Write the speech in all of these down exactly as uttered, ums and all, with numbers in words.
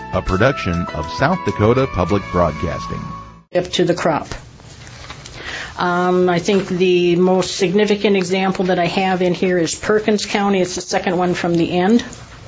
a production of South Dakota Public Broadcasting. To the crop. Um, I think the most significant example that I have in here is Perkins County. It's the second one from the end.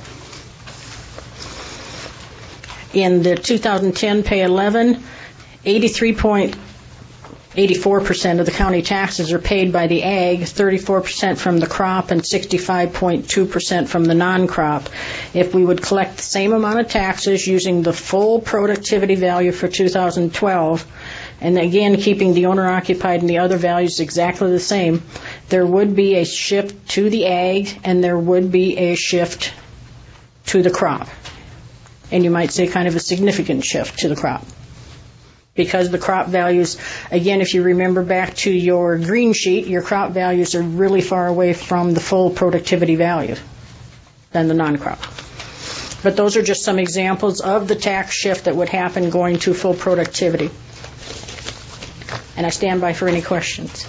In the two thousand ten Pay eleven, eighty-three point eight four percent of the county taxes are paid by the ag, thirty-four percent from the crop, and sixty-five point two percent from the non-crop. If we would collect the same amount of taxes using the full productivity value for two thousand twelve, and again keeping the owner-occupied and the other values exactly the same, there would be a shift to the ag and there would be a shift to the crop. And you might say kind of a significant shift to the crop. Because the crop values, again, if you remember back to your green sheet, your crop values are really far away from the full productivity value than the non-crop. But those are just some examples of the tax shift that would happen going to full productivity. And I stand by for any questions.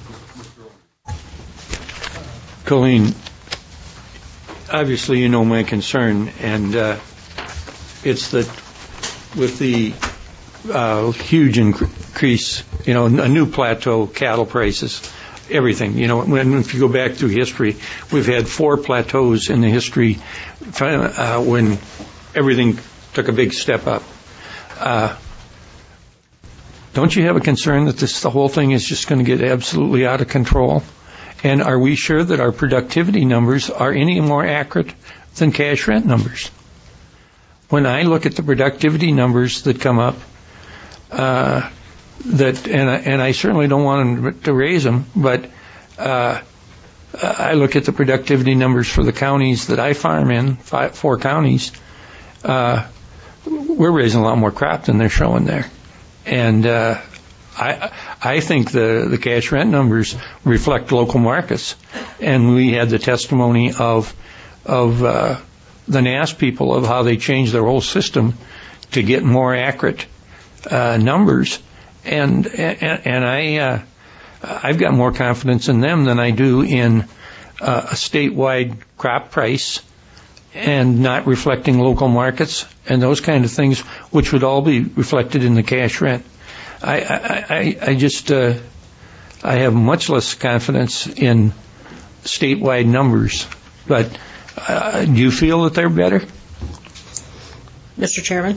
Colleen, obviously you know my concern, and uh, it's that with the Uh, huge increase, you know, a new plateau, cattle prices, everything. You know, when, if you go back through history, we've had four plateaus in the history uh, when everything took a big step up. Uh, don't you have a concern that this, the whole thing is just going to get absolutely out of control? And are we sure that our productivity numbers are any more accurate than cash rent numbers? When I look at the productivity numbers that come up, Uh, that and I, and I certainly don't want them to raise them, but uh, I look at the productivity numbers for the counties that I farm in, five, four counties. Uh, we're raising a lot more crop than they're showing there, and uh, I I think the the cash rent numbers reflect local markets, and we had the testimony of of uh, the N A S people of how they changed their whole system to get more accurate Uh, numbers, and and, and I uh, I've got more confidence in them than I do in uh, a statewide crop price and not reflecting local markets and those kind of things, which would all be reflected in the cash rent. I I, I, I just uh, I have much less confidence in statewide numbers. But uh, do you feel that they're better, Mister Chairman?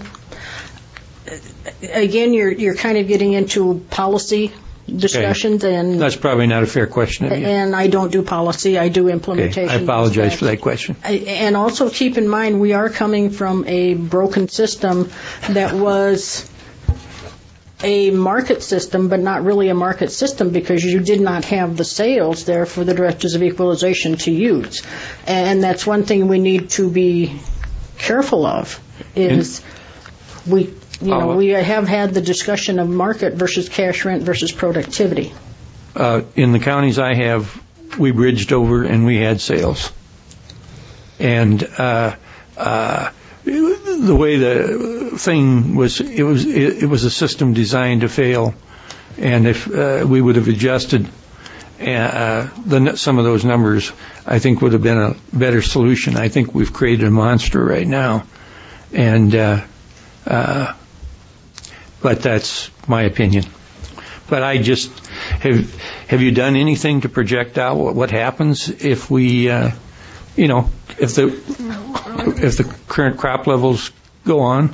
Again, you're you're kind of getting into policy discussions, okay. and that's probably not a fair question. And I don't do policy; I do implementation. Okay. I apologize for that question. And also keep in mind, we are coming from a broken system that was a market system, but not really a market system because you did not have the sales there for the directors of equalization to use. And that's one thing we need to be careful of is and, we. You know, we have had the discussion of market versus cash rent versus productivity. Uh, in the counties I have, we bridged over and we had sales. And uh, uh, the way the thing was, it was it, it was a system designed to fail. And if uh, we would have adjusted uh, the, some of those numbers, I think would have been a better solution. I think we've created a monster right now. And uh, uh, But that's my opinion. But I just have have you done anything to project out what, what happens if we, uh, you know, if the if the current crop levels go on?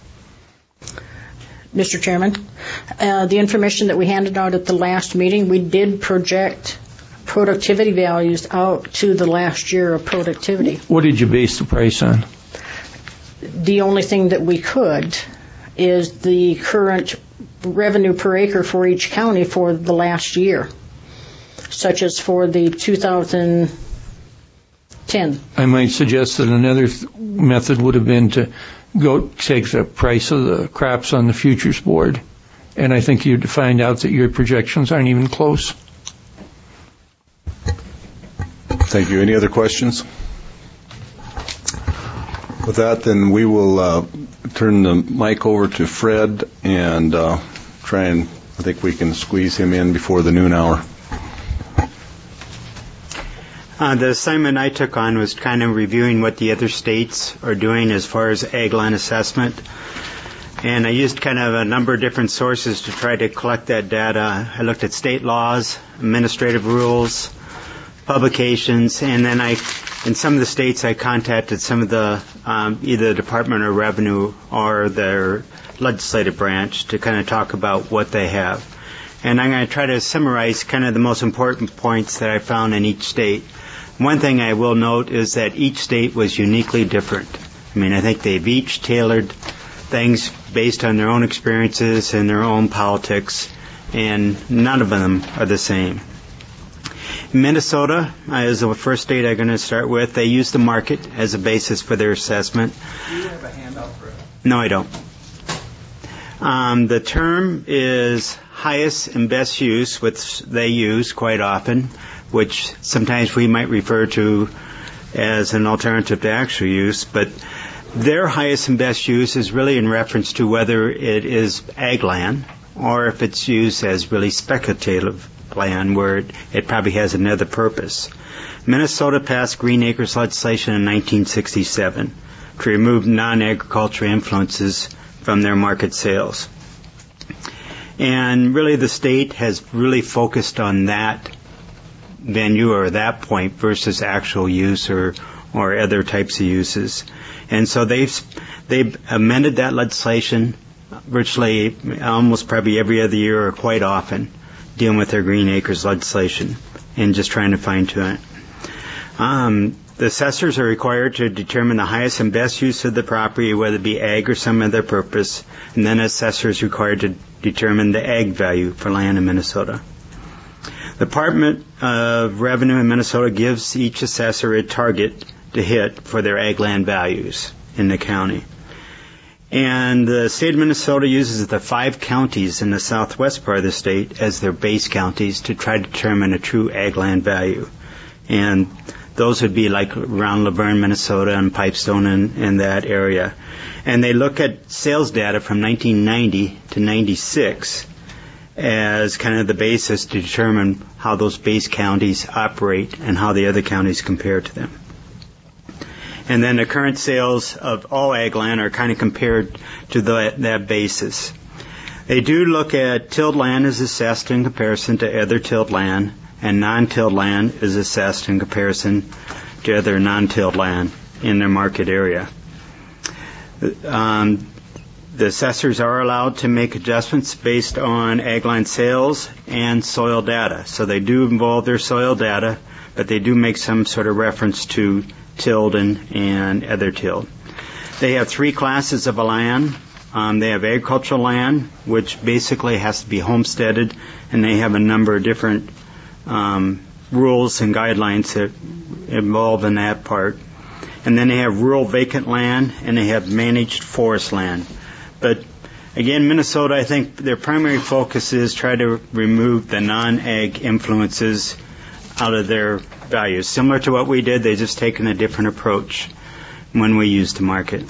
Mister Chairman, uh, the information that we handed out at the last meeting, we did project productivity values out to the last year of productivity. What did you base the price on? The only thing that we could is the current revenue per acre for each county for the last year, such as for the two thousand ten. I might suggest that another th- method would have been to go take the price of the crops on the futures board, and I think you'd find out that your projections aren't even close. Thank you. Any other questions? With that, then we will uh, turn the mic over to Fred and uh, try and, I think we can squeeze him in before the noon hour. Uh, the assignment I took on was kind of reviewing what the other states are doing as far as ag land assessment. And I used kind of a number of different sources to try to collect that data. I looked at state laws, administrative rules, publications, and then I, in some of the states, I contacted some of the, um, either the Department of Revenue or their legislative branch to kind of talk about what they have. And I'm going to try to summarize kind of the most important points that I found in each state. One thing I will note is that each state was uniquely different. I mean, I think they've each tailored things based on their own experiences and their own politics, and none of them are the same. Minnesota uh, is the first state I'm going to start with. They use the market as a basis for their assessment. Do you have a handout for it? No, I don't. Um, the term is highest and best use, which they use quite often, which sometimes we might refer to as an alternative to actual use, but their highest and best use is really in reference to whether it is ag land or if it's used as really speculative land where it, it probably has another purpose. Minnesota passed Green Acres legislation in nineteen sixty-seven to remove non-agricultural influences from their market sales. And really the state has really focused on that venue or that point versus actual use or, or other types of uses. And so they've, they've amended that legislation virtually almost probably every other year or quite often, dealing with their Green Acres legislation and just trying to fine-tune it. Um, the assessors are required to determine the highest and best use of the property, whether it be ag or some other purpose, and then assessors are required to determine the ag value for land in Minnesota. The Department of Revenue in Minnesota gives each assessor a target to hit for their ag land values in the county. And the state of Minnesota uses the five counties in the southwest part of the state as their base counties to try to determine a true ag land value. And those would be like around Laverne, Minnesota, and Pipestone in, in that area. And they look at sales data from nineteen ninety to ninety-six as kind of the basis to determine how those base counties operate and how the other counties compare to them. And then the current sales of all ag land are kind of compared to the, that basis. They do look at tilled land as assessed in comparison to other tilled land, and non-tilled land is assessed in comparison to other non-tilled land in their market area. Um, the assessors are allowed to make adjustments based on ag land sales and soil data. So they do involve their soil data, but they do make some sort of reference to tilled and, and other tilled. They have three classes of land. Um, they have agricultural land, which basically has to be homesteaded, and they have a number of different um, rules and guidelines that involve in that part. And then they have rural vacant land, and they have managed forest land. But again, Minnesota, I think their primary focus is try to remove the non-ag influences out of their values. Similar to what we did, they've just taken a different approach when we use the market.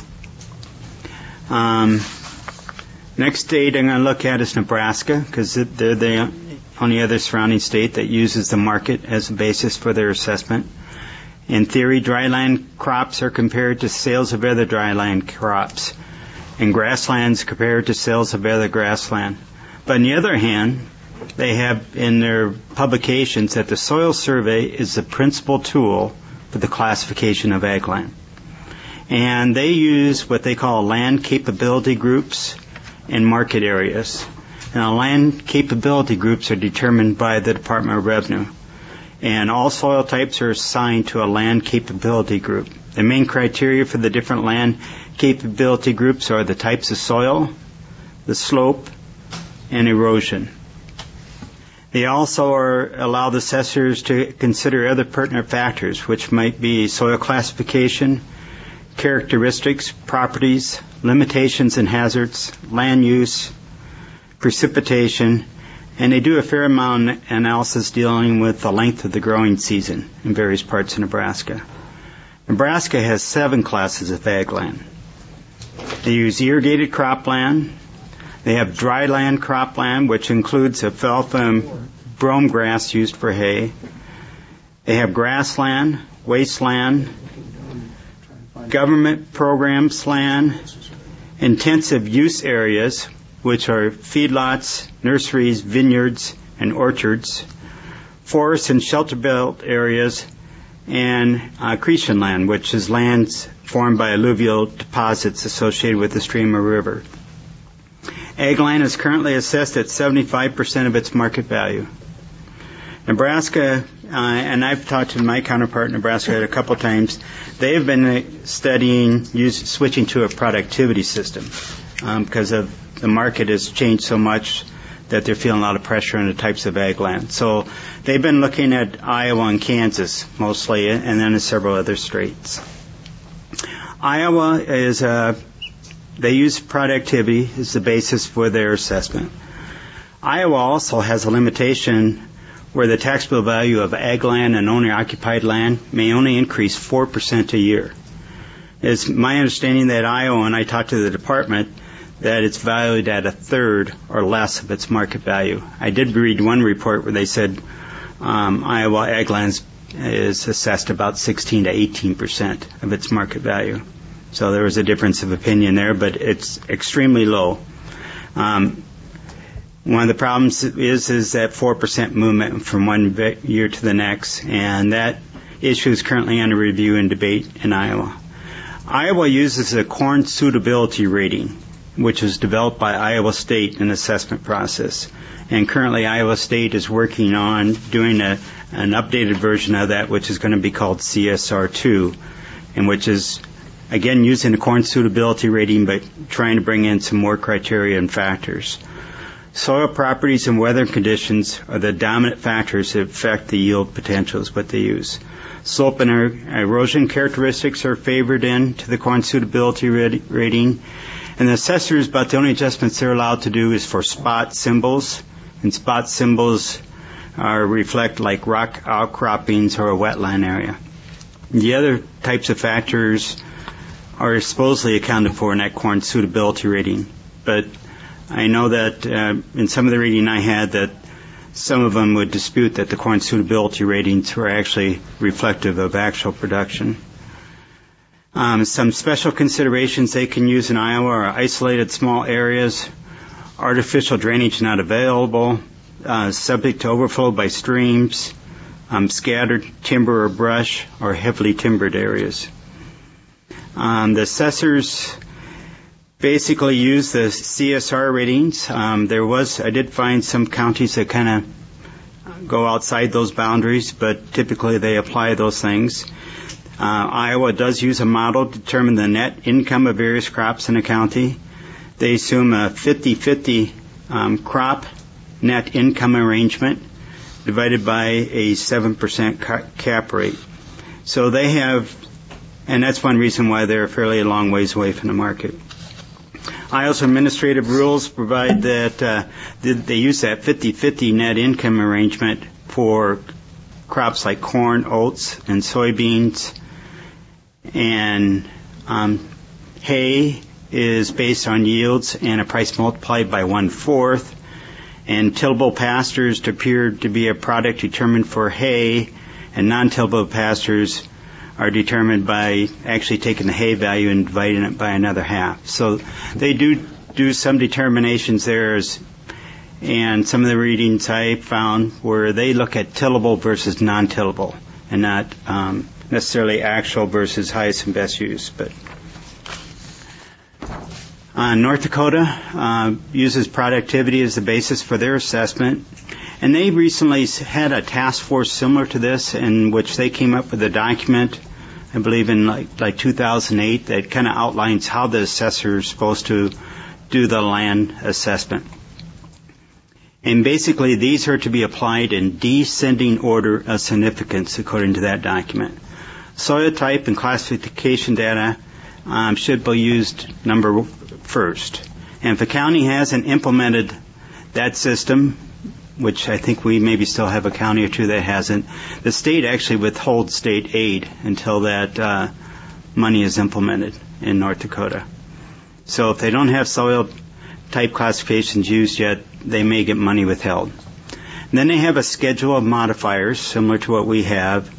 Um, next state I'm going to look at is Nebraska, because they're the only other surrounding state that uses the market as a basis for their assessment. In theory, dryland crops are compared to sales of other dryland crops, and grasslands compared to sales of other grassland. But on the other hand, they have in their publications that the soil survey is the principal tool for the classification of ag land. And they use what they call land capability groups in market areas. Now, land capability groups are determined by the Department of Revenue. And all soil types are assigned to a land capability group. The main criteria for the different land capability groups are the types of soil, the slope, and erosion. They also are, allow the assessors to consider other pertinent factors, which might be soil classification, characteristics, properties, limitations and hazards, land use, precipitation, and they do a fair amount of analysis dealing with the length of the growing season in various parts of Nebraska. Nebraska has seven classes of ag land. They use irrigated cropland. They have dry land cropland, which includes alfalfa and brome grass used for hay. They have grassland, wasteland, government programs land, intensive use areas, which are feedlots, nurseries, vineyards, and orchards, forests and shelter belt areas, and uh, accretion land, which is lands formed by alluvial deposits associated with the stream or river. Ag land is currently assessed at seventy-five percent of its market value. Nebraska, uh, and I've talked to my counterpart in Nebraska a couple times, they have been studying use, switching to a productivity system um, because of the market has changed so much that they're feeling a lot of pressure on the types of ag land. So they've been looking at Iowa and Kansas mostly, and then in several other states. Iowa is a, they use productivity as the basis for their assessment. Iowa also has a limitation where the taxable value of ag land and owner-occupied land may only increase four percent a year. It's my understanding that Iowa, and I talked to the department, that it's valued at a third or less of its market value. I did read one report where they said um, Iowa ag lands is assessed about sixteen to eighteen percent of its market value. So there was a difference of opinion there, but it's extremely low. Um, one of the problems is is that four percent movement from one year to the next, and that issue is currently under review and debate in Iowa. Iowa uses a corn suitability rating, which was developed by Iowa State in the assessment process. And currently Iowa State is working on doing a, an updated version of that, which is going to be called C S R two, and which is, again, using the corn suitability rating, but trying to bring in some more criteria and factors. Soil properties and weather conditions are the dominant factors that affect the yield potential is what they use. Slope and er- erosion characteristics are favored into the corn suitability rating. And the assessors, about the only adjustments they're allowed to do is for spot symbols. And spot symbols are reflect like rock outcroppings or a wetland area. The other types of factors are supposedly accounted for in that corn suitability rating. But I know that uh, in some of the reading I had that some of them would dispute that the corn suitability ratings were actually reflective of actual production. Um, some special considerations they can use in Iowa are isolated small areas, artificial drainage not available, uh, subject to overflow by streams, um, scattered timber or brush, or heavily timbered areas. Um, the assessors basically use the C S R ratings. Um, there was, I did find some counties that kind of go outside those boundaries, but typically they apply those things. Uh, Iowa does use a model to determine the net income of various crops in a county. They assume a fifty-fifty um, crop net income arrangement divided by a seven percent cap rate. So they have, and that's one reason why they're fairly a long ways away from the market. Iowa's administrative rules provide that uh, they use that fifty-fifty net income arrangement for crops like corn, oats, and soybeans. And um, hay is based on yields and a price multiplied by one-fourth. And tillable pastures appear to be a product determined for hay, and non-tillable pastures are determined by actually taking the hay value and dividing it by another half. So they do do some determinations there, as, and some of the readings I found where they look at tillable versus non-tillable, and not um, necessarily actual versus highest and best use. But uh, North Dakota uh, uses productivity as the basis for their assessment, and they recently had a task force similar to this, in which they came up with a document, I believe in like, like two thousand eight, that kind of outlines how the assessor is supposed to do the land assessment. And basically, these are to be applied in descending order of significance, according to that document. Soil type and classification data um, should be used number first. And if a county hasn't implemented that system, which I think we maybe still have a county or two that hasn't, the state actually withholds state aid until that uh, money is implemented in North Dakota. So if they don't have soil type classifications used yet, they may get money withheld. And then they have a schedule of modifiers, similar to what we have,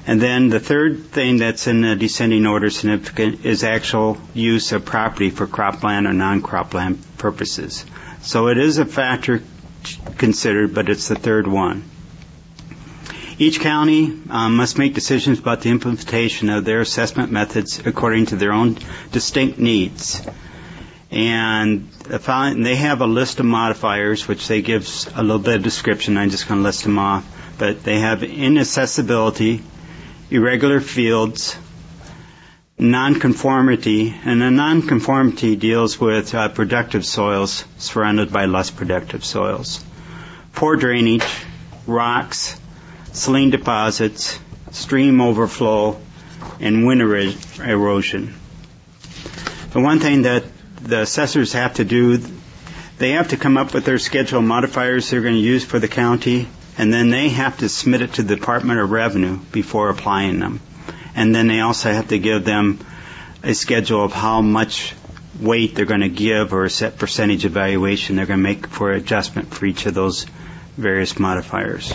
And then the third thing that's in the descending order significant is actual use of property for cropland or non-cropland purposes. So it is a factor considered, but it's the third one. Each county um, must make decisions about the implementation of their assessment methods according to their own distinct needs. And they have a list of modifiers, which they give a little bit of description. I'm just going to list them off. But they have inaccessibility, irregular fields, nonconformity, and a nonconformity deals with uh, productive soils surrounded by less productive soils, poor drainage, rocks, saline deposits, stream overflow, and wind erosion. The one thing that the assessors have to do, they have to come up with their schedule of modifiers they're going to use for the county, and then they have to submit it to the Department of Revenue before applying them. And then they also have to give them a schedule of how much weight they're going to give or a set percentage evaluation they're going to make for adjustment for each of those various modifiers.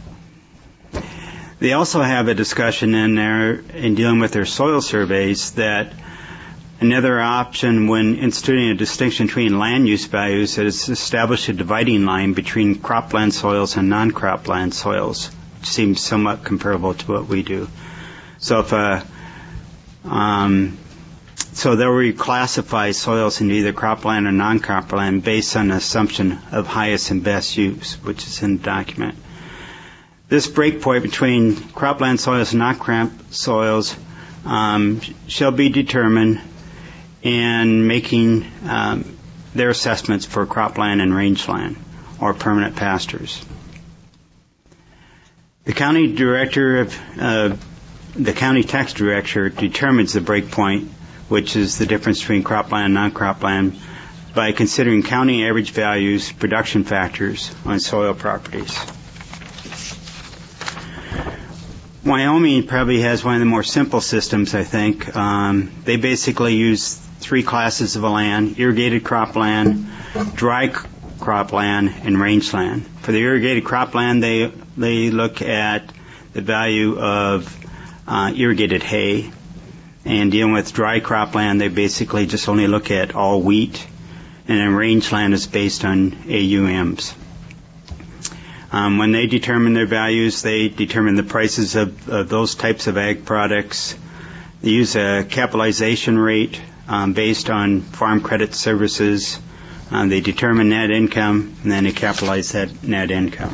They also have a discussion in there in dealing with their soil surveys that another option when instituting a distinction between land use values is to establish a dividing line between cropland soils and non-cropland soils, which seems somewhat comparable to what we do. So if a, um, so they'll reclassify soils into either cropland or non-cropland based on the assumption of highest and best use, which is in the document. This breakpoint between cropland soils and non-crop soils um, shall be determined in making um, their assessments for cropland and rangeland or permanent pastures. The county director of uh, the county tax director determines the breakpoint, which is the difference between cropland and non-cropland, by considering county average values, production factors on soil properties. Wyoming probably has one of the more simple systems, I think. Um, they basically use three classes of land: irrigated cropland, dry cropland, and rangeland. For the irrigated cropland, they they look at the value of uh, irrigated hay. And dealing with dry cropland, they basically just only look at all wheat. And then rangeland is based on A U Ms. Um, when they determine their values, they determine the prices of, of those types of ag products. They use a capitalization rate um, based on farm credit services. Um, they determine net income, and then they capitalize that net income.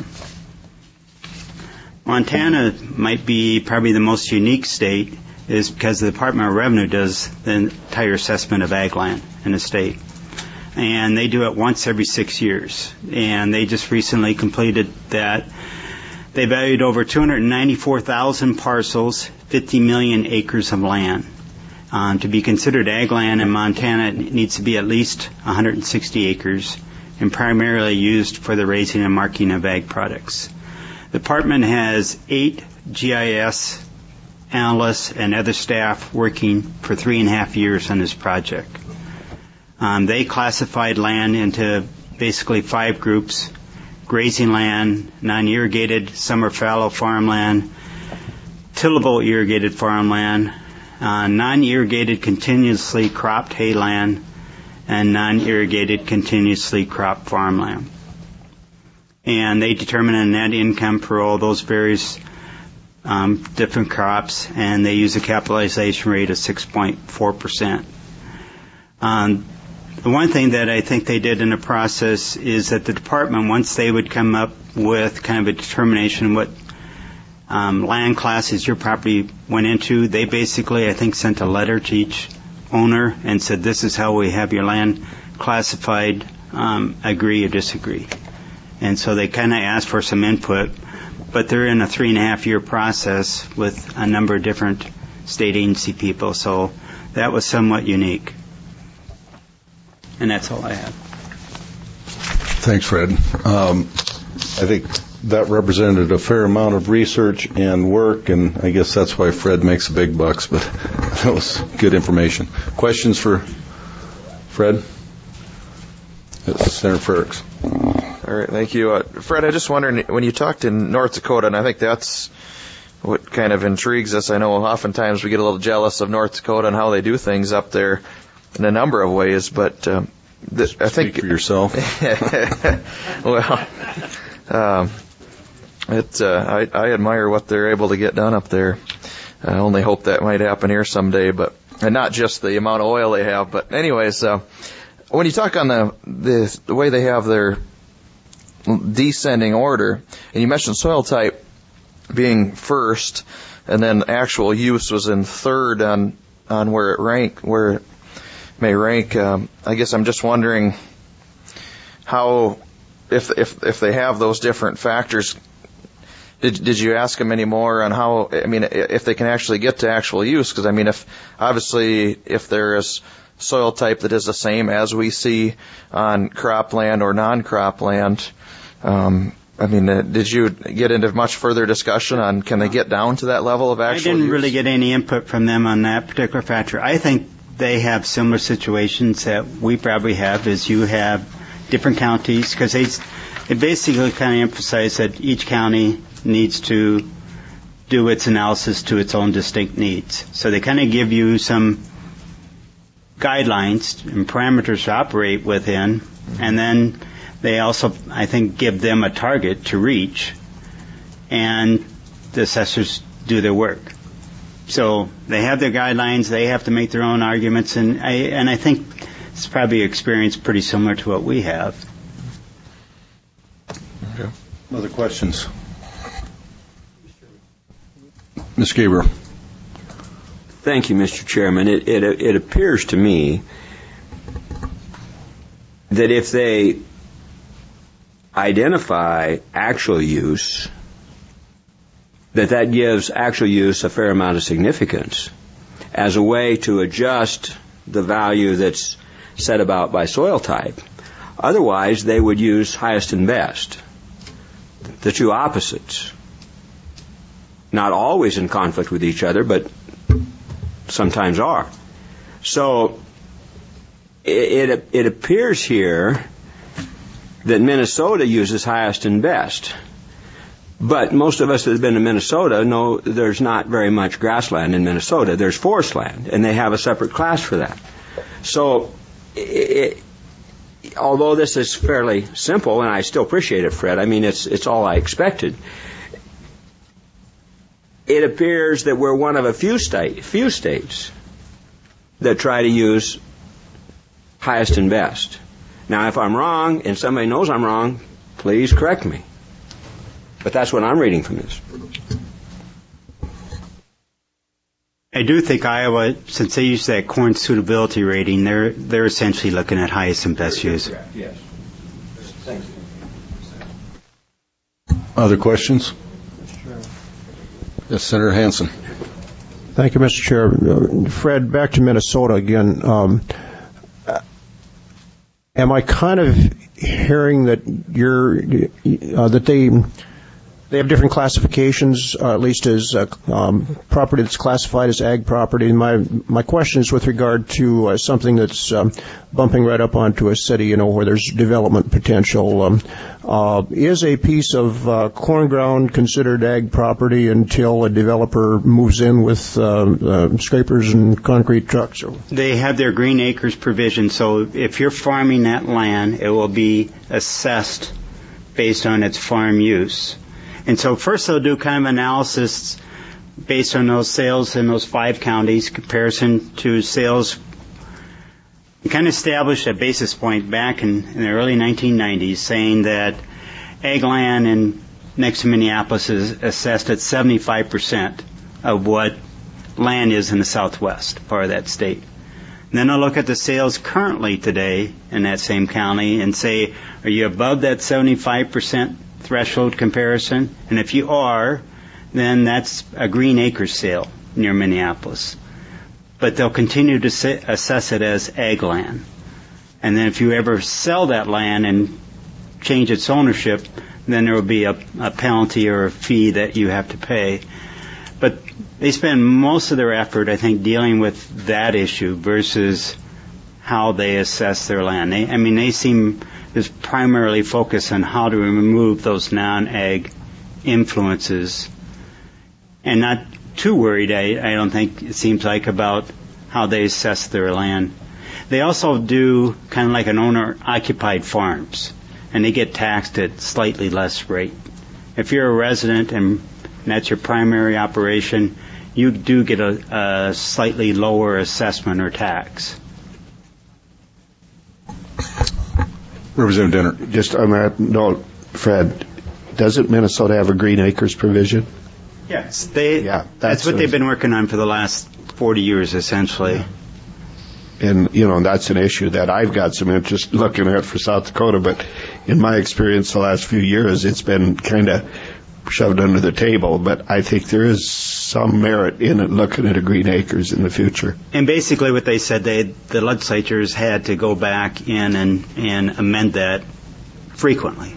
Montana might be probably the most unique state, is because the Department of Revenue does the entire assessment of ag land in the state. And they do it once every six years. And they just recently completed that. They valued over two hundred ninety-four thousand parcels, fifty million acres of land. Um, to be considered ag land in Montana, it needs to be at least one hundred sixty acres and primarily used for the raising and marketing of ag products. The department has eight G I S analysts and other staff working for three and a half years on this project. Um, they classified land into basically five groups: grazing land, non-irrigated summer fallow farmland, tillable irrigated farmland, uh, non-irrigated continuously cropped hayland, and non-irrigated continuously cropped farmland. And they determine a net income for all those various um, different crops, and they use a capitalization rate of six point four percent. Um, The one thing that I think they did in the process is that the department, once they would come up with kind of a determination what um, land classes your property went into, they basically, I think, sent a letter to each owner and said, this is how we have your land classified, um, agree or disagree. And so they kind of asked for some input, but they're in a three and a half year process with a number of different state agency people, so that was somewhat unique. And that's all I have. Thanks, Fred. Um, I think that represented a fair amount of research and work, and I guess that's why Fred makes the big bucks, but that was good information. Questions for Fred? Senator Ferks. All right, thank you. Uh, Fred, I just wondered, when you talked in North Dakota, and I think that's what kind of intrigues us, I know oftentimes we get a little jealous of North Dakota and how they do things up there in a number of ways, but um, th- I think Speak for yourself. well, um, it uh, I, I admire what they're able to get done up there. I only hope that might happen here someday, but and not just the amount of oil they have. But anyways, uh, when you talk on the, the the way they have their descending order, and you mentioned soil type being first, and then actual use was in third on on where it rank where it may rank. Um, I guess I'm just wondering how if if if they have those different factors. Did did you ask them any more on how? I mean, if they can actually get to actual use? Because I mean, if obviously if there is soil type that is the same as we see on cropland or non-cropland, um, I mean, uh, did you get into much further discussion on can they get down to that level of actual? I didn't use? really get any input from them on that particular factor. I think they have similar situations that we probably have, as you have different counties, because they they basically kind of emphasize that each county needs to do its analysis to its own distinct needs. So they kind of give you some guidelines and parameters to operate within, and then they also, I think, give them a target to reach, and the assessors do their work. So they have their guidelines, they have to make their own arguments, and I, and I think it's probably an experience pretty similar to what we have. Okay. Other questions? Miz Gabriel. Thank you, Mister Chairman. It, it, it appears to me that if they identify actual use, that that gives actual use a fair amount of significance as a way to adjust the value that's set about by soil type. Otherwise, they would use highest and best, the two opposites. Not always in conflict with each other, but sometimes are. So it, it, it appears here that Minnesota uses highest and best. But most of us that have been to Minnesota know there's not very much grassland in Minnesota. There's forest land, and they have a separate class for that. So it, although this is fairly simple, and I still appreciate it, Fred, I mean, it's it's all I expected. It appears that we're one of a few state, few states that try to use highest and best. Now, if I'm wrong, and somebody knows I'm wrong, please correct me. But that's what I'm reading from this. I do think Iowa, since they use that corn suitability rating, they're they're essentially looking at highest and best use. Yes. Thanks. Other questions? Yes, Senator Hansen. Thank you, Mister Chair. Uh, Fred, back to Minnesota again. Um, uh, am I kind of hearing that you're uh, that they they have different classifications, uh, at least as uh, um, property that's classified as ag property? My my question is with regard to uh, something that's um, bumping right up onto a city, you know, where there's development potential. Um, uh, is a piece of uh, corn ground considered ag property until a developer moves in with uh, uh, scrapers and concrete trucks? They have their green acres provision, so if you're farming that land, it will be assessed based on its farm use. And so first they'll do kind of analysis based on those sales in those five counties, comparison to sales. We kind of established a basis point back in, in the early nineteen nineties saying that ag land in next to Minneapolis is assessed at seventy-five percent of what land is in the southwest part of that state. And then I'll look at the sales currently today in that same county and say, are you above that seventy-five percent threshold comparison? And if you are, then that's a green acre sale near Minneapolis. But they'll continue to say, assess it as ag land. And then if you ever sell that land and change its ownership, then there will be a, a penalty or a fee that you have to pay. But they spend most of their effort, I think, dealing with that issue versus how they assess their land. They, I mean, they seem is primarily focused on how to remove those non-ag influences. and not too worried, I, I don't think, it seems like, about how they assess their land. They also do kind of like an owner-occupied farms, and they get taxed at slightly less rate. If you're a resident and that's your primary operation, you do get a, a slightly lower assessment or tax. Representative Dinner. Just on that note, Fred, doesn't Minnesota have a green acres provision? Yes, they. Yeah, that's, that's what a, they've been working on for the last forty years, essentially. Yeah. And, you know, that's an issue that I've got some interest looking at for South Dakota, but in my experience the last few years, it's been kind of shoved under the table, but I think there is some merit in it looking at a green acres in the future. And basically what they said, they the legislatures had to go back in and, and amend that frequently.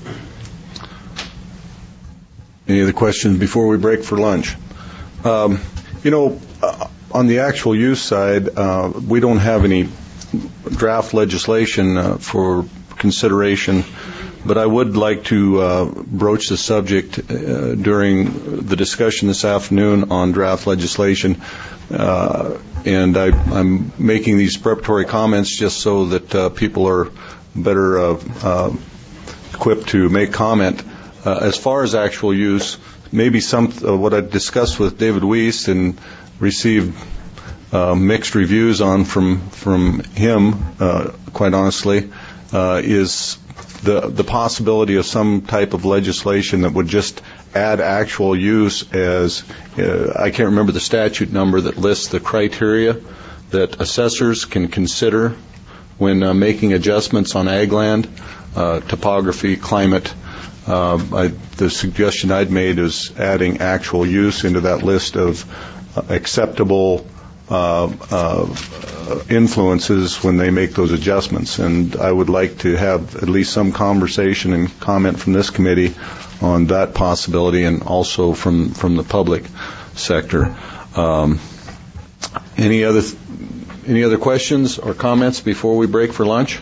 Any other questions before we break for lunch? Um, you know, uh, on the actual use side, uh, we don't have any draft legislation uh, for consideration, but I would like to uh, broach the subject uh, during the discussion this afternoon on draft legislation. Uh, and I, I'm making these preparatory comments just so that uh, people are better uh, uh, equipped to make comment. Uh, as far as actual use, maybe some uh, what I discussed with David Wiest and received uh, mixed reviews on from from him, uh, quite honestly, uh, is the the possibility of some type of legislation that would just add actual use as uh, I can't remember the statute number that lists the criteria that assessors can consider when uh, making adjustments on ag land, uh, topography, climate. Uh, I, the suggestion I'd made is adding actual use into that list of uh, acceptable uh, uh, influences when they make those adjustments. And I would like to have at least some conversation and comment from this committee on that possibility, and also from, from the public sector. Um, any other any other questions or comments before we break for lunch?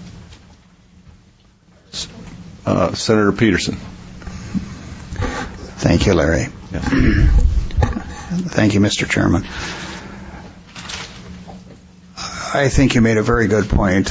Uh, Senator Peterson. Thank you, Larry. Yeah. Thank you, Mister Chairman. I think you made a very good point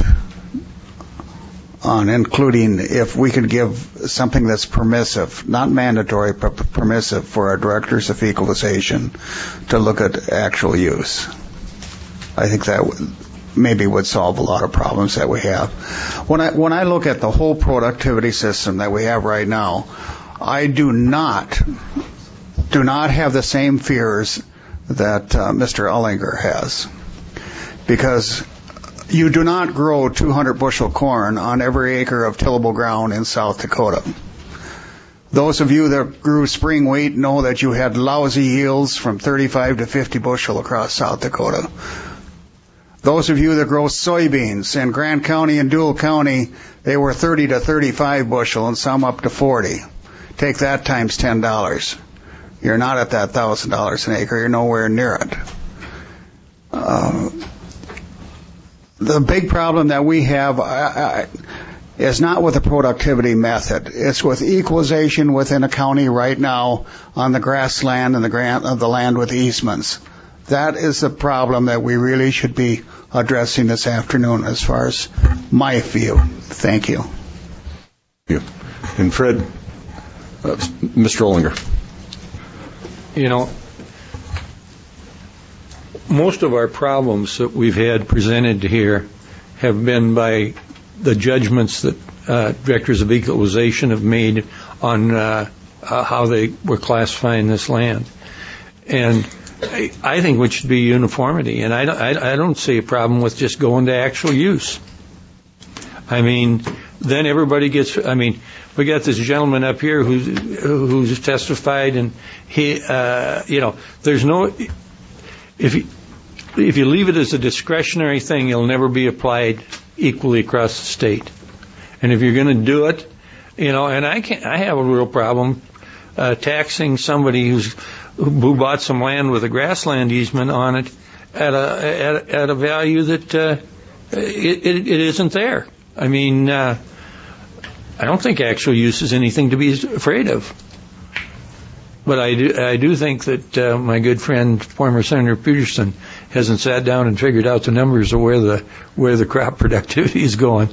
on including if we could give something that's permissive, not mandatory, but permissive for our directors of equalization to look at actual use. I think that would maybe would solve a lot of problems that we have. When I when I look at the whole productivity system that we have right now, I do not do not have the same fears that uh, Mister Ullinger has, because you do not grow two hundred bushel corn on every acre of tillable ground in South Dakota. Those of you that grew spring wheat know that you had lousy yields from thirty-five to fifty bushel across South Dakota. Those of you that grow soybeans in Grant County and Dual County, they were thirty to thirty-five bushel and some up to forty. Take that times ten dollars. You're not at that one thousand dollars an acre. You're nowhere near it. Uh, the big problem that we have I, I, is not with the productivity method. It's with equalization within a county right now on the grassland and the, grant, uh, the land with easements. That is the problem that we really should be addressing this afternoon as far as my view. Thank you. Thank you. And Fred, uh, Mister Ullinger. You know, most of our problems that we've had presented here have been by the judgments that uh, directors of equalization have made on uh, uh, how they were classifying this land. And I think it should be uniformity, and I don't, I, I don't see a problem with just going to actual use. I mean, then everybody gets, I mean, we got this gentleman up here who's, who's testified, and he, uh, you know, there's no, if you, if you leave it as a discretionary thing, it'll never be applied equally across the state. And if you're going to do it, you know, and I can't, I have a real problem uh, taxing somebody who's, who bought some land with a grassland easement on it at a at, at a value that uh, it, it, it isn't there. I mean, uh, I don't think actual use is anything to be afraid of. But I do, I do think that uh, my good friend, former Senator Peterson, hasn't sat down and figured out the numbers of where the where the crop productivity is going.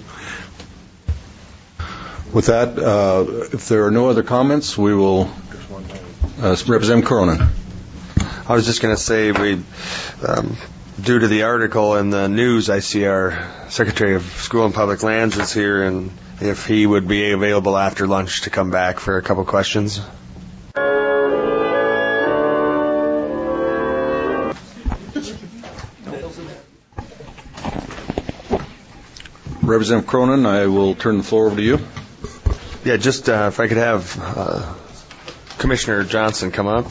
With that, uh, if there are no other comments, we will uh, Representative Cronin. I was just going to say, we, um, due to the article in the news, I see our Secretary of School and Public Lands is here, and if he would be available after lunch to come back for a couple questions. Representative Cronin, I will turn the floor over to you. Yeah, just uh, if I could have uh, Commissioner Johnson come up.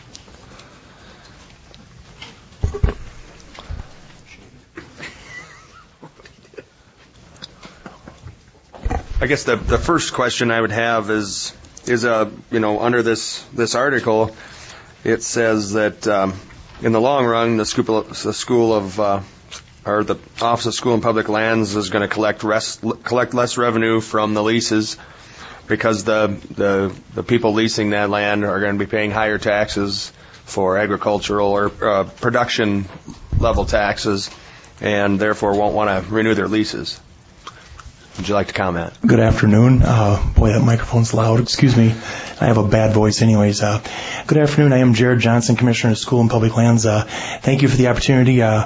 I guess the the first question I would have is is uh you know under this this article, it says that um, in the long run the school the school of uh, or the Office of School and Public Lands is going to collect rest, collect less revenue from the leases because the the the people leasing that land are going to be paying higher taxes for agricultural or uh, production level taxes, and therefore won't want to renew their leases. Would you like to comment? Good afternoon. Uh, boy, that microphone's loud. Excuse me. I have a bad voice anyways. Uh, good afternoon. I am Jared Johnson, Commissioner of School and Public Lands. Uh, thank you for the opportunity. Uh,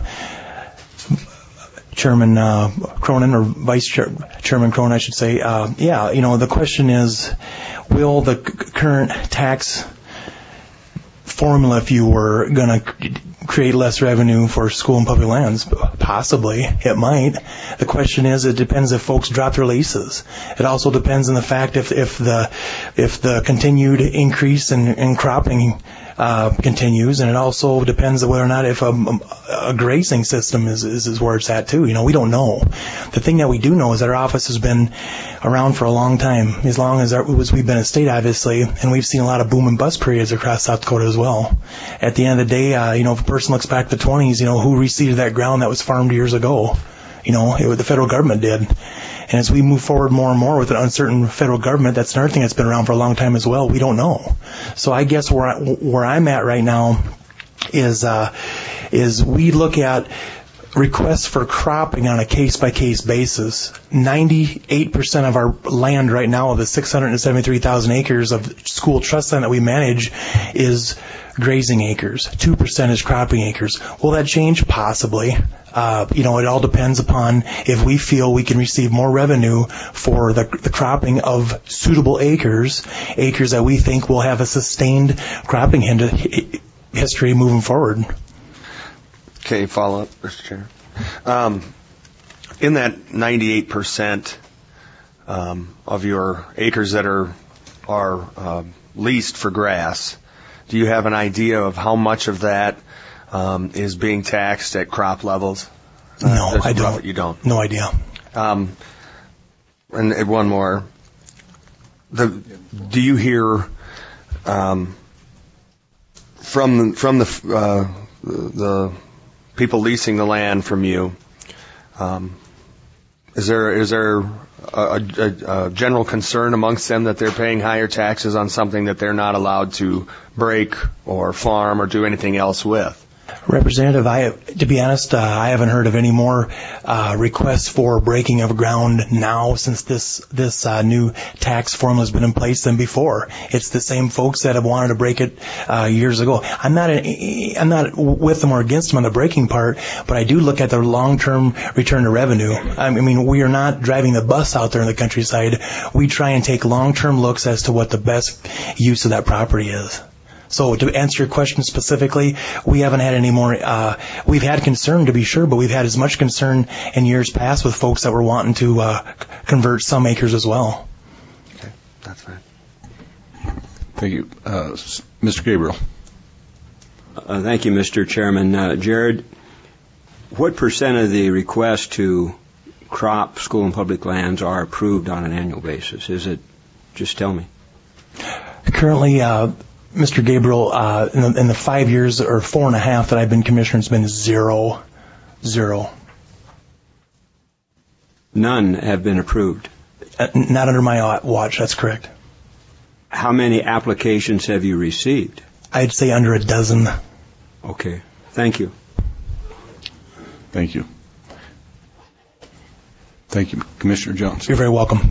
Chairman uh, Cronin, or Vice Chair, Chairman Cronin, I should say. Uh, yeah, you know, the question is, will the c- current tax formula, if you were going to create less revenue for school and public lands? Possibly. It might. The question is, it depends if folks drop their leases. It also depends on the fact if, if the if the continued increase in, in cropping uh, continues, and it also depends on whether or not if a, a grazing system is, is, is where it's at too. You know, we don't know. The thing that we do know is that our office has been around for a long time, as long as, our, as we've been a state, obviously, and we've seen a lot of boom and bust periods across South Dakota as well. At the end of the day, uh, you know, if a person looks back to the twenties, you know, who reseeded that ground that was farmed years ago? You know, it, the federal government did. And as we move forward more and more with an uncertain federal government, that's another thing that's been around for a long time as well. We don't know. So I guess where I, where I'm at right now is uh, is we look at requests for cropping on a case-by-case basis. ninety-eight percent of our land right now, of the six hundred seventy-three thousand acres of school trust land that we manage, is grazing acres. two percent is cropping acres. Will that change? Possibly. Uh, you know, it all depends upon if we feel we can receive more revenue for the, the cropping of suitable acres, acres that we think will have a sustained cropping hin- history moving forward. Okay, follow up, Mister Chair. Um, in that ninety-eight percent um, of your acres that are are uh, leased for grass, do you have an idea of how much of that um, is being taxed at crop levels? No, uh, I don't. You don't? No idea. Um, and, and one more. The, do you hear um, from from the uh, the people leasing the land from you? Um, is there is there a, a, a general concern amongst them that they're paying higher taxes on something that they're not allowed to break or farm or do anything else with? Representative, I, to be honest, uh, I haven't heard of any more uh, requests for breaking of ground now since this this uh, new tax formula has been in place than before. It's the same folks that have wanted to break it uh, years ago. I'm not a, I'm not with them or against them on the breaking part, but I do look at the long-term return to revenue. I mean, we are not driving the bus out there in the countryside. We try and take long-term looks as to what the best use of that property is. So to answer your question specifically, we haven't had any more, uh, we've had concern to be sure, but we've had as much concern in years past with folks that were wanting to uh, convert some acres as well. Okay, that's fine. Thank you. Uh, Mister Gabriel. Uh, thank you, Mister Chairman. Uh, Jared, what percent of the requests to crop school and public lands are approved on an annual basis? Is it, just tell me. Currently, uh, Mister Gabriel, uh, in, the, in the five years or four and a half that I've been commissioner, it's been zero, zero. None have been approved. Uh, not under my watch. That's correct. how many applications have you received? I'd say under a dozen. Okay. Thank you. Thank you. Thank you, Commissioner Jones. You're very welcome.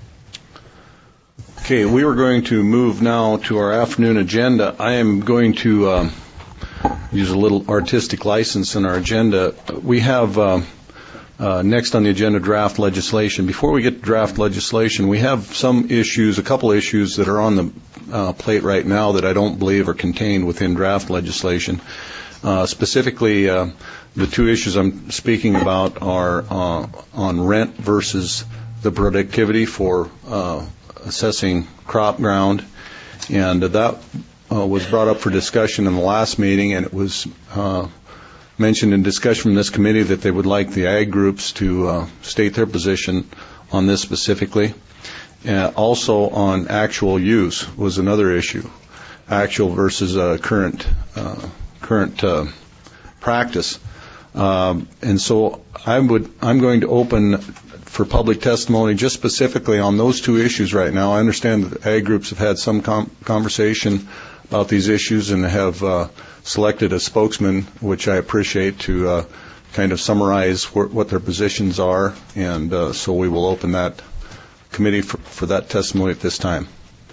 Okay, we are going to move now to our afternoon agenda. I am going to um, use a little artistic license in our agenda. We have uh, uh, next on the agenda draft legislation. Before we get to draft legislation, we have some issues, a couple issues that are on the uh, plate right now that I don't believe are contained within draft legislation. Uh, specifically, uh, the two issues I'm speaking about are uh, on rent versus the productivity for uh, assessing crop ground, and that uh, was brought up for discussion in the last meeting, and it was uh, mentioned in discussion from this committee that they would like the ag groups to uh, state their position on this specifically. Uh, also on actual use was another issue, actual versus uh, current uh, current uh, practice. Um, and so I would, I'm going to open for public testimony just specifically on those two issues right now. I understand that ag groups have had some com- conversation about these issues and have uh, selected a spokesman, which I appreciate, to uh, kind of summarize wh- what their positions are. And uh, so we will open that committee for, for that testimony at this time.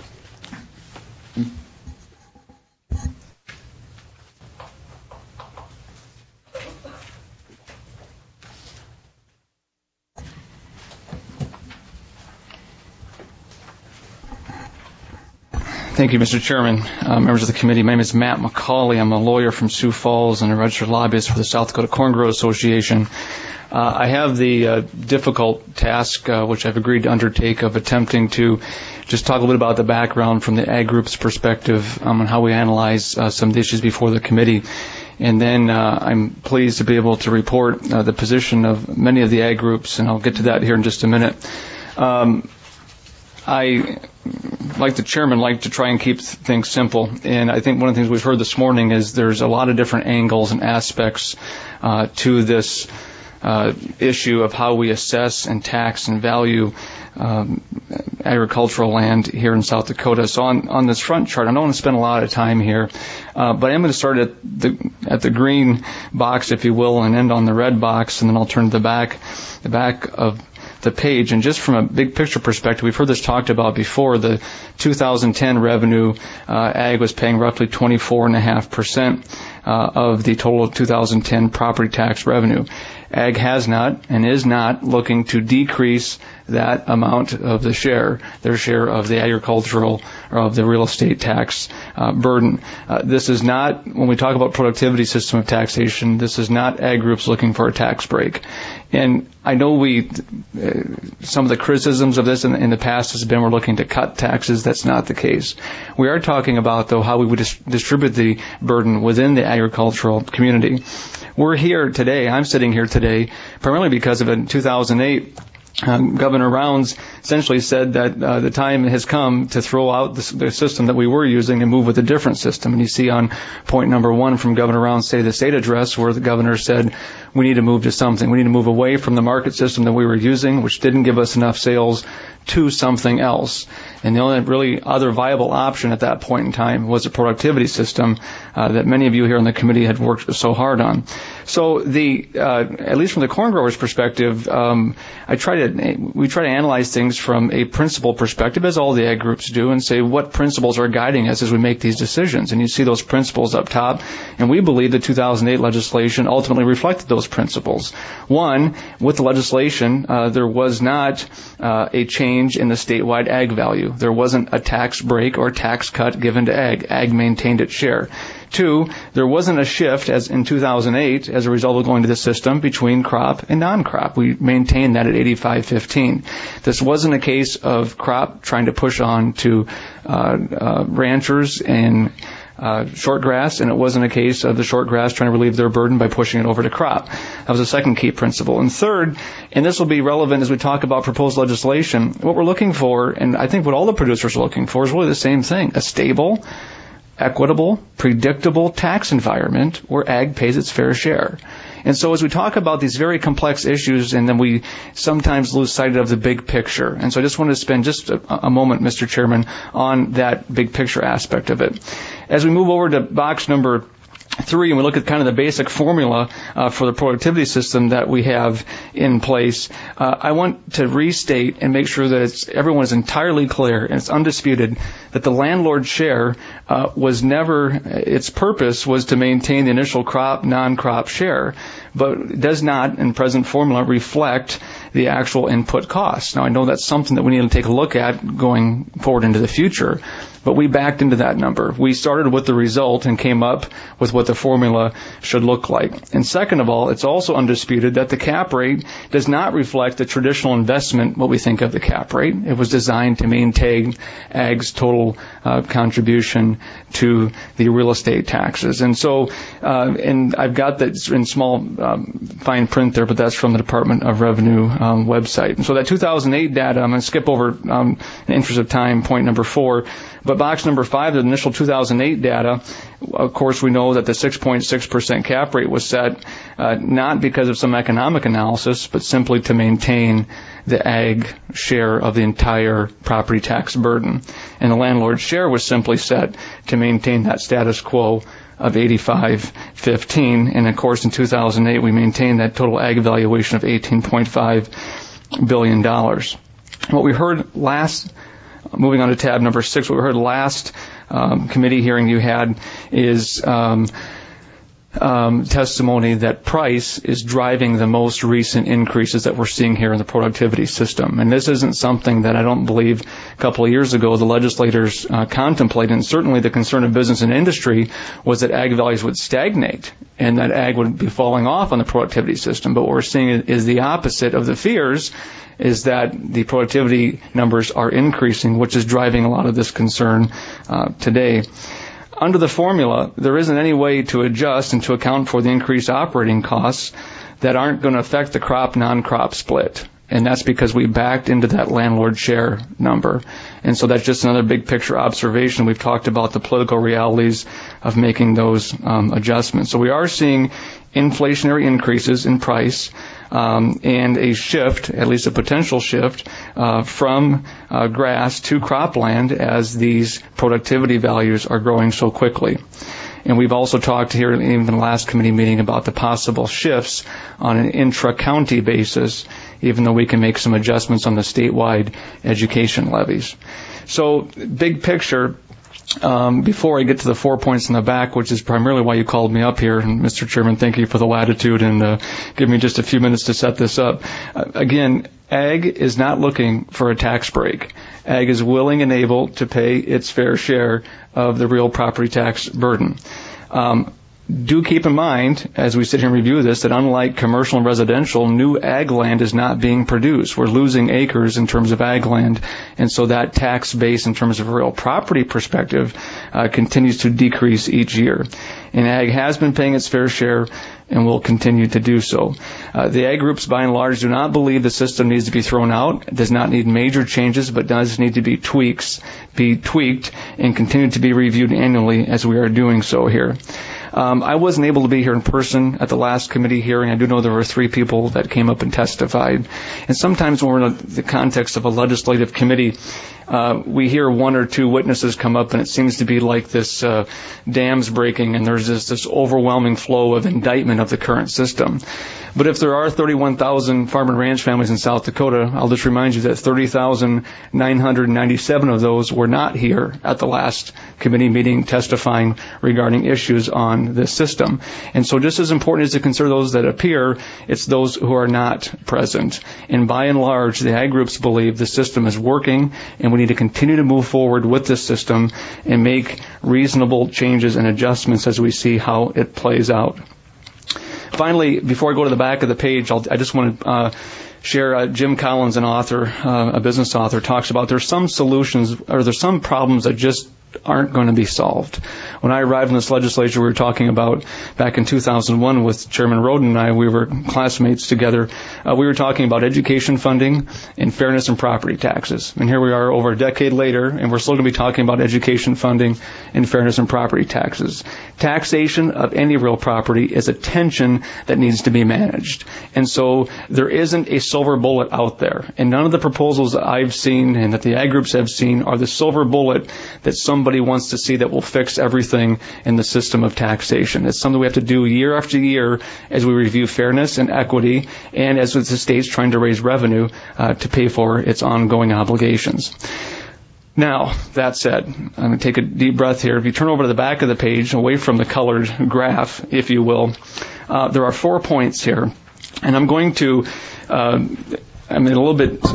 Thank you, Mister Chairman. Uh, members of the committee, my name is Matt McCauley. I'm a lawyer from Sioux Falls and a registered lobbyist for the South Dakota Corn Growers Association. Uh, I have the uh, difficult task, uh, which I've agreed to undertake, of attempting to just talk a little bit about the background from the ag group's perspective um, on how we analyze uh, some of the issues before the committee. And then uh, I'm pleased to be able to report uh, the position of many of the ag groups, and I'll get to that here in just a minute. Um, I, like the chairman, like to try and keep things simple. And I think one of the things we've heard this morning is there's a lot of different angles and aspects uh, to this uh, issue of how we assess and tax and value um, agricultural land here in South Dakota. So on, on this front chart, I don't want to spend a lot of time here, uh, but I'm going to start at the at the green box, if you will, and end on the red box, and then I'll turn to the back, the back of the page. And just from a big picture perspective, we've heard this talked about before. The two thousand ten revenue, uh, ag was paying roughly twenty-four point five percent uh, of the total two thousand ten property tax revenue. Ag has not and is not looking to decrease that amount of the share, their share of the agricultural or of the real estate tax uh, burden. Uh, this is not, when we talk about productivity system of taxation, this is not ag groups looking for a tax break. And I know we, uh, some of the criticisms of this in, in the past has been we're looking to cut taxes. That's not the case. We are talking about, though, how we would dis- distribute the burden within the agricultural community. We're here today, I'm sitting here today, primarily because of in two thousand eight, Um, Governor Rounds essentially said that uh, the time has come to throw out the, the system that we were using and move with a different system. And you see on point number one from Governor Rounds' State of the State address where the governor said we need to move to something. We need to move away from the market system that we were using, which didn't give us enough sales, to something else. And the only really other viable option at that point in time was a productivity system uh, that many of you here on the committee had worked so hard on. So the, uh, at least from the corn growers' perspective, um, I try to, we try to analyze things from a principle perspective, as all the ag groups do, and say what principles are guiding us as we make these decisions. And you see those principles up top, and we believe the two thousand eight legislation ultimately reflected those principles. One, with the legislation, uh, there was not uh, a change in the statewide ag value. There wasn't a tax break or tax cut given to ag. Ag maintained its share. Two, there wasn't a shift, as in two thousand eight, as a result of going to the system, between crop and non-crop. We maintained that at eighty-five fifteen. This wasn't a case of crop trying to push on to uh, uh, ranchers and uh, short grass, and it wasn't a case of the short grass trying to relieve their burden by pushing it over to crop. That was a second key principle. And third, and this will be relevant as we talk about proposed legislation, what we're looking for, and I think what all the producers are looking for, is really the same thing: a stable, equitable, predictable tax environment where ag pays its fair share. And so as we talk about these very complex issues, and then we sometimes lose sight of the big picture. And so I just wanted to spend just a, a moment, Mister Chairman, on that big picture aspect of it. As we move over to box number three, and we look at kind of the basic formula uh, for the productivity system that we have in place, uh, I want to restate and make sure that it's, everyone is entirely clear and it's undisputed that the landlord share uh, was never, its purpose was to maintain the initial crop, non-crop share, but does not, in present formula, reflect the actual input costs. Now, I know that's something that we need to take a look at going forward into the future, but we backed into that number. We started with the result and came up with what the formula should look like. And second of all, it's also undisputed that the cap rate does not reflect the traditional investment, what we think of the cap rate. It was designed to maintain Ag's total uh, contribution to the real estate taxes. And so, uh, and I've got that in small um, fine print there, but that's from the Department of Revenue um, website. And so that two thousand eight data, I'm going to skip over, um, in the interest of time, point number four. But box number five, the initial two thousand eight data, of course, we know that the six point six percent cap rate was set uh, not because of some economic analysis, but simply to maintain the ag share of the entire property tax burden. And the landlord's share was simply set to maintain that status quo of eighty-five fifteen. And, of course, in two thousand eight, we maintained that total ag valuation of eighteen point five billion dollars. What we heard last Moving on to tab number six, what we heard last um, committee hearing you had is um, um, testimony that price is driving the most recent increases that we're seeing here in the productivity system. And this isn't something that I don't believe a couple of years ago the legislators uh, contemplated. And certainly the concern of business and industry was that ag values would stagnate and that ag would be falling off on the productivity system. But what we're seeing is the opposite of the fears, is that the productivity numbers are increasing, which is driving a lot of this concern uh, today. Under the formula, there isn't any way to adjust and to account for the increased operating costs that aren't going to affect the crop non-crop split. And that's because we backed into that landlord share number. And so that's just another big picture observation. We've talked about the political realities of making those um, adjustments. So we are seeing inflationary increases in price, um, and a shift, at least a potential shift, uh, from uh, grass to cropland as these productivity values are growing so quickly. And we've also talked here in the last committee meeting about the possible shifts on an intra-county basis, even though we can make some adjustments on the statewide education levies. So, big picture, um, before I get to the four points in the back, which is primarily why you called me up here, and Mister Chairman, thank you for the latitude and uh, give me just a few minutes to set this up. Uh, again, ag is not looking for a tax break. Ag is willing and able to pay its fair share of the real property tax burden. Um, do keep in mind, as we sit here and review this, that unlike commercial and residential, new ag land is not being produced. We're losing acres in terms of ag land, and so that tax base in terms of a real property perspective uh, continues to decrease each year. And ag has been paying its fair share and will continue to do so. Uh, the ag groups, by and large, do not believe the system needs to be thrown out. It does not need major changes, but does need to be tweaks, be tweaked, and continue to be reviewed annually as we are doing so here. Um, I wasn't able to be here in person at the last committee hearing. I do know there were three people that came up and testified. And sometimes when we're in the context of a legislative committee, uh, we hear one or two witnesses come up, and it seems to be like this uh, dams breaking, and there's this, this overwhelming flow of indictment of the current system. But if there are thirty-one thousand farm and ranch families in South Dakota, I'll just remind you that thirty thousand nine hundred ninety-seven of those were not here at the last committee meeting testifying regarding issues on this system. And so just as important as to consider those that appear, it's those who are not present. And by and large, the ag groups believe the system is working, and we need to continue to move forward with this system and make reasonable changes and adjustments as we see how it plays out. Finally, before I go to the back of the page, I'll, I just want to uh, share uh, Jim Collins, an author, uh, a business author, talks about there's some solutions or there's some problems that just aren't going to be solved. When I arrived in this legislature, we were talking about, back in two thousand one with Chairman Roden and I, we were classmates together, uh, we were talking about education funding and fairness in property taxes. And here we are over a decade later, and we're still going to be talking about education funding and fairness in property taxes. Taxation of any real property is a tension that needs to be managed. And so there isn't a silver bullet out there. And none of the proposals that I've seen and that the ag groups have seen are the silver bullet that somebody wants to see that will fix everything in the system of taxation. It's something we have to do year after year as we review fairness and equity, and as with the state's trying to raise revenue uh, to pay for its ongoing obligations. Now, that said, I'm going to take a deep breath here. If you turn over to the back of the page, away from the colored graph, if you will, uh, there are four points here. And I'm going to, uh, I'm in a little bit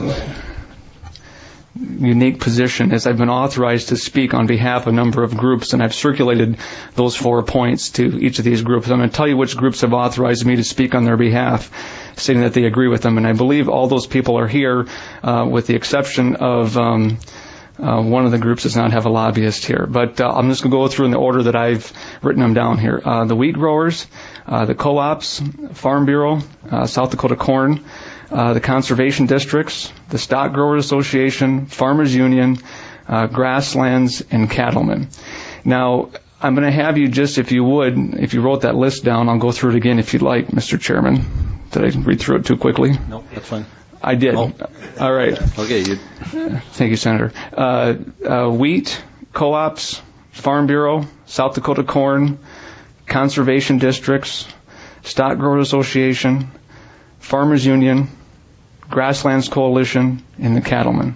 unique position as I've been authorized to speak on behalf of a number of groups, and I've circulated those four points to each of these groups. I'm going to tell you which groups have authorized me to speak on their behalf, stating that they agree with them. And I believe all those people are here, uh, with the exception of um, uh, one of the groups does not have a lobbyist here. But uh, I'm just going to go through in the order that I've written them down here. Uh, the wheat growers, uh, the co-ops, Farm Bureau, uh, South Dakota Corn, Uh, the conservation districts, the Stock Growers Association, Farmers Union, uh, grasslands, and cattlemen. Now, I'm going to have you just, if you would, if you wrote that list down, I'll go through it again if you'd like, Mister Chairman. Did I read through it too quickly? No, that's fine. I did. Oh. All right. Okay. You... Thank you, Senator. Uh, uh, wheat, co-ops, Farm Bureau, South Dakota Corn, conservation districts, Stock Growers Association, Farmers Union, Grasslands Coalition, and the cattlemen.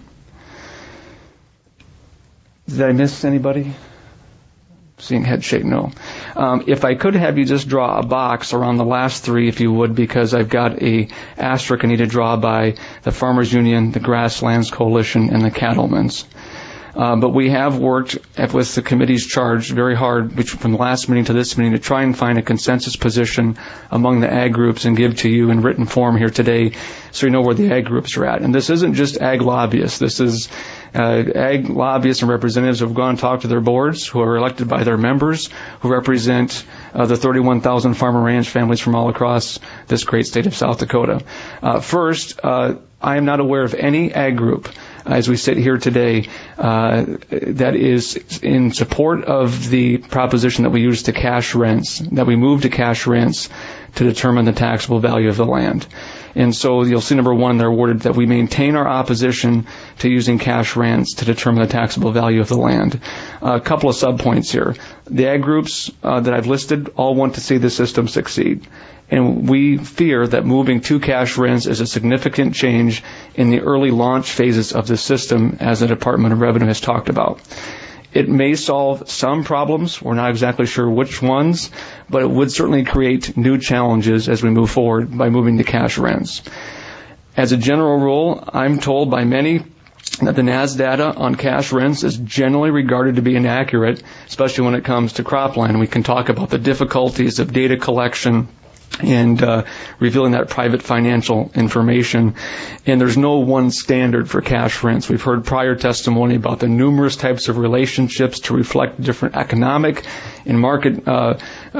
Did I miss anybody? Seeing head shake, no. Um, if I could have you just draw a box around the last three, if you would, because I've got a asterisk I need to draw by the Farmers Union, the Grasslands Coalition, and the cattlemen's. Uh, but we have worked with the committee's charge very hard from the last meeting to this meeting to try and find a consensus position among the ag groups and give to you in written form here today so you know where the ag groups are at. And this isn't just ag lobbyists. This is uh, ag lobbyists and representatives who have gone and talked to their boards, who are elected by their members, who represent uh, the thirty-one thousand farm and ranch families from all across this great state of South Dakota. Uh, first, uh, I am not aware of any ag group as we sit here today, uh, that is in support of the proposition that we use to cash rents, that we move to cash rents to determine the taxable value of the land. And so you'll see, number one, they're worded that we maintain our opposition to using cash rents to determine the taxable value of the land. Uh, a couple of subpoints here. The ag groups uh, that I've listed all want to see the system succeed. And we fear that moving to cash rents is a significant change in the early launch phases of the system, as the Department of Revenue has talked about. It may solve some problems. We're not exactly sure which ones, but it would certainly create new challenges as we move forward by moving to cash rents. As a general rule, I'm told by many that the N A S data on cash rents is generally regarded to be inaccurate, especially when it comes to cropland. We can talk about the difficulties of data collection and uh, revealing that private financial information. And there's no one standard for cash rents. We've heard prior testimony about the numerous types of relationships to reflect different economic and market uh,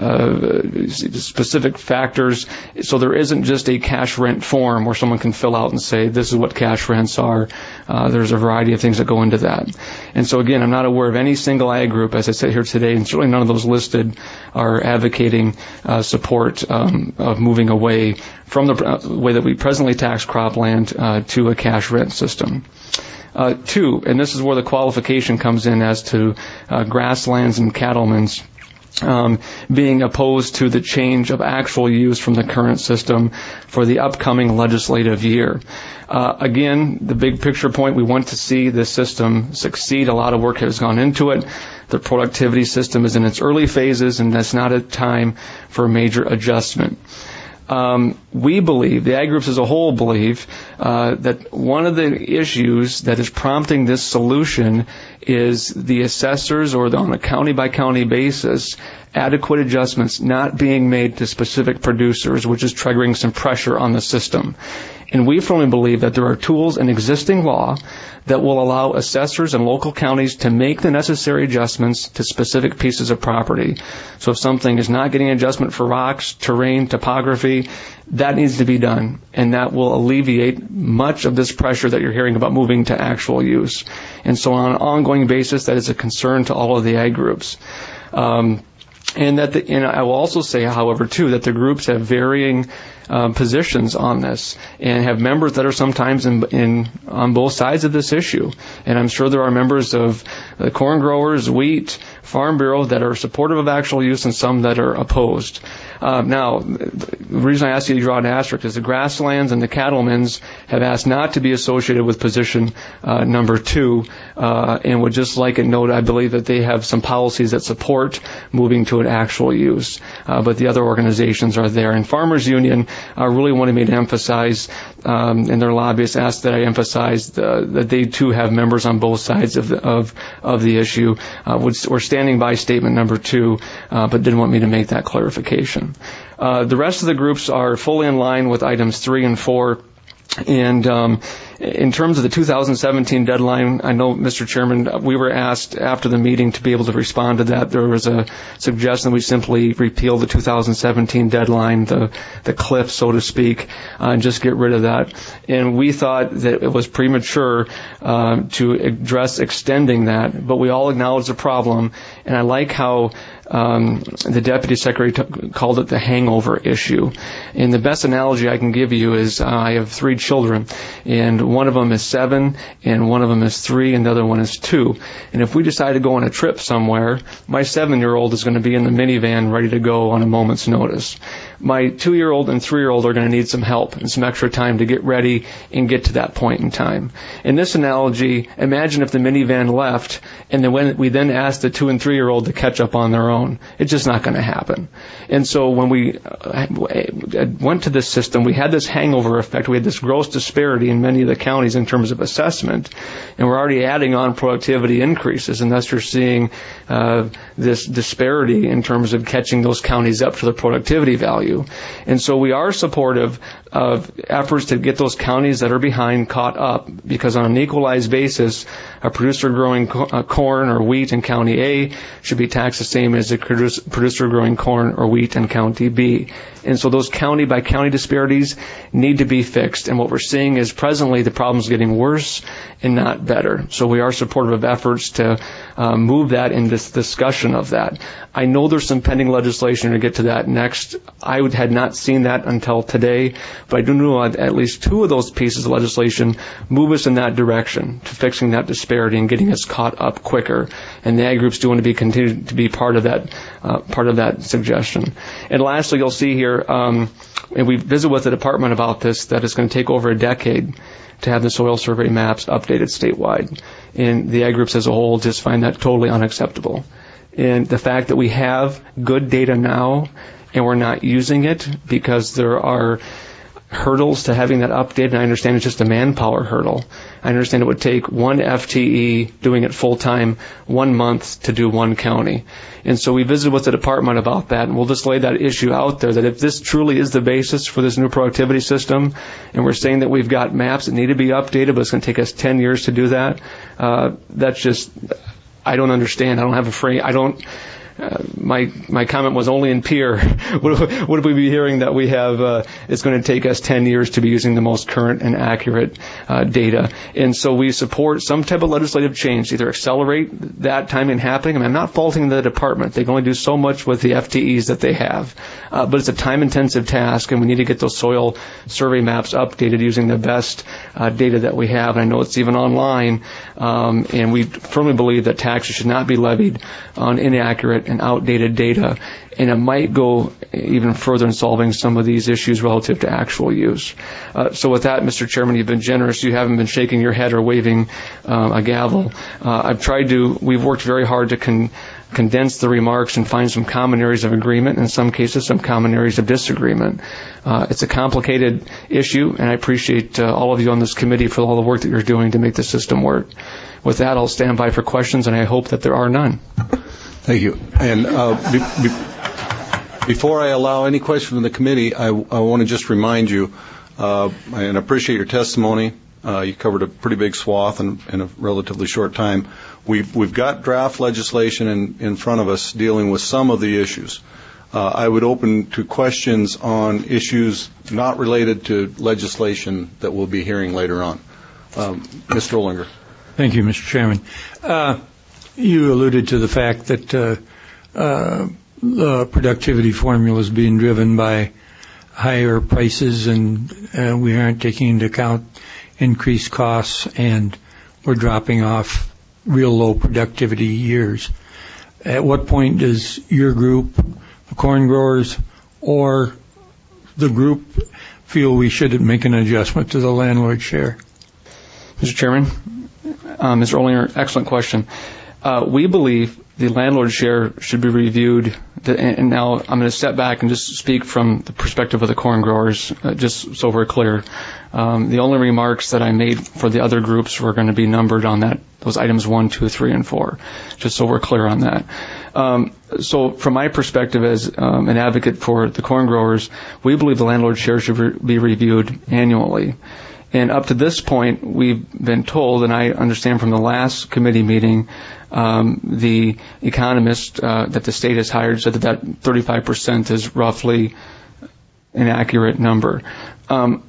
uh, specific factors. So there isn't just a cash rent form where someone can fill out and say, this is what cash rents are. Uh, there's a variety of things that go into that. And so again, I'm not aware of any single ag group, as I sit here today, and certainly none of those listed are advocating uh, support um, of moving away from the uh, way that we presently tax cropland uh, to a cash rent system. Uh, two, and this is where the qualification comes in as to uh, grasslands and cattlemen's, um, being opposed to the change of actual use from the current system for the upcoming legislative year. Uh, again, the big picture point, we want to see this system succeed. A lot of work has gone into it. The productivity system is in its early phases, and that's not a time for a major adjustment. Um, we believe, the ag groups as a whole believe, uh, that one of the issues that is prompting this solution is the assessors, or the, on a county-by-county basis, adequate adjustments not being made to specific producers, which is triggering some pressure on the system. And we firmly believe that there are tools in existing law that will allow assessors and local counties to make the necessary adjustments to specific pieces of property. So if something is not getting an adjustment for rocks, terrain, topography, that needs to be done. And that will alleviate much of this pressure that you're hearing about moving to actual use. And so on an ongoing basis, that is a concern to all of the ag groups. Um, and that the, and I will also say, however, too, that the groups have varying Um, positions on this and have members that are sometimes in, in on both sides of this issue. And I'm sure there are members of the corn growers, wheat, Farm Bureau that are supportive of actual use and some that are opposed. Uh, now, the reason I asked you to draw an asterisk is the grasslands and the cattlemen's have asked not to be associated with position uh, number two uh, and would just like it noted, I believe that they have some policies that support moving to an actual use. Uh, but the other organizations are there. And Farmers Union uh, really wanted me to emphasize, um, and their lobbyists asked that I emphasize uh, that they too have members on both sides of the, of, of the issue. Uh, we're standing by statement number two, uh, but didn't want me to make that clarification. Uh, the rest of the groups are fully in line with items three and four. And um, in terms of the two thousand seventeen deadline, I know, Mister Chairman, we were asked after the meeting to be able to respond to that. There was a suggestion that we simply repeal the two thousand seventeen deadline, the, the cliff, so to speak, uh, and just get rid of that. And we thought that it was premature uh, to address extending that, but we all acknowledge the problem. And I like how Um, the Deputy Secretary t- called it the hangover issue. And the best analogy I can give you is uh, I have three children, and one of them is seven, and one of them is three, and the other one is two. And if we decide to go on a trip somewhere, my seven-year-old is going to be in the minivan ready to go on a moment's notice. My two-year-old and three-year-old are going to need some help and some extra time to get ready and get to that point in time. In this analogy, imagine if the minivan left, and then when we then asked the two- and three-year-old to catch up on their own. It's just not going to happen. And so when we went to this system, we had this hangover effect. We had this gross disparity in many of the counties in terms of assessment, and we're already adding on productivity increases, and thus you're seeing uh, this disparity in terms of catching those counties up to the productivity value. And so we are supportive of efforts to get those counties that are behind caught up, because on an equalized basis, a producer growing co- uh, corn or wheat in County A should be taxed the same as a producer growing corn or wheat in County B. And so those county by county disparities need to be fixed. And what we're seeing is presently the problem's getting worse and not better. So we are supportive of efforts to uh, move that in this discussion of that. I know there's some pending legislation to get to that next. I would, had not seen that until today, but I do know at least two of those pieces of legislation move us in that direction to fixing that disparity and getting us caught up quicker. And the ag groups do want to be continue to be part of that uh, part of that suggestion. And lastly, you'll see here, um, and we visited with the department about this, that it's going to take over a decade to have the soil survey maps updated statewide. And the ag groups as a whole just find that totally unacceptable. And the fact that we have good data now and we're not using it because there are hurdles to having that updated, and I understand it's just a manpower hurdle. I understand it would take one F T E doing it full-time one month to do one county. And so we visited with the department about that, and we'll just lay that issue out there, that if this truly is the basis for this new productivity system, and we're saying that we've got maps that need to be updated, but it's going to take us ten years to do that, uh, that's just, I don't understand. I don't have a frame. I don't... Uh, my my comment was only in peer. Would, would we be hearing that we have, uh, it's going to take us ten years to be using the most current and accurate uh, data? And so we support some type of legislative change to either accelerate that timing happening. I mean, I'm not faulting the department. They can only do so much with the F T Es that they have. Uh, but it's a time-intensive task, and we need to get those soil survey maps updated using the best uh, data that we have. And I know it's even online, um, and we firmly believe that taxes should not be levied on inaccurate and outdated data, and it might go even further in solving some of these issues relative to actual use. Uh, so with that, Mister Chairman, you've been generous. You haven't been shaking your head or waving uh, a gavel. Uh, I've tried to, we've worked very hard to con- condense the remarks and find some common areas of agreement, in some cases some common areas of disagreement. Uh, it's a complicated issue, and I appreciate uh, all of you on this committee for all the work that you're doing to make the system work. With that, I'll stand by for questions, and I hope that there are none. Thank you. And uh, be, be, before I allow any question from the committee, I, I want to just remind you, uh, and appreciate your testimony. Uh, you covered a pretty big swath in, in a relatively short time. We've, we've got draft legislation in, in front of us dealing with some of the issues. Uh, I would open to questions on issues not related to legislation that we'll be hearing later on. Um, Mister Olinger. Thank you, Mister Chairman. Uh, you alluded to the fact that uh, uh, the productivity formula is being driven by higher prices, and uh, we aren't taking into account increased costs, and we're dropping off real low productivity years. At what point does your group, the corn growers, or the group feel we should make an adjustment to the landlord share? Mister Chairman, uh, Mister Olinger, excellent question. Uh, we believe the landlord share should be reviewed, to, and now I'm going to step back and just speak from the perspective of the corn growers, uh, just so we're clear. Um, the only remarks that I made for the other groups were going to be numbered on that, those items one, two, three, and four, just so we're clear on that. Um, so from my perspective as um, an advocate for the corn growers, we believe the landlord share should re- be reviewed annually. And up to this point, we've been told, and I understand from the last committee meeting, um, the economist uh, that the state has hired said that that thirty-five percent is roughly an accurate number. Um,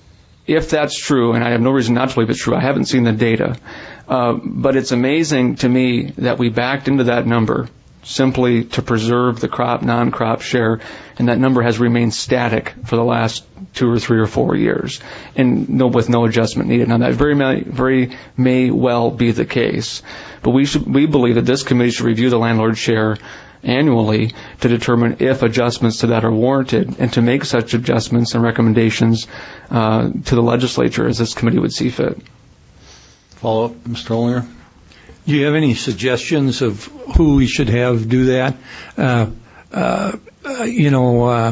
if that's true, and I have no reason not to believe it's true, I haven't seen the data, uh, but it's amazing to me that we backed into that number simply to preserve the crop, non-crop share, and that number has remained static for the last two or three or four years, and no, with no adjustment needed. Now, that very may, very may well be the case, but we should, we believe that this committee should review the landlord share annually to determine if adjustments to that are warranted, and to make such adjustments and recommendations uh, to the legislature as this committee would see fit. Follow up, Mister Olinger? Do you have any suggestions of who we should have do that? Uh, uh, uh, you know, uh,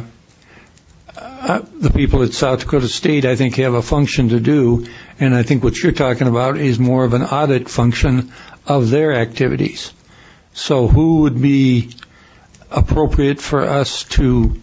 uh, the people at South Dakota State, I think, have a function to do, and I think what you're talking about is more of an audit function of their activities. So who would be appropriate for us to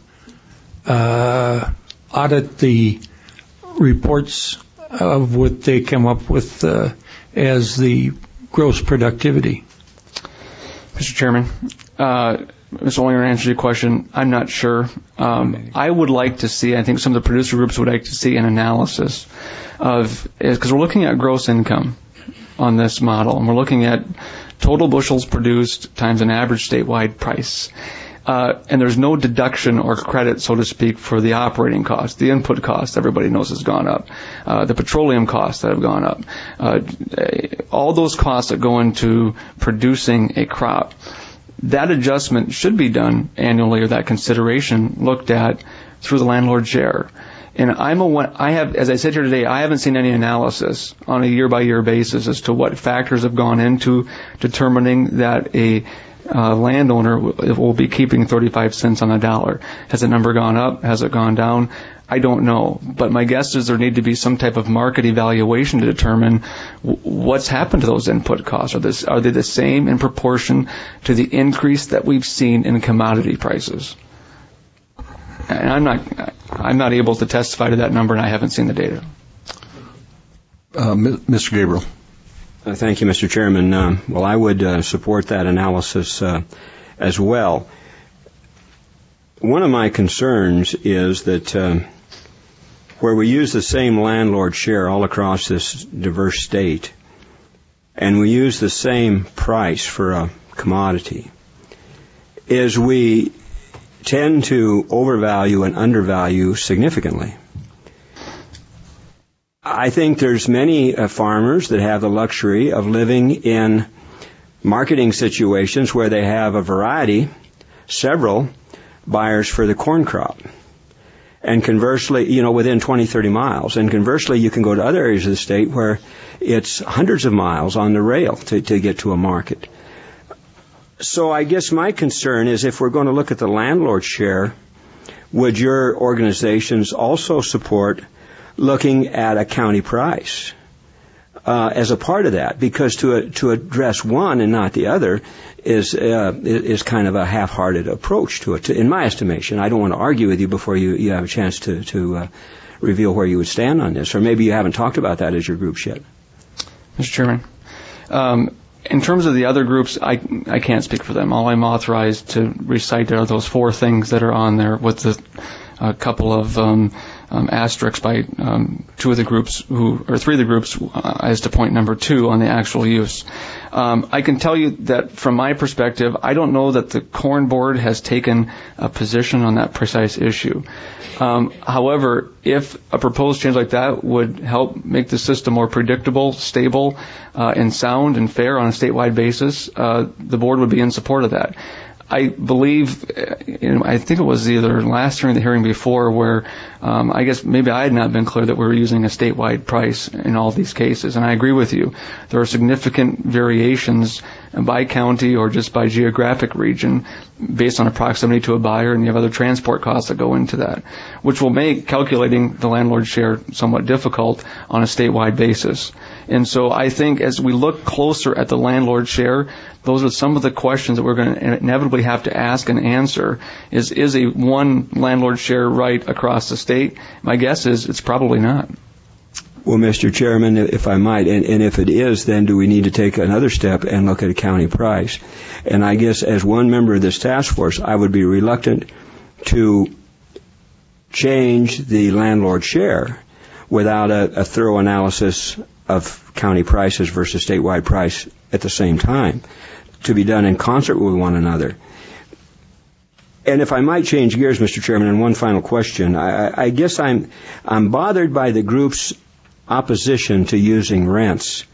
uh, audit the reports of what they come up with uh, as the gross productivity? Mister Chairman, uh, Mister Olinger, answer your question. I'm not sure. Um, I would like to see, I think some of the producer groups would like to see an analysis of, because we're looking at gross income on this model, and we're looking at total bushels produced times an average statewide price. Uh, and there's no deduction or credit, so to speak, for the operating cost. The input cost, everybody knows, has gone up. Uh, the petroleum costs that have gone up. Uh, all those costs that go into producing a crop. That adjustment should be done annually, or that consideration looked at through the landlord share. And I'm a, I have, as I said here today, I haven't seen any analysis on a year-by-year basis as to what factors have gone into determining that a Uh, landowner will, will be keeping thirty-five cents on the dollar. Has the number gone up? Has it gone down? I don't know. But my guess is there need to be some type of market evaluation to determine w- what's happened to those input costs. Are, this, are they the same in proportion to the increase that we've seen in commodity prices? And I'm not, I'm not able to testify to that number, and I haven't seen the data. Uh, Mister Gabriel. Uh, thank you, Mister Chairman. Uh, well, I would uh, support that analysis uh, as well. One of my concerns is that uh, where we use the same landlord share all across this diverse state, and we use the same price for a commodity, is we tend to overvalue and undervalue significantly. I think there's many uh, farmers that have the luxury of living in marketing situations where they have a variety, several buyers for the corn crop. And conversely, you know, within twenty, thirty miles. And conversely, you can go to other areas of the state where it's hundreds of miles on the rail to, to get to a market. So I guess my concern is, if we're going to look at the landlord share, would your organizations also support looking at a county price uh, as a part of that? Because to uh, to address one and not the other is uh, is kind of a half-hearted approach to it, in my estimation. I don't want to argue with you before you, you have a chance to, to uh, reveal where you would stand on this, or maybe you haven't talked about that as your groups yet. Mister Chairman, um, in terms of the other groups, I, I can't speak for them. All I'm authorized to recite are those four things that are on there with the a couple of um, um, asterisks by um, two of the groups, who or three of the groups, uh, as to point number two on the actual use. Um, I can tell you that from my perspective, I don't know that the Corn Board has taken a position on that precise issue. Um, however, if a proposed change like that would help make the system more predictable, stable, uh, and sound and fair on a statewide basis, uh, the board would be in support of that. I believe, I think it was either last hearing or the hearing before, where um, I guess maybe I had not been clear that we were using a statewide price in all these cases. And I agree with you. There are significant variations by county or just by geographic region based on a proximity to a buyer, and you have other transport costs that go into that, which will make calculating the landlord share somewhat difficult on a statewide basis. And so I think as we look closer at the landlord share, those are some of the questions that we're going to inevitably have to ask and answer. Is is a one landlord share right across the state? My guess is it's probably not. Well, Mister Chairman, if I might, and, and if it is, then do we need to take another step and look at a county price? And I guess as one member of this task force, I would be reluctant to change the landlord share without a, a thorough analysis of county prices versus statewide price at the same time, to be done in concert with one another. And if I might change gears, Mister Chairman, and one final question, I, I guess I'm I'm bothered by the group's opposition to using rents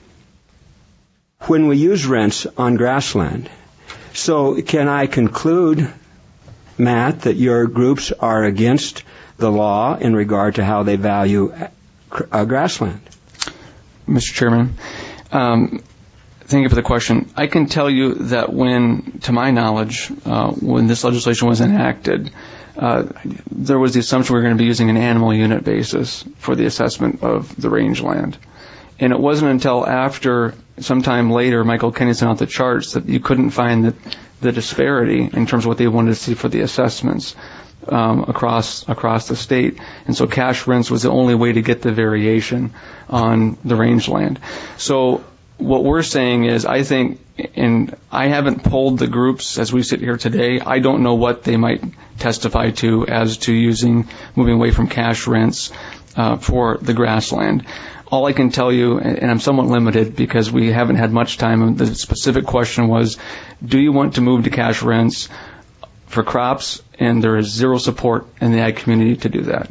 when we use rents on grassland. So can I conclude, Matt, that your groups are against the law in regard to how they value uh, grassland? Mister Chairman, um, thank you for the question. I can tell you that when, to my knowledge, uh, when this legislation was enacted, uh, there was the assumption we were going to be using an animal unit basis for the assessment of the rangeland. And it wasn't until after, sometime later, Michael Kenny sent out the charts that you couldn't find the, the disparity in terms of what they wanted to see for the assessments um, across across the state. And so cash rents was the only way to get the variation on the rangeland. So what we're saying is, I think, and I haven't polled the groups as we sit here today, I don't know what they might testify to as to using, moving away from cash rents uh, for the grassland. All I can tell you, and I'm somewhat limited because we haven't had much time, the specific question was, do you want to move to cash rents for crops? And there is zero support in the ag community to do that.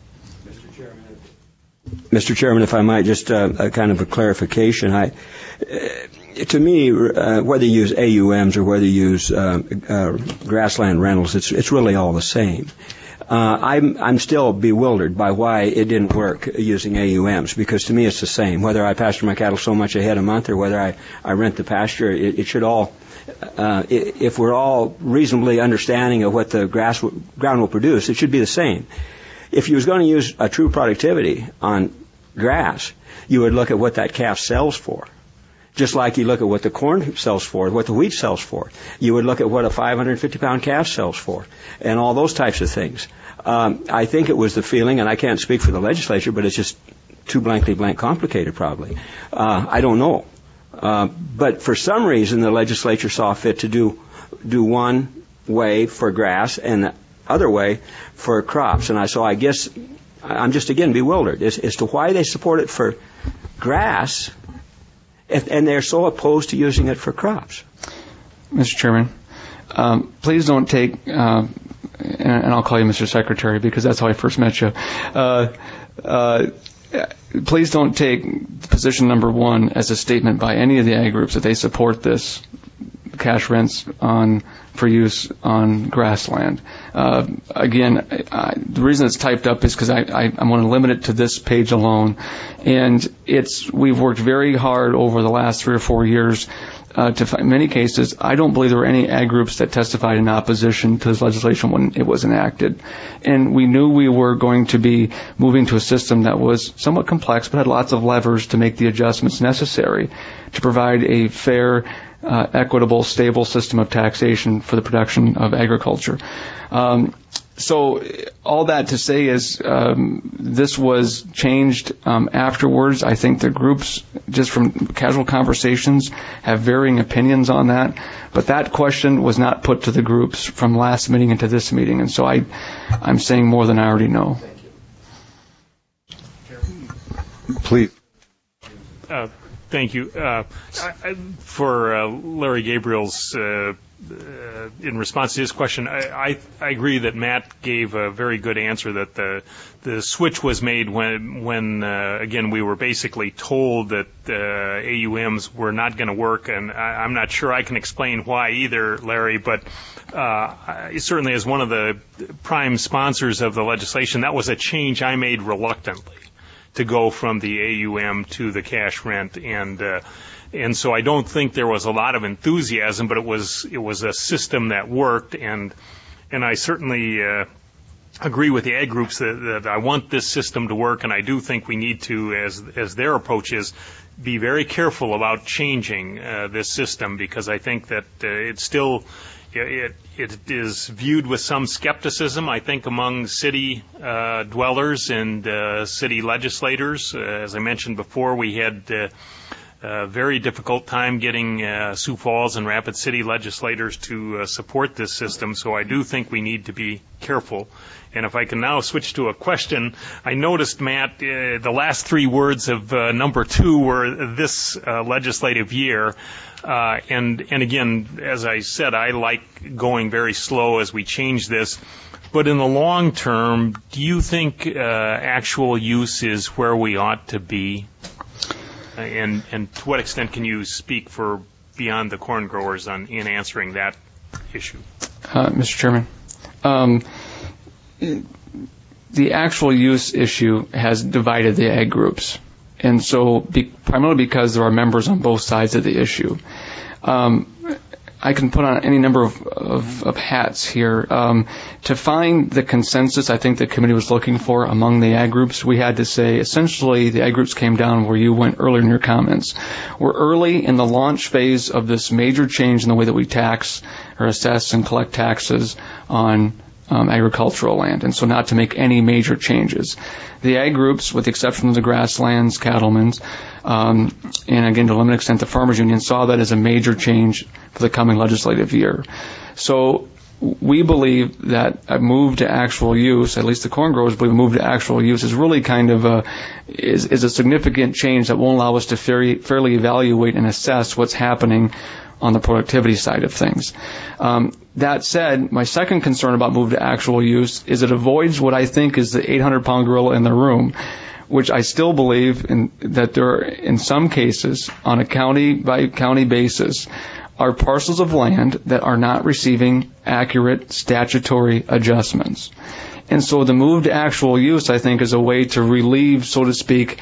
Mister Chairman, if I might, just uh, a kind of a clarification. I, uh, to me, uh, whether you use A U Ms or whether you use uh, uh, grassland rentals, it's it's really all the same. Uh, I'm I'm still bewildered by why it didn't work using A U Ms, because to me it's the same. Whether I pasture my cattle so much a head a month or whether I, I rent the pasture, it, it should all, uh, if we're all reasonably understanding of what the grass w- ground will produce, it should be the same. If you was going to use a true productivity on grass, you would look at what that calf sells for. Just like you look at what the corn sells for, what the wheat sells for. You would look at what a five hundred fifty pound calf sells for, and all those types of things. Um, I think it was the feeling, and I can't speak for the legislature, but it's just too blankly blank complicated probably. Uh, I don't know. Uh, but for some reason the legislature saw fit to do do one way for grass and the other way for crops. And I so I guess I'm just again bewildered as, as to why they support it for grass and they're so opposed to using it for crops. Mister Chairman, um, please don't take, uh, and I'll call you Mister Secretary because that's how I first met you. Uh, uh, please don't take position number one as a statement by any of the ag groups that they support this cash rents on for use on grassland. Uh, again, I, the reason it's typed up is because I, I, I want to limit it to this page alone. And it's we've worked very hard over the last three or four years uh, to find, in many cases, I don't believe there were any ag groups that testified in opposition to this legislation when it was enacted. And we knew we were going to be moving to a system that was somewhat complex but had lots of levers to make the adjustments necessary to provide a fair, Uh, equitable, stable system of taxation for the production of agriculture. Um, so all that to say is um, this was changed um, afterwards. I think the groups, just from casual conversations, have varying opinions on that. But that question was not put to the groups from last meeting into this meeting, and so I, I'm saying more than I already know. Please. Uh, thank you. Uh, I, for uh, Larry Gabriel's, uh, uh, in response to his question, I, I, I agree that Matt gave a very good answer that the the switch was made when, when uh, again, we were basically told that uh, A U Ms were not going to work, and I, I'm not sure I can explain why either, Larry, but uh, I, certainly as one of the prime sponsors of the legislation, that was a change I made reluctantly, to go from the A U M to the cash rent, and uh, and so I don't think there was a lot of enthusiasm, but it was it was a system that worked, and and I certainly uh, agree with the ag groups that, that I want this system to work, and I do think we need to, as as their approach is, be very careful about changing uh, this system, because I think that uh, it's still. It, it is viewed with some skepticism, I think, among city uh, dwellers and uh, city legislators. Uh, as I mentioned before, we had uh, a very difficult time getting uh, Sioux Falls and Rapid City legislators to uh, support this system, so I do think we need to be careful. And if I can now switch to a question, I noticed, Matt, uh, the last three words of uh, number two were this uh, legislative year. Uh, and, and again, as I said, I like going very slow as we change this. But in the long term, do you think uh, actual use is where we ought to be? Uh, and, and to what extent can you speak for beyond the corn growers on in answering that issue? Uh, Mister Chairman, um, the actual use issue has divided the ag groups. And so, be, primarily because there are members on both sides of the issue. Um, I can put on any number of, of, of hats here. Um, to find the consensus I think the committee was looking for among the ag groups, we had to say, essentially, the ag groups came down where you went earlier in your comments. We're early in the launch phase of this major change in the way that we tax or assess and collect taxes on Um, agricultural land, and so not to make any major changes. The ag groups, with the exception of the grasslands, cattlemen's, um, and again to a limited extent the farmers union, saw that as a major change for the coming legislative year. So we believe that a move to actual use, at least the corn growers believe a move to actual use, is really kind of a is, is a significant change that won't allow us to fairly, fairly evaluate and assess what's happening on the productivity side of things. Um, that said, my second concern about move to actual use is it avoids what I think is the eight hundred pound gorilla in the room, which I still believe in, that there are, in some cases, on a county by county basis, are parcels of land that are not receiving accurate statutory adjustments. And so the move to actual use, I think, is a way to relieve, so to speak,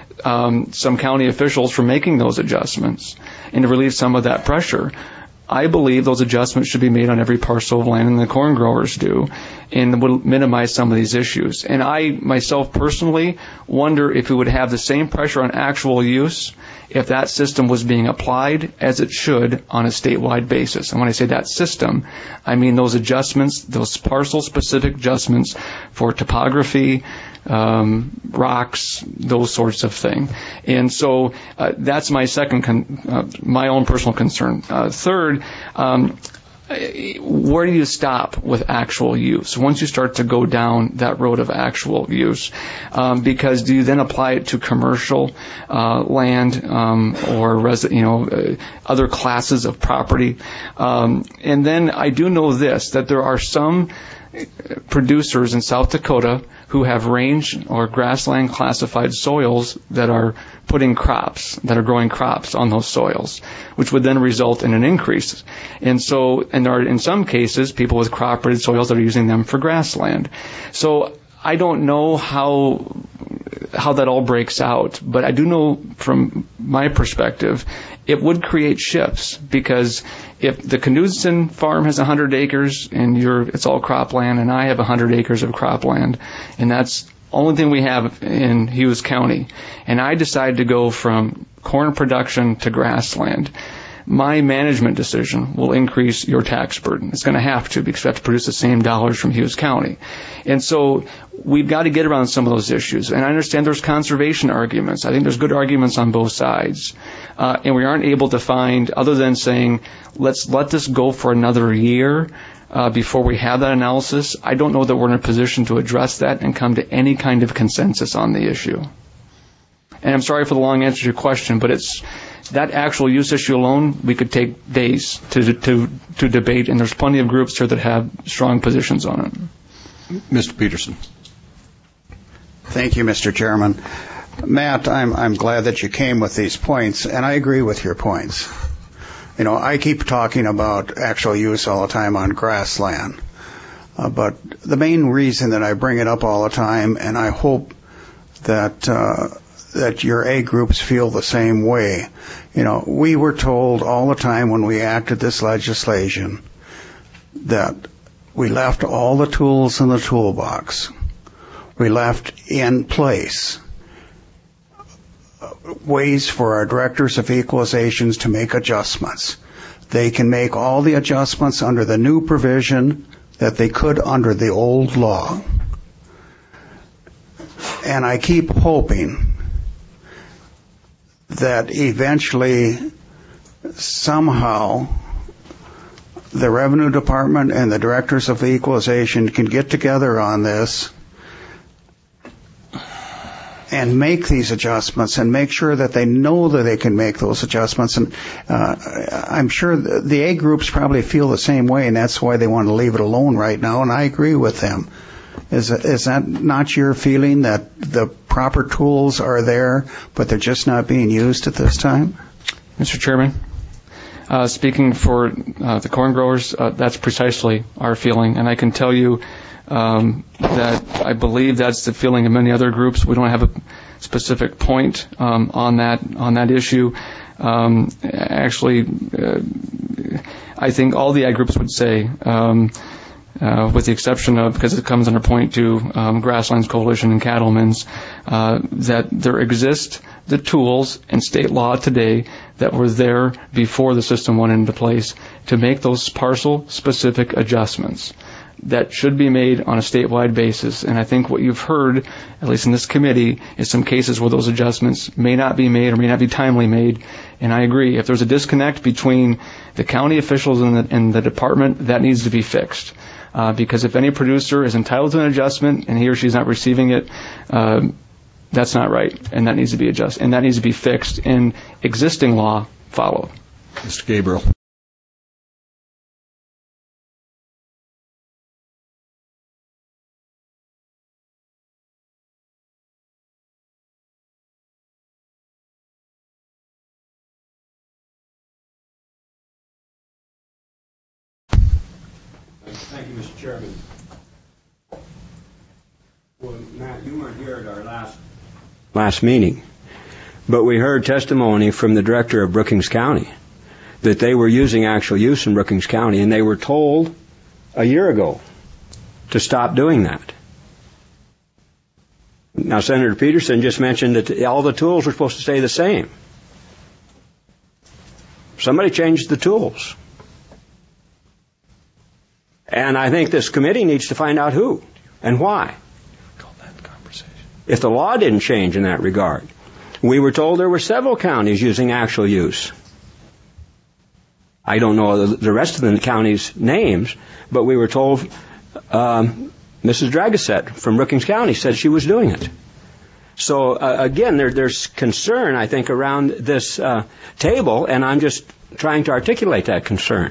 Um, some county officials from making those adjustments and to relieve some of that pressure. I believe those adjustments should be made on every parcel of land, and the corn growers do, and would minimize some of these issues. And I, myself personally, wonder if we would have the same pressure on actual use if that system was being applied as it should on a statewide basis. And when I say that system, I mean those adjustments, those parcel-specific adjustments for topography, um, rocks, those sorts of things. And so uh, that's my second, con- uh, my own personal concern. Uh, third, um, where do you stop with actual use once you start to go down that road of actual use? Um, because do you then apply it to commercial uh, land um, or resi- you know uh, other classes of property? Um, and then I do know this, that there are some producers in South Dakota who have range or grassland classified soils that are putting crops, that are growing crops on those soils, which would then result in an increase. And so, and there are in some cases people with crop rated soils that are using them for grassland. So I don't know how how that all breaks out, but I do know from my perspective it would create shifts, because if the Knudsen farm has one hundred acres and you're, it's all cropland, and I have one hundred acres of cropland, and that's the only thing we have in Hughes County, and I decide to go from corn production to grassland, my management decision will increase your tax burden. It's going to have to, because we have to produce the same dollars from Hughes County. And so we've got to get around some of those issues. And I understand there's conservation arguments. I think there's good arguments on both sides. Uh, and we aren't able to find, other than saying, let's let this go for another year uh, before we have that analysis, I don't know that we're in a position to address that and come to any kind of consensus on the issue. And I'm sorry for the long answer to your question, but it's that actual use issue alone, we could take days to to to debate, and there's plenty of groups here that have strong positions on it. Mister Peterson. Thank you, Mister Chairman. Matt, I'm I'm glad that you came with these points, and I agree with your points. You know, I keep talking about actual use all the time on grassland, uh, but the main reason that I bring it up all the time, and I hope that uh, that your A groups feel the same way. You know, we were told all the time when we acted this legislation that we left all the tools in the toolbox. We left in place ways for our directors of equalizations to make adjustments. They can make all the adjustments under the new provision that they could under the old law. And I keep hoping that eventually, somehow, the Revenue Department and the Directors of Equalization can get together on this and make these adjustments and make sure that they know that they can make those adjustments. And uh, I'm sure the A groups probably feel the same way, and that's why they want to leave it alone right now, and I agree with them. Is, is that not your feeling, that the proper tools are there, but they're just not being used at this time? Mister Chairman, uh, speaking for uh, the corn growers, uh, that's precisely our feeling. And I can tell you um, that I believe that's the feeling of many other groups. We don't have a specific point um, on that on that issue. Um, actually, uh, I think all the ag groups would say, um, Uh, with the exception of, because it comes under point two, um, Grasslands Coalition and Cattlemen's, uh, that there exist the tools in state law today that were there before the system went into place to make those parcel-specific adjustments that should be made on a statewide basis. And I think what you've heard, at least in this committee, is some cases where those adjustments may not be made or may not be timely made. And I agree. If there's a disconnect between the county officials and the, and the department, that needs to be fixed. Uh, because if any producer is entitled to an adjustment and he or she is not receiving it, uh, that's not right, and that needs to be adjusted, and that needs to be fixed, and existing law follow. Mister Gabriel. Thank you, Mister Chairman. Well, Matt, you weren't here at our last last meeting, but we heard testimony from the director of Brookings County that they were using actual use in Brookings County, and they were told a year ago to stop doing that. Now, Senator Peterson just mentioned that all the tools were supposed to stay the same. Somebody changed the tools. And I think this committee needs to find out who and why. If the law didn't change in that regard. We were told there were several counties using actual use. I don't know the rest of the counties' names, but we were told um, Missus Dragoset from Brookings County said she was doing it. So, uh, again, there, there's concern, I think, around this uh, table, and I'm just trying to articulate that concern.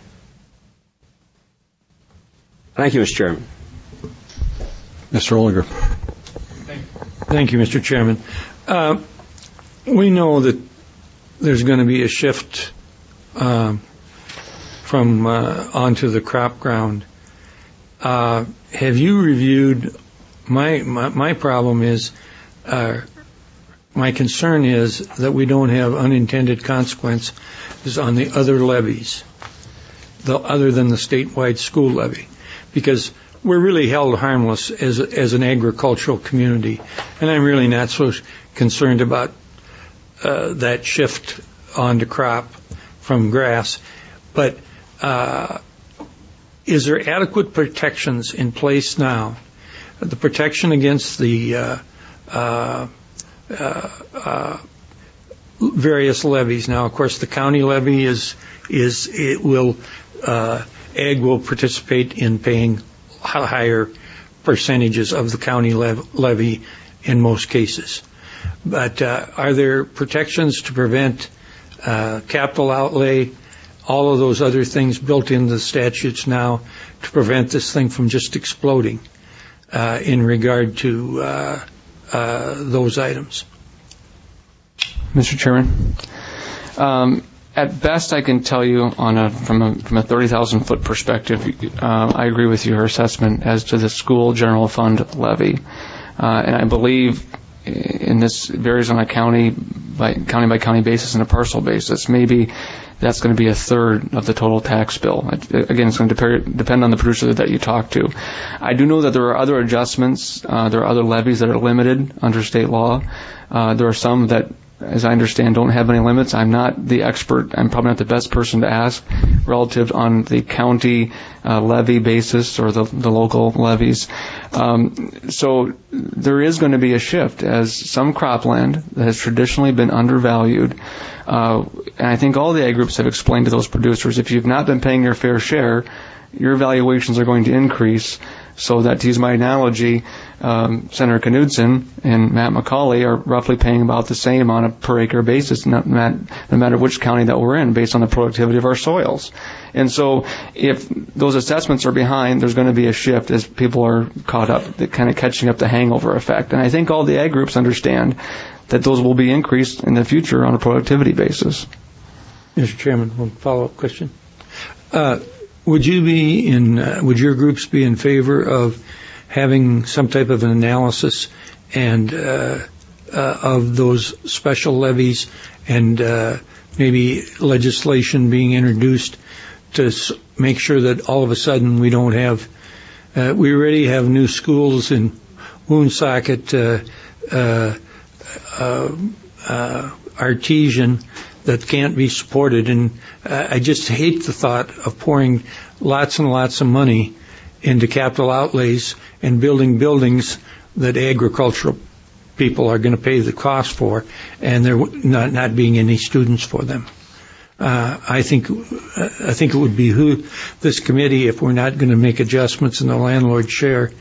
Thank you, Mister Chairman. Mister Olinger. Thank you, Mister Chairman. Uh, we know that there's going to be a shift uh, from uh, onto the crop ground. Uh, have you reviewed, my, my, my problem is, uh, my concern is that we don't have unintended consequences on the other levies, the, other than the statewide school levy. Because we're really held harmless as as an agricultural community, and I'm really not so concerned about uh, that shift onto crop from grass. But uh, is there adequate protections in place now? The protection against the uh, uh, uh, uh, various levies. Now, of course, the county levy is is it will uh, ag will participate in paying higher percentages of the county lev- levy in most cases. But uh, are there protections to prevent uh, capital outlay, all of those other things built into the statutes now to prevent this thing from just exploding uh, in regard to uh, uh, those items? Mister Chairman, um, at best I can tell you on a, from a from a thirty thousand foot perspective, uh, I agree with your assessment as to the school general fund levy, uh, and I believe in this varies on a county by county by county basis and a parcel basis. Maybe that's going to be a third of the total tax bill. Again, it's going to depend on the producer that you talk to. I do know that there are other adjustments. Uh, there are other levies that are limited under state law. Uh, there are some that, as I understand, don't have any limits. I'm not the expert. I'm probably not the best person to ask relative on the county uh, levy basis or the, the local levies. Um, so there is going to be a shift as some cropland that has traditionally been undervalued. Uh, and I think all the ag groups have explained to those producers, if you've not been paying your fair share, your valuations are going to increase. So that, to use my analogy, um, Senator Knudsen and Matt McCauley are roughly paying about the same on a per acre basis, no, no matter which county that we're in, based on the productivity of our soils. And so if those assessments are behind, there's going to be a shift as people are caught up, kind of catching up the hangover effect. And I think all the ag groups understand that those will be increased in the future on a productivity basis. Mister Chairman, one follow-up question. Uh, Would you be in? Uh, would your groups be in favor of having some type of an analysis and uh, uh, of those special levies and uh, maybe legislation being introduced to s- make sure that all of a sudden we don't have? Uh, we already have new schools in Woonsocket, uh, uh, uh, uh, Artesian, that can't be supported, and uh, I just hate the thought of pouring lots and lots of money into capital outlays and building buildings that agricultural people are going to pay the cost for, and there not not being any students for them. Uh, I think I think it would behoove this committee, if we're not going to make adjustments in the landlord share,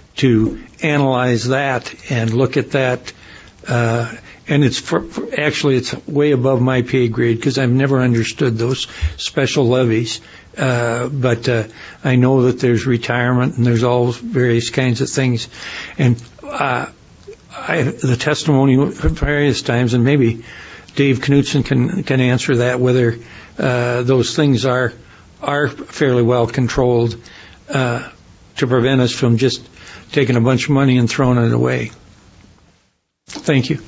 to analyze that and look at that. Uh, And it's for, for, actually it's way above my pay grade because I've never understood those special levies. Uh, but uh, I know that there's retirement and there's all various kinds of things. And uh, I, the testimony at various times, and maybe Dave Knudsen can can answer that, whether uh, those things are are fairly well controlled uh, to prevent us from just taking a bunch of money and throwing it away. Thank you.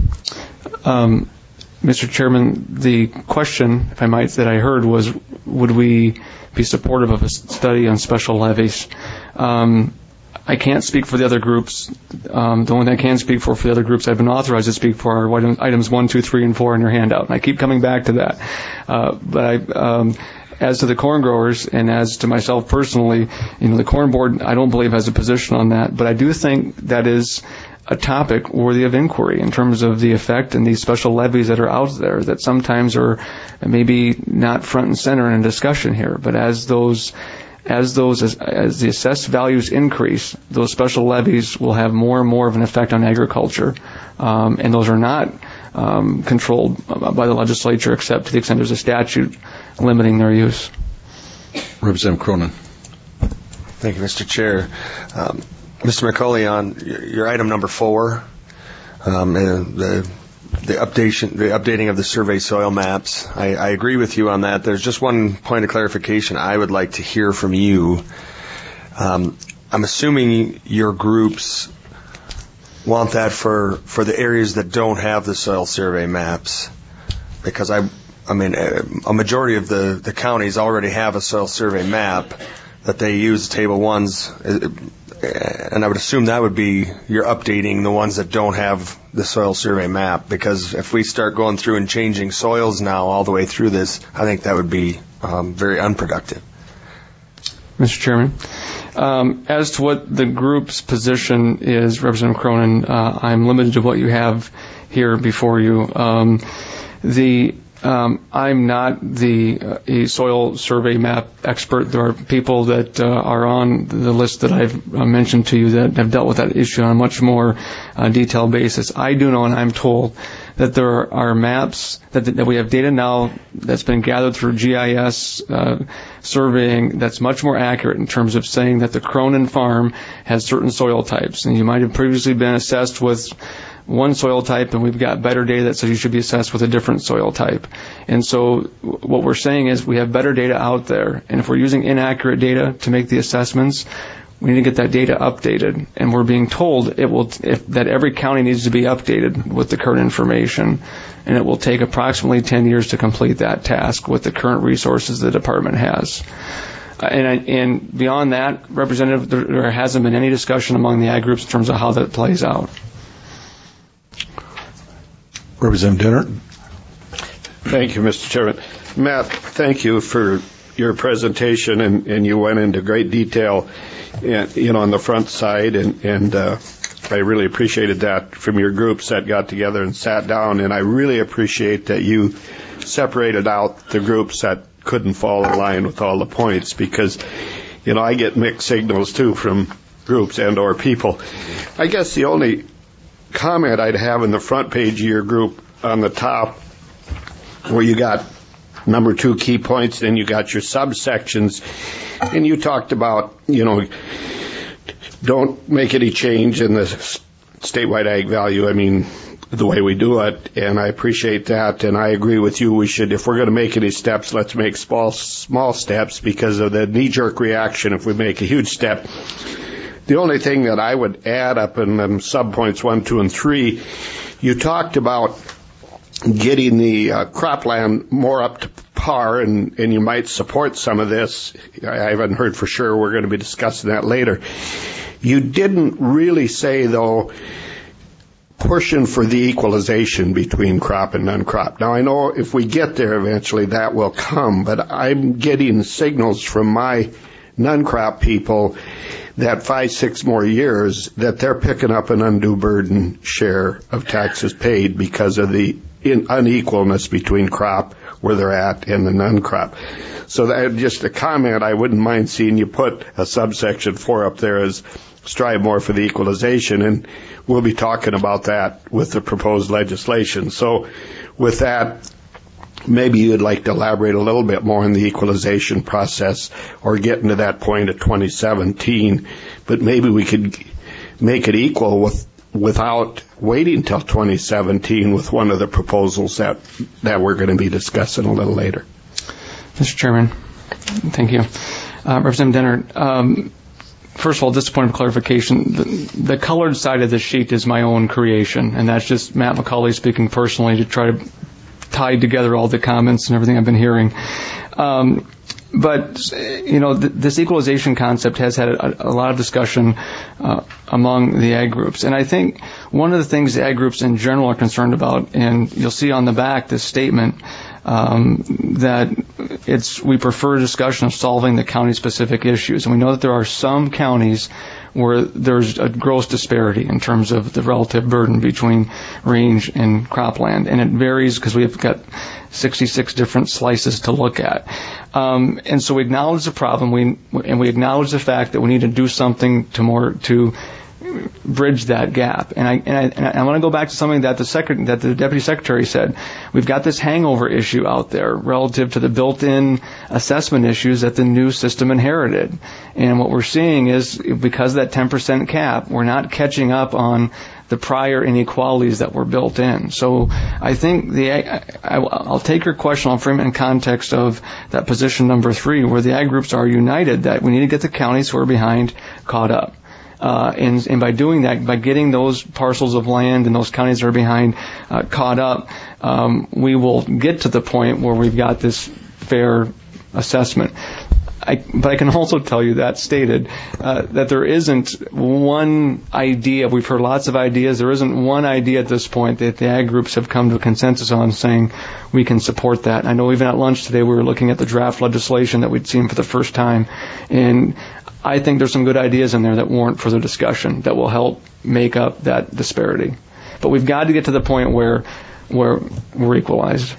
Um, Mister Chairman, the question, if I might, that I heard was, would we be supportive of a study on special levies? Um, I can't speak for the other groups. Um, the only thing I can speak for for the other groups I've been authorized to speak for are items one, two, three, and four in your handout, and I keep coming back to that. Uh, but I, um, as to the corn growers and as to myself personally, you know, the Corn Board, I don't believe has a position on that, but I do think that is a topic worthy of inquiry in terms of the effect and these special levies that are out there that sometimes are maybe not front and center in a discussion here. But as those, as those, as, as the assessed values increase, those special levies will have more and more of an effect on agriculture, um, and those are not um, controlled by the legislature except to the extent there's a statute limiting their use. Representative Cronin. Thank you, Mister Chair. Um, Mister McCauley, on your item number four, um, the the updation, the updating of the survey soil maps, I, I agree with you on that. There's just one point of clarification I would like to hear from you. Um, I'm assuming your groups want that for, for the areas that don't have the soil survey maps, because I, I mean, a majority of the, the counties already have a soil survey map that they use. Table one's and I would assume that would be you're updating the ones that don't have the soil survey map, because if we start going through and changing soils now all the way through this, I think that would be um, very unproductive. Mister Chairman, um, as to what the group's position is, Representative Cronin, uh, I'm limited to what you have here before you. Um, the Um, I'm not the uh, a soil survey map expert. There are people that uh, are on the list that I've uh, mentioned to you that have dealt with that issue on a much more uh, detailed basis. I do know, and I'm told, that there are maps, that, that we have data now that's been gathered through G I S uh, surveying that's much more accurate in terms of saying that the Cronin farm has certain soil types. And you might have previously been assessed with one soil type, and we've got better data that says you should be assessed with a different soil type. And so what we're saying is we have better data out there, and if we're using inaccurate data to make the assessments, we need to get that data updated. And we're being told it will if, that every county needs to be updated with the current information, and it will take approximately ten years to complete that task with the current resources the department has. Uh, and, I, and beyond that, Representative, there, there hasn't been any discussion among the ag groups in terms of how that plays out. Representative Dennert. Thank you, Mister Chairman. Matt, thank you for your presentation, and, and you went into great detail, you know, on the front side, and, and uh, I really appreciated that from your groups that got together and sat down, and I really appreciate that you separated out the groups that couldn't fall in line with all the points, because, you know, I get mixed signals too from groups and or people. I guess the only comment I'd have in the front page of your group on the top, where you got number two key points, then you got your subsections, and you talked about, you know, don't make any change in the statewide ag value. I mean, the way we do it, and I appreciate that, and I agree with you. We should, if we're going to make any steps, let's make small, small steps, because of the knee-jerk reaction if we make a huge step. The only thing that I would add up in um, subpoints one, two, and three, you talked about getting the uh, cropland more up to par, and, and you might support some of this. I haven't heard for sure. We're going to be discussing that later. You didn't really say, though, pushing for the equalization between crop and non-crop. Now, I know if we get there eventually, that will come, but I'm getting signals from my non-crop people that five, six more years that they're picking up an undue burden share of taxes paid because of the in unequalness between crop, where they're at, and the non-crop. So that just a comment, I wouldn't mind seeing you put a subsection four up there as strive more for the equalization, and we'll be talking about that with the proposed legislation. So with that, maybe you'd like to elaborate a little bit more on the equalization process, or getting to that point of twenty seventeen, but maybe we could make it equal with without waiting till twenty seventeen with one of the proposals that, that we're going to be discussing a little later. Mister Chairman, thank you. Uh, Representative Dennert, um, first of all, just a point of clarification. The, the colored side of the sheet is my own creation, and that's just Matt McCauley speaking personally to try to tie together all the comments and everything I've been hearing. Um, But, you know, th- this equalization concept has had a, a lot of discussion uh, among the ag groups. And I think one of the things the ag groups in general are concerned about, and you'll see on the back this statement, um, that it's we prefer discussion of solving the county-specific issues. And we know that there are some counties where there's a gross disparity in terms of the relative burden between range and cropland. And it varies because we've got sixty-six different slices to look at. Um, and so we acknowledge the problem, we, and we acknowledge the fact that we need to do something to more to bridge that gap. And I and I, and I want to go back to something that the secret, that the deputy secretary said. We've got this hangover issue out there relative to the built-in assessment issues that the new system inherited. And what we're seeing is because of that ten percent cap, we're not catching up on the prior inequalities that were built in. So I think the I, I, I'll take your question, I'll frame it in context of that position number three, where the ag groups are united that we need to get the counties who are behind caught up. Uh, and, and by doing that, by getting those parcels of land and those counties that are behind uh, caught up, um, we will get to the point where we've got this fair assessment. I, but I can also tell you that stated uh, that there isn't one idea. We've heard lots of ideas. There isn't one idea at this point that the ag groups have come to a consensus on saying we can support that. I know even at lunch today we were looking at the draft legislation that we'd seen for the first time, and I think there's some good ideas in there that warrant further discussion that will help make up that disparity. But we've got to get to the point where where we're equalized.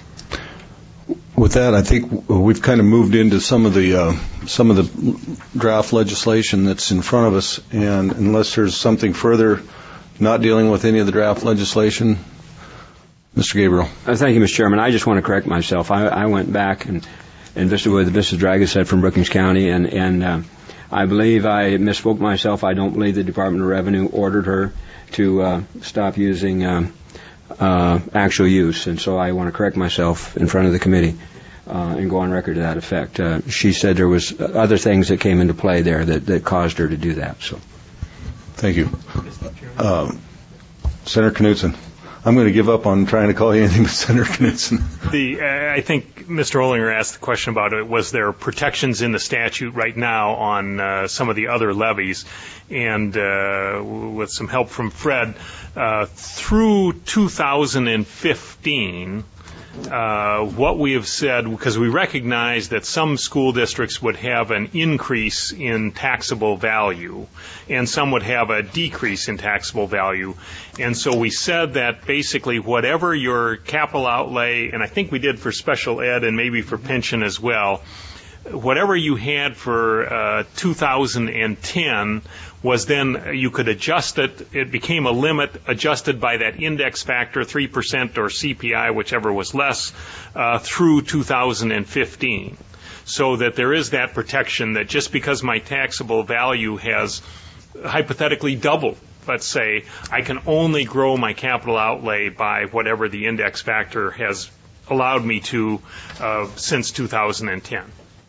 With that, I think we've kind of moved into some of the uh, some of the draft legislation that's in front of us, and unless there's something further not dealing with any of the draft legislation, Mister Gabriel. Uh, thank you, Mister Chairman. I just want to correct myself. I, I went back and, and visited with Missus Draga said from Brookings County, and, and uh, I believe I misspoke myself. I don't believe the Department of Revenue ordered her to uh, stop using um, uh, actual use, and so I want to correct myself in front of the committee uh, and go on record to that effect. Uh, she said there was other things that came into play there that, that caused her to do that. So, thank you, uh, Senator Knudsen. I'm going to give up on trying to call you anything but Senator Knudsen. The uh, I think Mister Ollinger asked the question about it. Was there protections in the statute right now on uh, some of the other levies? And uh, with some help from Fred, uh, through two thousand fifteen, uh, what we have said, because we recognize that some school districts would have an increase in taxable value and some would have a decrease in taxable value. And so we said that basically whatever your capital outlay, and I think we did for special ed and maybe for pension as well, whatever you had for uh, two thousand ten was then you could adjust it. It became a limit adjusted by that index factor, three percent or C P I, whichever was less, uh, through two thousand fifteen. So that there is that protection that just because my taxable value has hypothetically doubled, let's say, I can only grow my capital outlay by whatever the index factor has allowed me to uh, since two thousand ten.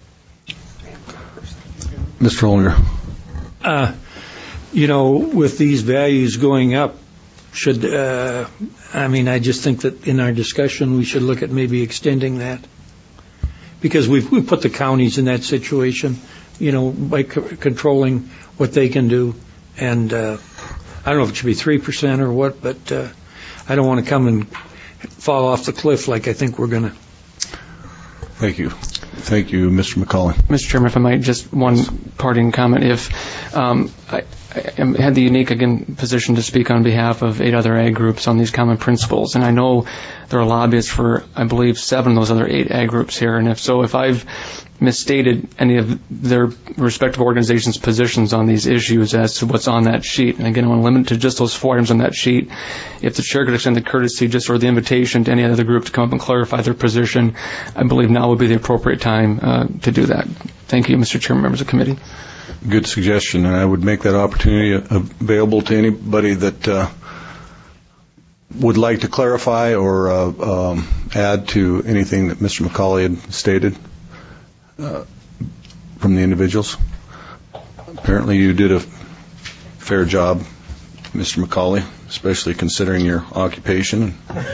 Mister Ollinger. Uh, you know, with these values going up, should, uh, I mean, I just think that in our discussion we should look at maybe extending that. Because we've, we've put the counties in that situation, you know, by c- controlling what they can do. And uh, I don't know if it should be three percent or what, but uh, I don't want to come and fall off the cliff like I think we're going to. Thank you. Thank you, Mister McCauley. Mister Chairman, if I might, just one parting comment. If um, I, I had the unique, again, position to speak on behalf of eight other ag groups on these common principles, and I know there are lobbyists for, I believe, seven of those other eight ag groups here, and if so, if I've misstated any of their respective organizations' positions on these issues as to what's on that sheet, and again, I want to limit it to just those four items on that sheet. If the chair could extend the courtesy just or the invitation to any other group to come up and clarify their position, I believe now would be the appropriate time uh, to do that. Thank you, Mister Chairman, members of the committee. Good suggestion, and I would make that opportunity available to anybody that uh, would like to clarify or uh, um, add to anything that Mister McCauley had stated. Uh, from the individuals. Apparently you did a fair job, Mister McCauley, especially considering your occupation.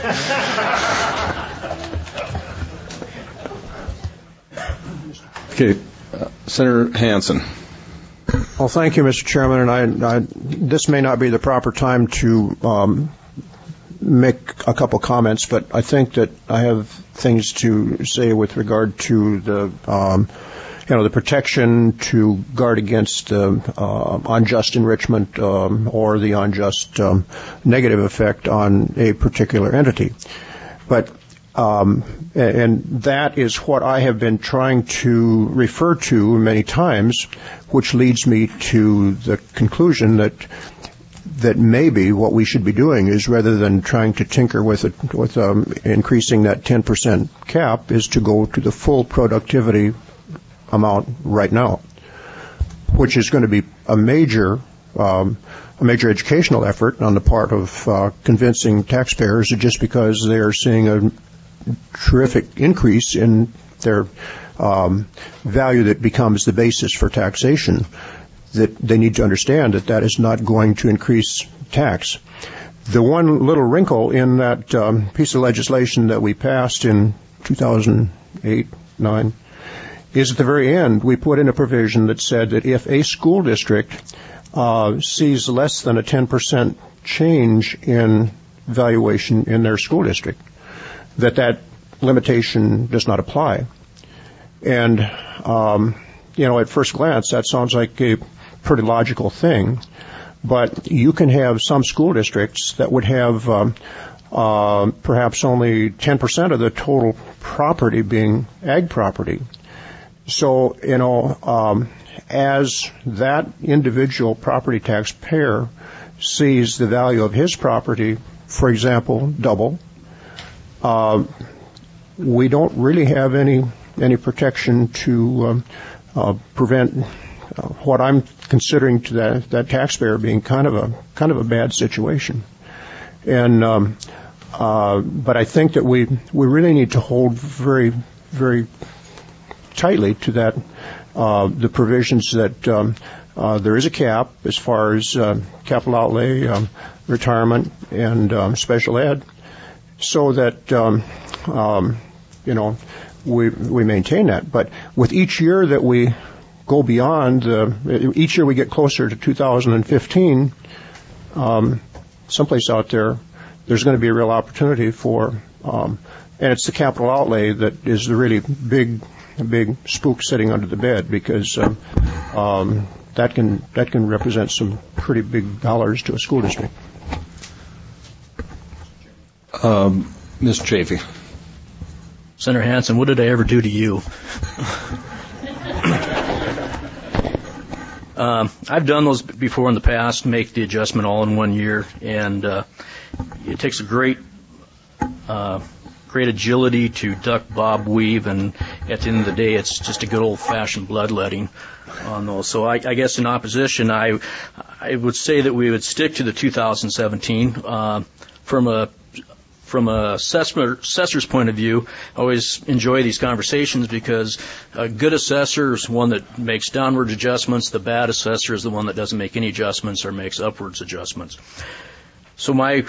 Okay, uh, Senator Hansen. Well, thank you, Mister Chairman, and I, I, this may not be the proper time to um, make a couple comments, but I think that I have things to say with regard to the, um, you know, the protection to guard against uh, uh, unjust enrichment um, or the unjust um, negative effect on a particular entity. But um, and that is what I have been trying to refer to many times, which leads me to the conclusion that that maybe what we should be doing is, rather than trying to tinker with it, with um, increasing that ten percent cap, is to go to the full productivity amount right now, which is going to be a major um, a major educational effort on the part of uh, convincing taxpayers that just because they are seeing a terrific increase in their um, value that becomes the basis for taxation, that they need to understand that that is not going to increase tax. The one little wrinkle in that um, piece of legislation that we passed in two thousand eight, nine, is at the very end, we put in a provision that said that if a school district uh, sees less than a ten percent change in valuation in their school district, that that limitation does not apply. And, um, you know, at first glance, that sounds like a pretty logical thing. But you can have some school districts that would have um, uh, perhaps only ten percent of the total property being ag property. So, you know, um, as that individual property tax payer sees the value of his property, for example, double, uh, we don't really have any any protection to um, uh, prevent uh, what I'm considering to that that taxpayer being kind of a kind of a bad situation. And um, uh, but I think that we we really need to hold very very tightly to that uh, the provisions that um, uh, there is a cap as far as uh, capital outlay, um, retirement, and um, special ed, so that um, um, you know we we maintain that. But with each year that we go beyond, uh, each year we get closer to two thousand fifteen, um, someplace out there, there's going to be a real opportunity for, um, and it's the capital outlay that is the really big. A big spook sitting under the bed, because um, um, that can that can represent some pretty big dollars to a school district. Um, Miz Chafee. Senator Hansen, what did I ever do to you? um, I've done those before in the past, make the adjustment all in one year, and uh, it takes a great uh, great agility to duck, bob, weave, and at the end of the day, it's just a good old-fashioned bloodletting on those. So I, I guess in opposition, I I would say that we would stick to the two thousand seventeen. Uh, from a from a assessor, assessor's point of view, I always enjoy these conversations because a good assessor is one that makes downward adjustments. The bad assessor is the one that doesn't make any adjustments or makes upwards adjustments. So my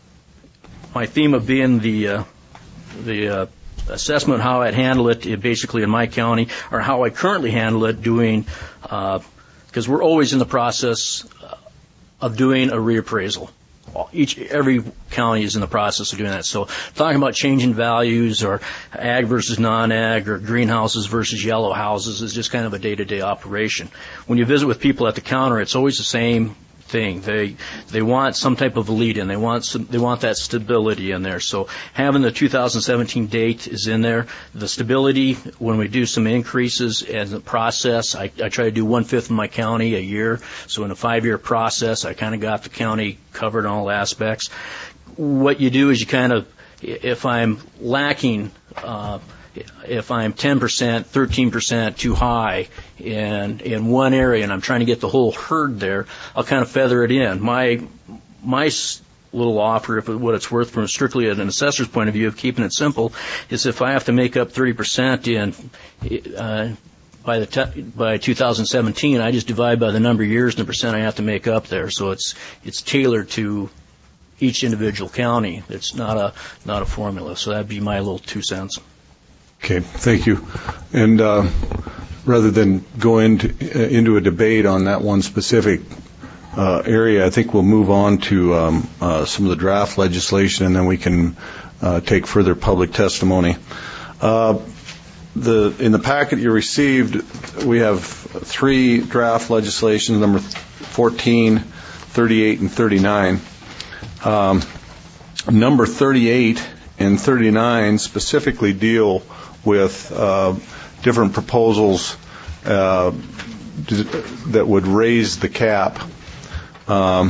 my theme of being the uh, the uh, assessment, how I'd handle it, it basically in my county, or how I currently handle it, doing, because uh, we're always in the process of doing a reappraisal. Each every county is in the process of doing that. So talking about changing values or ag versus non-ag or greenhouses versus yellow houses is just kind of a day-to-day operation. When you visit with people at the counter, it's always the same thing. They they want some type of a lead in. They want some, they want that stability in there. So having the two thousand seventeen date is in there. The stability, when we do some increases as a process, I, I try to do one fifth of my county a year. So in a five year process, I kind of got the county covered in all aspects. What you do is you kind of, if I'm lacking, uh, if I'm ten percent, thirteen percent too high in in one area and I'm trying to get the whole herd there, I'll kind of feather it in. My my little offer, if it, what it's worth from strictly an assessor's point of view of keeping it simple, is if I have to make up thirty percent in uh, by the te- by two thousand seventeen, I just divide by the number of years and the percent I have to make up there. So it's it's tailored to each individual county. It's not a not a formula. So that'd be my little two cents. Okay, thank you. And uh, rather than go into uh, into a debate on that one specific uh, area, I think we'll move on to um, uh, some of the draft legislation, and then we can uh, take further public testimony. Uh, the in the packet you received, we have three draft legislation, number fourteen, thirty-eight, and thirty-nine. Um, number thirty-eight and thirty-nine specifically deal with uh, different proposals uh, d- that would raise the cap. Um,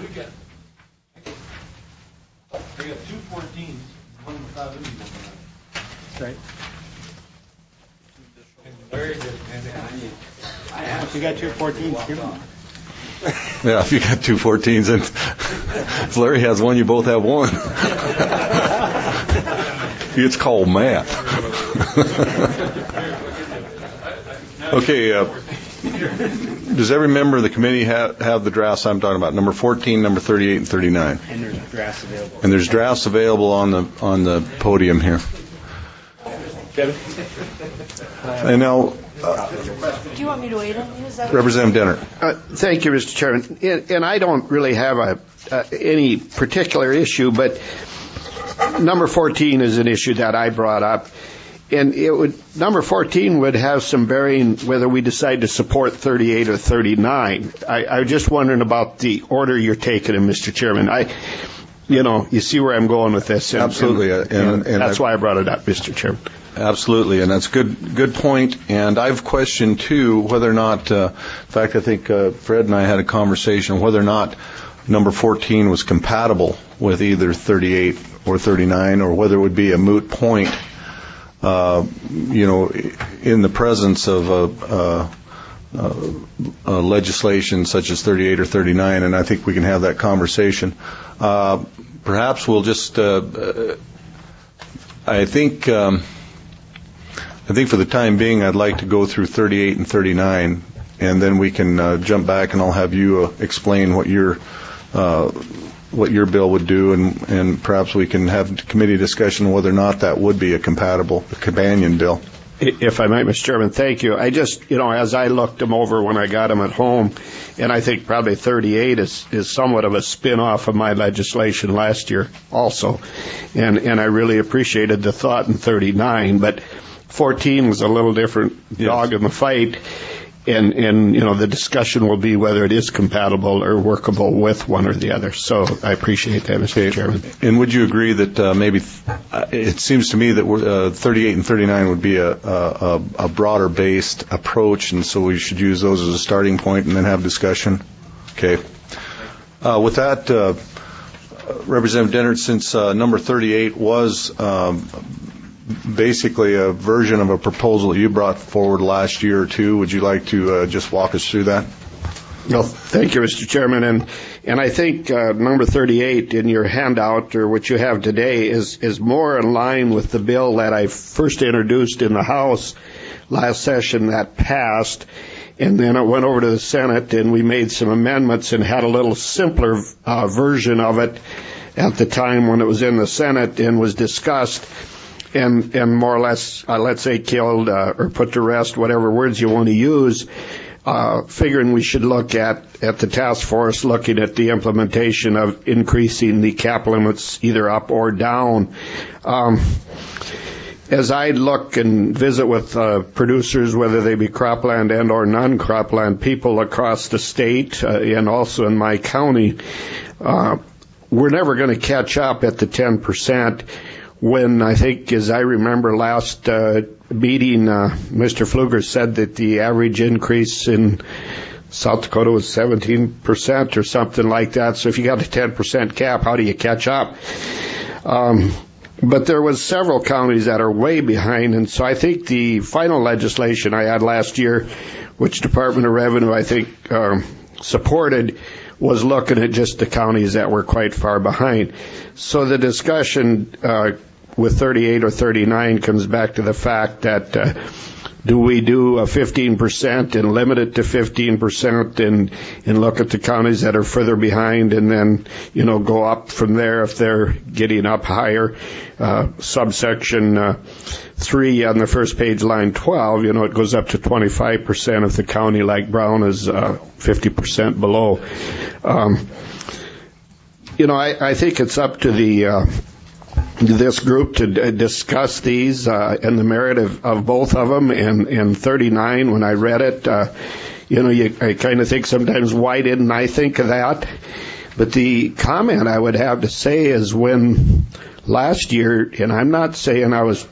We got two fourteens, one without any number. Right. If you got two fourteens, give them. yeah, if you got two fourteens, and if Larry has one, you both have one. It's called math. Okay. Uh, does every member of the committee have, have the drafts I'm talking about? Number fourteen, number thirty-eight, and thirty-nine. And there's drafts available. And there's drafts available on the on the podium here. Kevin? And now, uh, Do you want me to wait on you? Is that Representative Denner. Uh, thank you, Mister Chairman. And, and I don't really have a, uh, any particular issue, but number fourteen is an issue that I brought up. And it would, number fourteen would have some bearing whether we decide to support thirty-eight or thirty-nine. I, I'm just wondering about the order you're taking it, Mister Chairman. I, you know, you see where I'm going with this. And, Absolutely. And, and, and, and that's I, why I brought it up, Mister Chairman. Absolutely, and that's good. Good point. And I've questioned too whether or not. Uh, in fact, I think uh, Fred and I had a conversation whether or not number fourteen was compatible with either thirty-eight or thirty-nine, or whether it would be a moot point. Uh, you know, in the presence of a, a, a, a legislation such as thirty-eight or thirty-nine, and I think we can have that conversation. Uh, perhaps we'll just. Uh, I think. Um, I think for the time being, I'd like to go through thirty-eight and thirty-nine, and then we can uh, jump back, and I'll have you uh, explain what your uh, what your bill would do, and, and perhaps we can have committee discussion whether or not that would be a compatible a companion bill. If I might, Mister Chairman, thank you. I just, you know, as I looked them over when I got them at home, and I think probably thirty-eight is, is somewhat of a spin-off of my legislation last year also, and and I really appreciated the thought in thirty-nine, but fourteen was a little different dog in the fight, and, and, you know, the discussion will be whether it is compatible or workable with one or the other. So I appreciate that, Mister Okay. Chairman. And would you agree that uh, maybe, th- uh, it seems to me that we're, uh, thirty-eight and thirty-nine would be a, a, a broader-based approach, and so we should use those as a starting point and then have discussion? Okay. Uh, with that, uh, Representative Dennert, since uh, number thirty-eight was um, basically a version of a proposal you brought forward last year or two, would you like to uh, just walk us through that? Well, thank you, Mister Chairman. And and I think uh, number thirty-eight in your handout, or what you have today, is, is more in line with the bill that I first introduced in the House last session that passed. And then it went over to the Senate, and we made some amendments and had a little simpler uh, version of it at the time when it was in the Senate and was discussed. And, and more or less, uh, let's say, killed uh, or put to rest, whatever words you want to use, uh, figuring we should look at, at the task force, looking at the implementation of increasing the cap limits either up or down. Um, as I look and visit with uh, producers, whether they be cropland and or non-cropland people across the state uh, and also in my county, uh, we're never going to catch up at the ten percent. When I think, as I remember last uh, meeting, uh, Mister Pfluger said that the average increase in South Dakota was seventeen percent or something like that. So if you got a ten percent cap, how do you catch up? Um, but there was several counties that are way behind, and so I think the final legislation I had last year, which Department of Revenue I think um, supported, was looking at just the counties that were quite far behind. So the discussion uh, with thirty-eight or thirty-nine comes back to the fact that uh, do we do a fifteen percent and limit it to fifteen percent and, and look at the counties that are further behind and then, you know, go up from there if they're getting up higher. Uh, subsection uh, three on the first page, line twelve, you know, it goes up to twenty-five percent if the county like Brown is uh, fifty percent below. Um, you know, I, I think it's up to the uh, this group to d- discuss these uh, and the merit of, of both of them. And, and thirty-nine, when I read it, uh, you know, you, I kind of think sometimes, why didn't I think of that? But the comment I would have to say is when last year, and I'm not saying I was,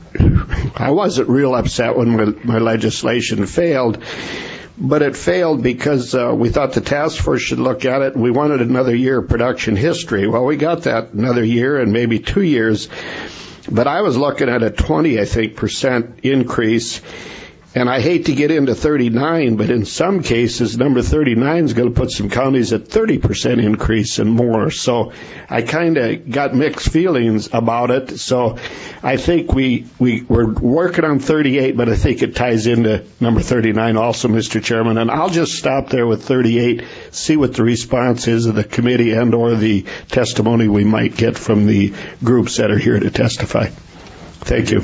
I wasn't real upset when my, my legislation failed, but it failed because uh, we thought the task force should look at it. We wanted another year of production history. Well, we got that another year and maybe two years. But I was looking at a twenty, I think, percent increase. And I hate to get into thirty-nine, but in some cases, number thirty-nine is going to put some counties at thirty percent increase and more. So I kind of got mixed feelings about it. So I think we, we, we're working on thirty-eight, but I think it ties into number thirty-nine also, Mister Chairman. And I'll just stop there with thirty-eight, see what the response is of the committee and or the testimony we might get from the groups that are here to testify. Thank you.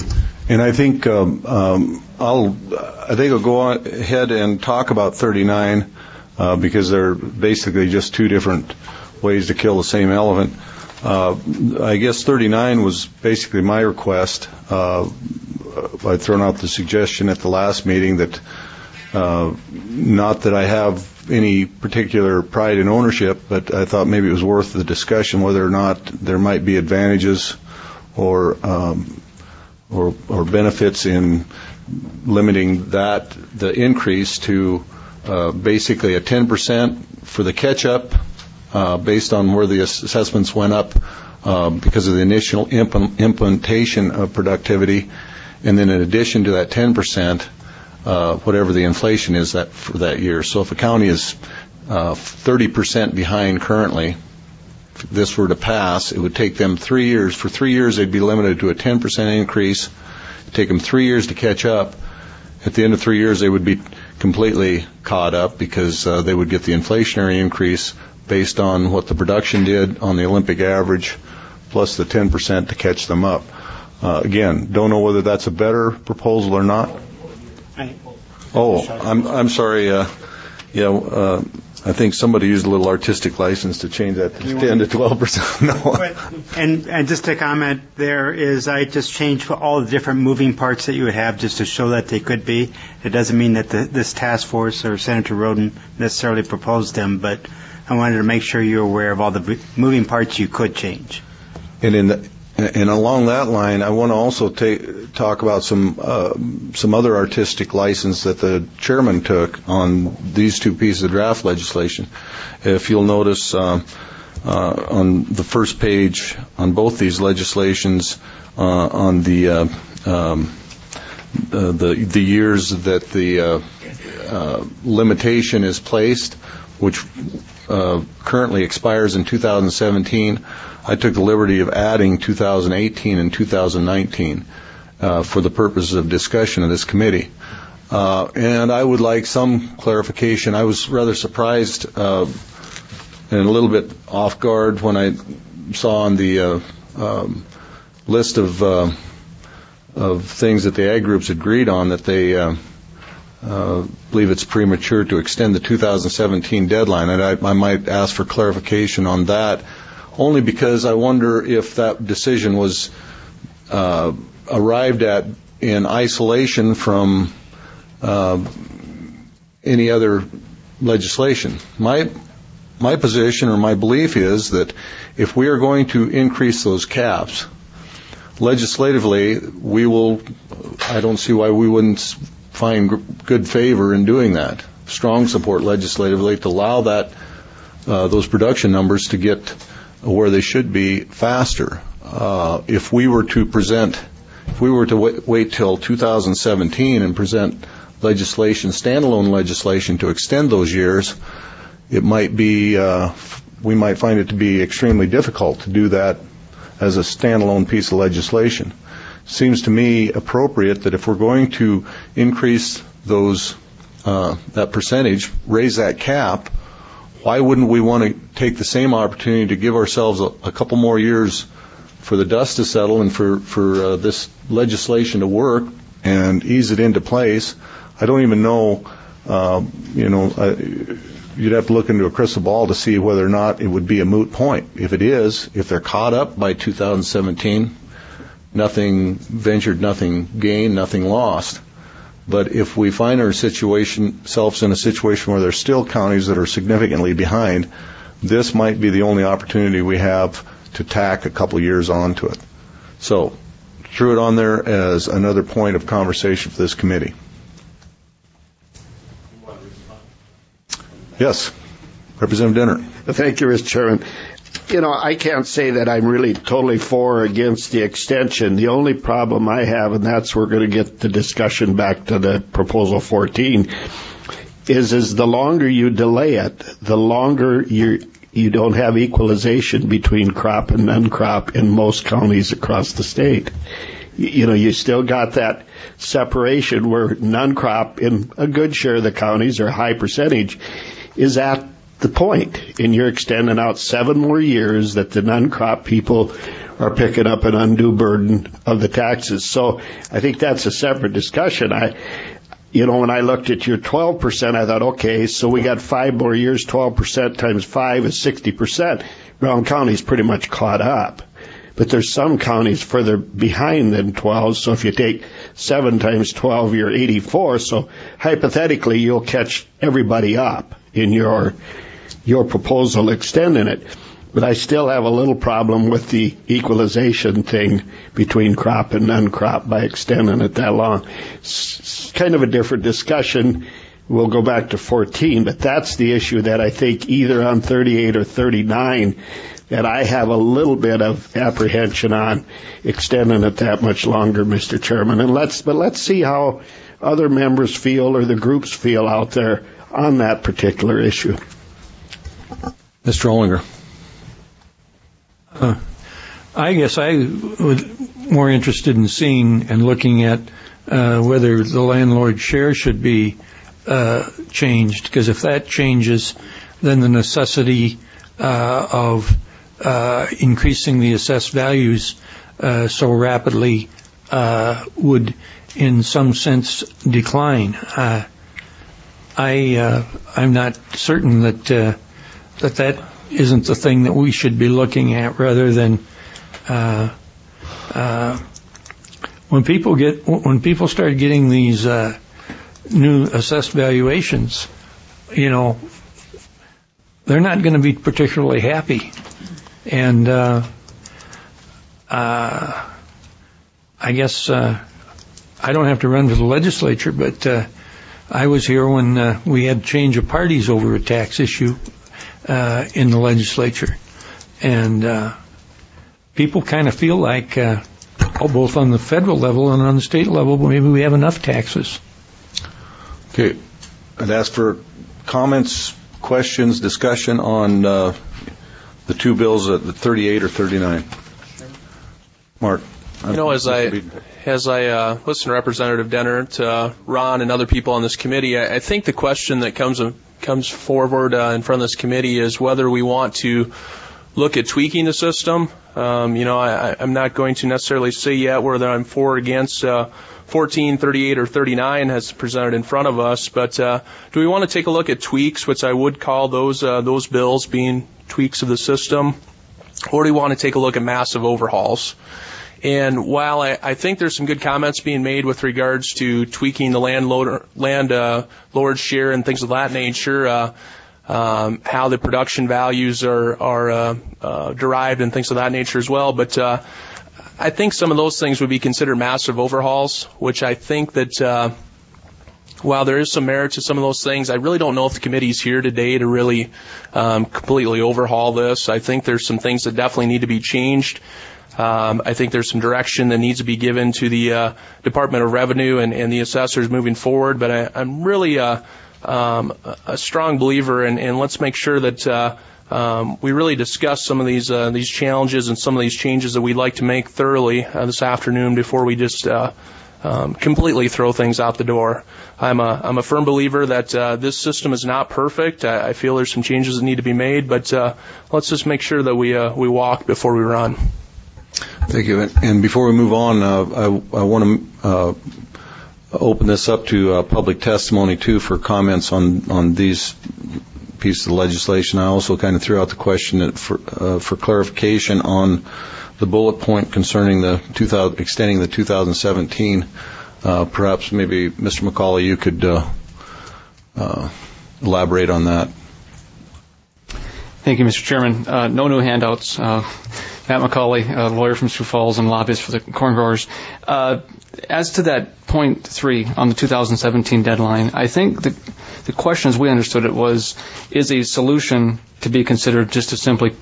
And I think um, um, I'll I think I'll go on ahead and talk about thirty-nine uh, because they're basically just two different ways to kill the same elephant. Uh, I guess thirty-nine was basically my request. Uh, I'd thrown out the suggestion at the last meeting that uh, not that I have any particular pride in ownership, but I thought maybe it was worth the discussion whether or not there might be advantages or um, or, or benefits in limiting that, the increase to uh, basically a ten percent for the catch-up uh, based on where the assessments went up uh, because of the initial imp- implementation of productivity, and then in addition to that ten percent, uh, whatever the inflation is that for that year. So if a county is uh, thirty percent behind currently, if this were to pass, it would take them three years. For three years, they'd be limited to a ten percent increase. It'd take them three years to catch up. At the end of three years, they would be completely caught up because uh, they would get the inflationary increase based on what the production did on the Olympic average, plus the ten percent to catch them up. Uh, again, don't know whether that's a better proposal or not. Oh, I'm I'm sorry. Uh, yeah. Uh, I think somebody used a little artistic license to change that to ten to twelve percent. No. And, and just to comment there is I just changed all the different moving parts that you would have just to show that they could be. It doesn't mean that the, this task force or Senator Roden necessarily proposed them, but I wanted to make sure you're aware of all the moving parts you could change. And in the, and along that line, I want to also take, talk about some uh, some other artistic license that the chairman took on these two pieces of draft legislation. If you'll notice uh, uh, on the first page on both these legislations, uh, on the uh, um, uh, the the years that the uh, uh, limitation is placed, which uh, currently expires in two thousand seventeen. I took the liberty of adding two thousand eighteen and two thousand nineteen uh, for the purposes of discussion of this committee. Uh, and I would like some clarification. I was rather surprised uh, and a little bit off guard when I saw on the uh, um, list of uh, of things that the ag groups agreed on that they uh, uh, believe it's premature to extend the two thousand seventeen deadline. And I, I might ask for clarification on that, only because I wonder if that decision was uh, arrived at in isolation from uh, any other legislation. My my position or my belief is that if we are going to increase those caps legislatively, we will. I don't see why we wouldn't find good favor in doing that. Strong support legislatively to allow that uh, those production numbers to get where they should be faster. Uh, if we were to present, if we were to wait, wait till two thousand seventeen and present legislation, standalone legislation to extend those years, it might be, uh, we might find it to be extremely difficult to do that as a standalone piece of legislation. Seems to me appropriate that if we're going to increase those, uh, that percentage, raise that cap, why wouldn't we want to take the same opportunity to give ourselves a, a couple more years for the dust to settle and for, for uh, this legislation to work and ease it into place? I don't even know, uh, you know, I, you'd have to look into a crystal ball to see whether or not it would be a moot point. If it is, if they're caught up by two thousand seventeen, nothing ventured, nothing gained, nothing lost. But if we find our situation, selves in a situation where there's still counties that are significantly behind, this might be the only opportunity we have to tack a couple years onto it. So, threw it on there as another point of conversation for this committee. Yes, Representative Dinner. Thank you, Mister Chairman. You know, I can't say that I'm really totally for or against the extension. The only problem I have, and that's we're going to get the discussion back to the proposal fourteen, is is the longer you delay it, the longer you you don't have equalization between crop and non-crop in most counties across the state. You, you know, you still got that separation where non-crop in a good share of the counties or high percentage is at the point. And you're extending out seven more years that the non-crop people are picking up an undue burden of the taxes. So I think that's a separate discussion. I, you know, when I looked at your twelve percent, I thought, okay, so we got five more years, twelve percent times five is sixty percent. Brown County's pretty much caught up. But there's some counties further behind than twelve, so if you take seven times twelve, you're eighty-four. So hypothetically, you'll catch everybody up in your your proposal extending it. But I still have a little problem with the equalization thing between crop and non-crop by extending it that long. It's kind of a different discussion. We'll go back to fourteen, but that's the issue that I think either on thirty-eight or thirty-nine that I have a little bit of apprehension on extending it that much longer, Mister Chairman. And let's, but let's see how other members feel or the groups feel out there on that particular issue. Mister Ollinger. Uh, I guess I was more interested in seeing and looking at uh, whether the landlord share should be uh, changed, because if that changes, then the necessity uh, of uh, increasing the assessed values uh, so rapidly uh, would, in some sense, decline. Uh, I uh, I'm not certain that uh, that that isn't the thing that we should be looking at, rather than uh, uh, when people get when people start getting these uh, new assessed valuations, you know, they're not going to be particularly happy, and uh, uh, I guess uh, I don't have to run for the legislature, but uh, I was here when uh, we had change of parties over a tax issue Uh, in the legislature, and uh, people kind of feel like, uh, oh, both on the federal level and on the state level, maybe we have enough taxes. Okay, I'd ask for comments, questions, discussion on uh, the two bills at the thirty-eight or thirty-nine. Mark. You know, as I as I uh, listen to Representative Dennert, uh, Ron, and other people on this committee, I, I think the question that comes comes forward uh, in front of this committee is whether we want to look at tweaking the system. Um, you know, I, I'm not going to necessarily say yet whether I'm for or against uh, fourteen, thirty-eight, or thirty-nine as presented in front of us, but uh, do we want to take a look at tweaks, which I would call those uh, those bills being tweaks of the system, or do we want to take a look at massive overhauls? And while I, I think there's some good comments being made with regards to tweaking the landlord, land uh, lord share and things of that nature, uh, um, how the production values are, are uh, uh, derived and things of that nature as well. But uh, I think some of those things would be considered massive overhauls, which I think that uh, while there is some merit to some of those things, I really don't know if the committee's here today to really um, completely overhaul this. I think there's some things that definitely need to be changed. Um, I think there's some direction that needs to be given to the uh, Department of Revenue and, and the assessors moving forward. But I, I'm really uh, um, a strong believer in, in let's make sure that uh, um, we really discuss some of these uh, these challenges and some of these changes that we'd like to make thoroughly uh, this afternoon before we just uh, um, completely throw things out the door. I'm a I'm a firm believer that uh, this system is not perfect. I, I feel there's some changes that need to be made, but uh, let's just make sure that we uh, we walk before we run. Thank you. And before we move on, uh, I, I want to uh, open this up to uh, public testimony, too, for comments on, on these pieces of legislation. I also kind of threw out the question for, uh, for clarification on the bullet point concerning the two thousand, extending the two thousand seventeen. Uh, perhaps maybe, Mister McCauley, you could uh, uh, elaborate on that. Thank you, Mister Chairman. Uh, no new handouts. Uh, Matt McCauley, a lawyer from Sioux Falls and lobbyist for the corn growers. Uh, as to that point three on the two thousand seventeen deadline, I think the, the question as we understood it was, is a solution to be considered just to simply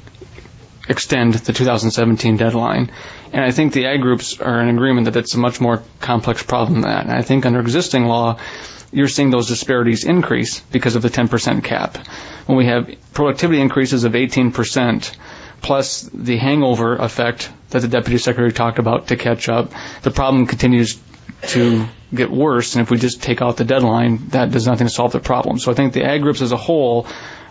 extend the two thousand seventeen deadline? And I think the ag groups are in agreement that it's a much more complex problem than that. And I think under existing law, you're seeing those disparities increase because of the ten percent cap. When we have productivity increases of eighteen percent, plus the hangover effect that the Deputy Secretary talked about to catch up, the problem continues to get worse. And if we just take out the deadline, that does nothing to solve the problem. So I think the ag groups as a whole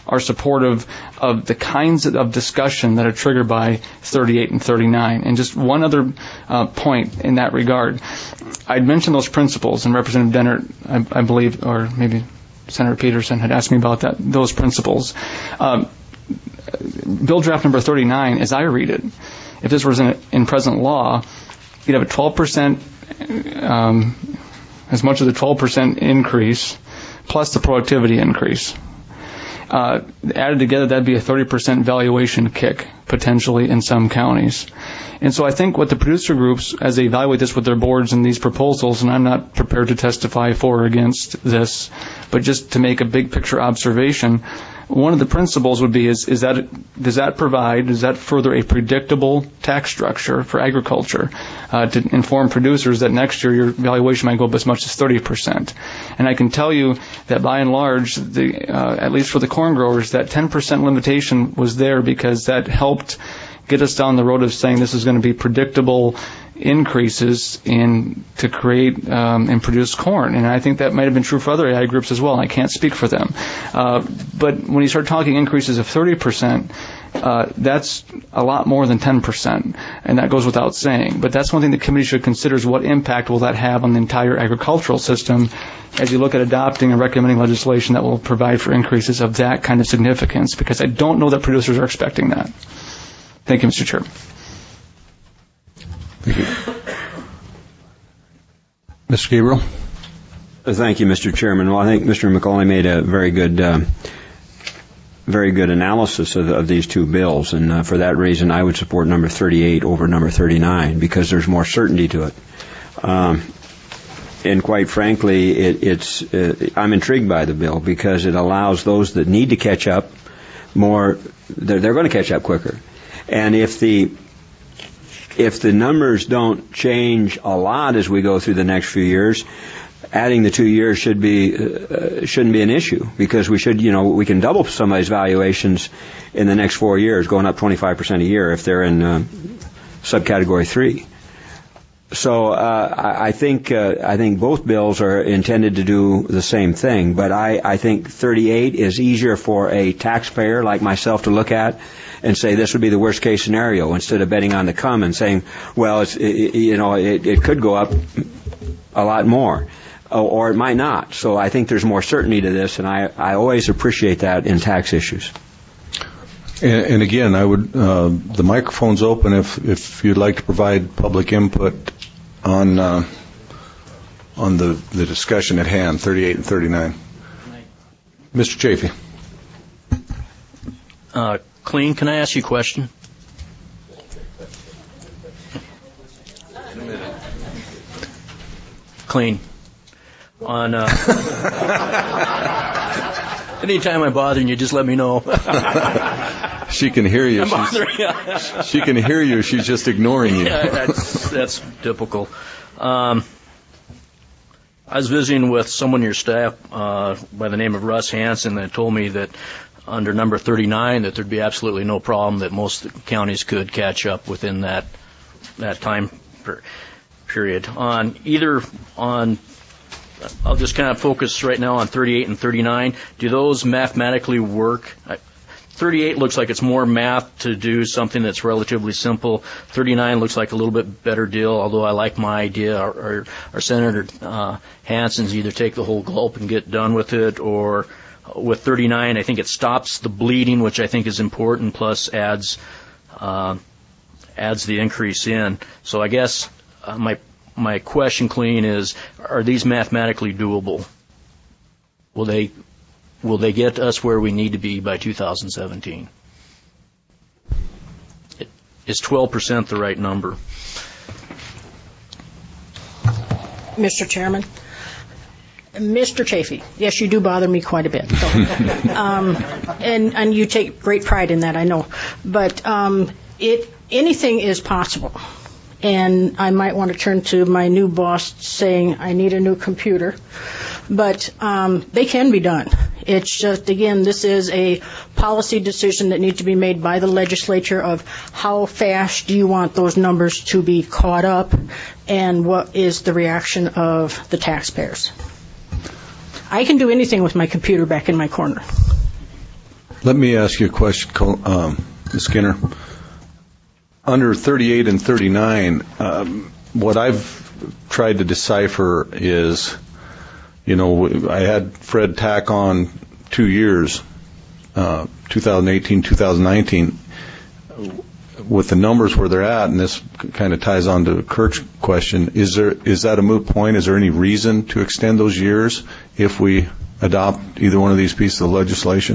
are supportive of the kinds of discussion that are triggered by thirty-eight and thirty-nine. And just one other uh, point in that regard. I'd mentioned those principles, and Representative Dennert, I, I believe, or maybe Senator Peterson had asked me about that, those principles. Um, Bill draft number thirty-nine, as I read it, if this was in, in present law, you'd have a twelve percent, um, as much as a twelve percent increase, plus the productivity increase. Uh, added together, that'd be a thirty percent valuation kick, potentially, in some counties. And so I think what the producer groups, as they evaluate this with their boards and these proposals, and I'm not prepared to testify for or against this, but just to make a big picture observation, one of the principles would be is, is that does that provide, does that further a predictable tax structure for agriculture uh, to inform producers that next year your valuation might go up as much as thirty percent. And I can tell you that by and large, the, uh, at least for the corn growers, that ten percent limitation was there because that helped get us down the road of saying this is going to be predictable increases in to create um, and produce corn. And I think that might have been true for other A I groups as well. I can't speak for them. Uh, but when you start talking increases of thirty percent, uh, that's a lot more than ten percent. And that goes without saying. But that's one thing the committee should consider is what impact will that have on the entire agricultural system as you look at adopting and recommending legislation that will provide for increases of that kind of significance, because I don't know that producers are expecting that. Thank you, Mister Chair. Thank you. Mister Gabriel? Thank you, Mister Chairman. Well, I think Mister McCauley made a very good, uh, very good analysis of, of these two bills, and uh, for that reason, I would support number thirty-eight over number thirty-nine because there's more certainty to it. Um, and quite frankly, it, it's uh, I'm intrigued by the bill because it allows those that need to catch up more. They're, they're going to catch up quicker, and if the If the numbers don't change a lot as we go through the next few years, adding the two years should be uh, shouldn't be an issue because we should, you know, we can double somebody's valuations in the next four years, going up twenty-five percent a year if they're in uh, subcategory three. So uh, I, I think uh, I think both bills are intended to do the same thing, but I, I think thirty-eight is easier for a taxpayer like myself to look at and say this would be the worst case scenario instead of betting on the come and saying, well, it's, it, you know, it, it could go up a lot more, or it might not. So I think there's more certainty to this, and I, I always appreciate that in tax issues. And, and again, I would uh, the microphone's open if if you'd like to provide public input on uh, on the the discussion at hand, thirty-eight and thirty-nine. Mister Chafee. Uh, Clean, can I ask you a question? Clean. On uh, anytime I'm bothering you, just let me know. She can hear you. She's, she can hear you. She's just ignoring you. Yeah, that's that's typical. Um, I was visiting with someone on your staff uh, by the name of Russ Hansen that told me that under number thirty-nine that there'd be absolutely no problem, that most counties could catch up within that that time per, period. On either on, I'll just kind of focus right now on thirty-eight and thirty-nine. Do those mathematically work? I, thirty-eight looks like it's more math to do something that's relatively simple. thirty-nine looks like a little bit better deal, although I like my idea. Our, our, our Senator uh, Hansen's either take the whole gulp and get done with it, or with thirty-nine, I think it stops the bleeding, which I think is important, plus adds uh, adds the increase in. So I guess uh, my my question, Clean, is: are these mathematically doable? Will they will they get us where we need to be by two thousand seventeen? It, is twelve percent the right number? Mister Chairman. Mister Chafee, yes, you do bother me quite a bit. So, um, and, and you take great pride in that, I know. But um, it anything is possible. And I might want to turn to my new boss saying I need a new computer. But um, they can be done. It's just, again, this is a policy decision that needs to be made by the legislature of how fast do you want those numbers to be caught up, and what is the reaction of the taxpayers. I can do anything with my computer back in my corner. Let me ask you a question, um, Miz Skinner. Under thirty-eight and thirty-nine, um, what I've tried to decipher is, you know, I had Fred tack on two years, uh, twenty eighteen, twenty nineteen. With the numbers where they're at, and this kind of ties on to Kirk's question, is there is that a moot point? Is there any reason to extend those years if we adopt either one of these pieces of legislation?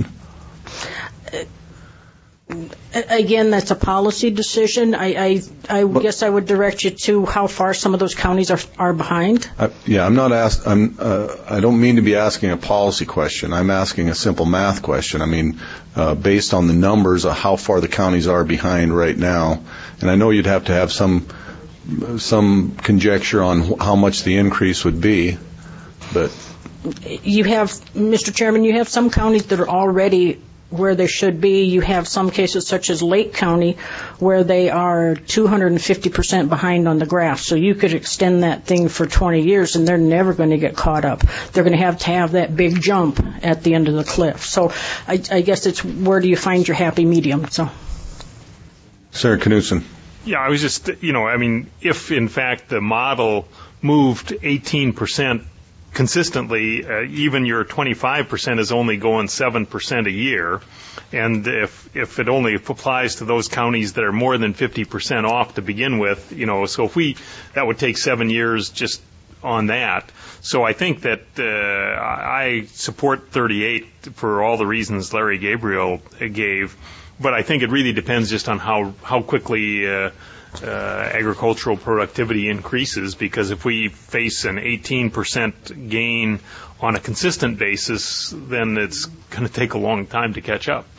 Again, that's a policy decision. I, I, I guess I would direct you to how far some of those counties are are behind. I, yeah, I'm not ask, I'm. Uh, I don't mean to be asking a policy question. I'm asking a simple math question. I mean, uh, based on the numbers of how far the counties are behind right now, and I know you'd have to have some some conjecture on how much the increase would be, but you have, Mister Chairman, you have some counties that are already where they should be. You have some cases such as Lake County where they are two hundred fifty percent behind on the graph. So you could extend that thing for twenty years and they're never going to get caught up. They're going to have to have that big jump at the end of the cliff. So I, I guess it's where do you find your happy medium? So, Senator Knudsen. Yeah, I was just, you know, I mean, if in fact the model moved eighteen percent consistently, uh, even your twenty-five percent is only going seven percent a year. And if if it only applies to those counties that are more than fifty percent off to begin with, you know, so if we, that would take seven years just on that. So I think that uh, I support thirty-eight for all the reasons Larry Gabriel gave, but I think it really depends just on how, how quickly uh, Uh, agricultural productivity increases, because if we face an eighteen percent gain on a consistent basis, then it's going to take a long time to catch up.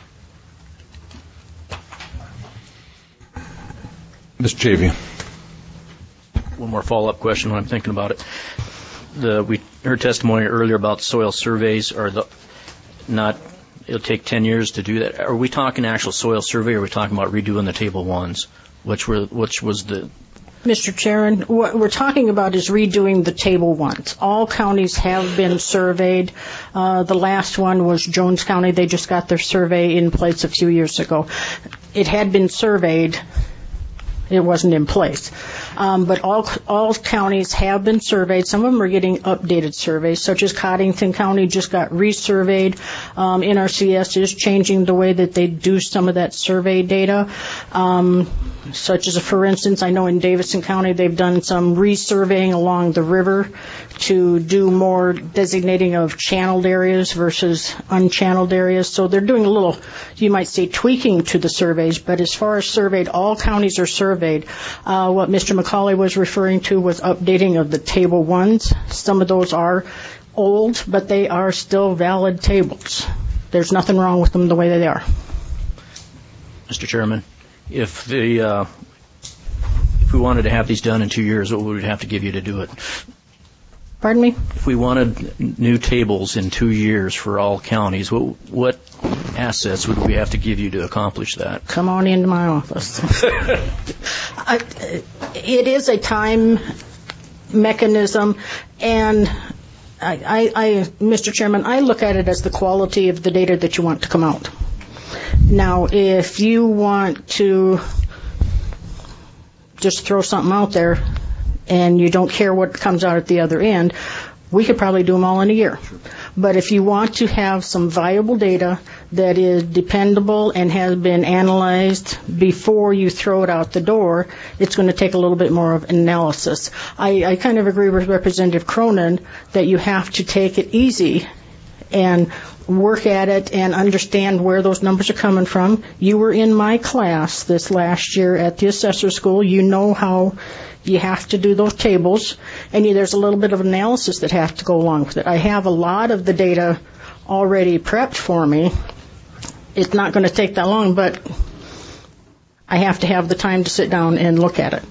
Mister Javy. One more follow-up question when I'm thinking about it. The, we heard testimony earlier about soil surveys. Are the not? It'll take ten years to do that. Are we talking actual soil survey, or are we talking about redoing the table ones? Which were which was the Mister Chairman, what we're talking about is redoing the table ones. All counties have been surveyed. Uh, the last one was Jones County. They just got their survey in place a few years ago. It had been surveyed. It wasn't in place. Um, but all all counties have been surveyed. Some of them are getting updated surveys, such as Coddington County just got resurveyed. Um, N R C S is changing the way that they do some of that survey data. Um, such as, for instance, I know in Davidson County they've done some resurveying along the river to do more designating of channeled areas versus unchanneled areas. So they're doing a little, you might say, tweaking to the surveys. But as far as surveyed, all counties are surveyed. Uh, what Mister McCauley was referring to was updating of the table ones. Some of those are old, but they are still valid tables. There's nothing wrong with them the way they are. Mister Chairman, if the uh, if we wanted to have these done in two years, what would we have to give you to do it? Pardon me? If we wanted new tables in two years for all counties, what, what assets would we have to give you to accomplish that? Come on into my office. I, it is a time mechanism, and I, I, I, Mister Chairman, I look at it as the quality of the data that you want to come out. Now, if you want to just throw something out there and you don't care what comes out at the other end, we could probably do them all in a year. Sure. But if you want to have some viable data that is dependable and has been analyzed before you throw it out the door, it's going to take a little bit more of analysis. I, I kind of agree with Representative Cronin that you have to take it easy and work at it and understand where those numbers are coming from. You were in my class this last year at the assessor school. You know how you have to do those tables, and you, there's a little bit of analysis that has to go along with it. I have a lot of the data already prepped for me. It's not going to take that long, but I have to have the time to sit down and look at it.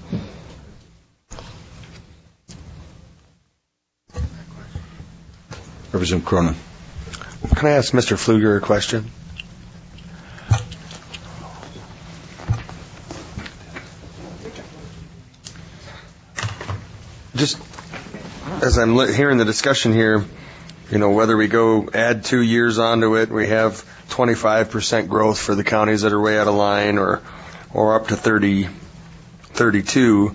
Representative Cronin. Can I ask Mister Pfluger a question? Just as I'm li- hearing the discussion here, you know, whether we go add two years onto it, we have twenty-five percent growth for the counties that are way out of line, or or up to thirty, thirty-two.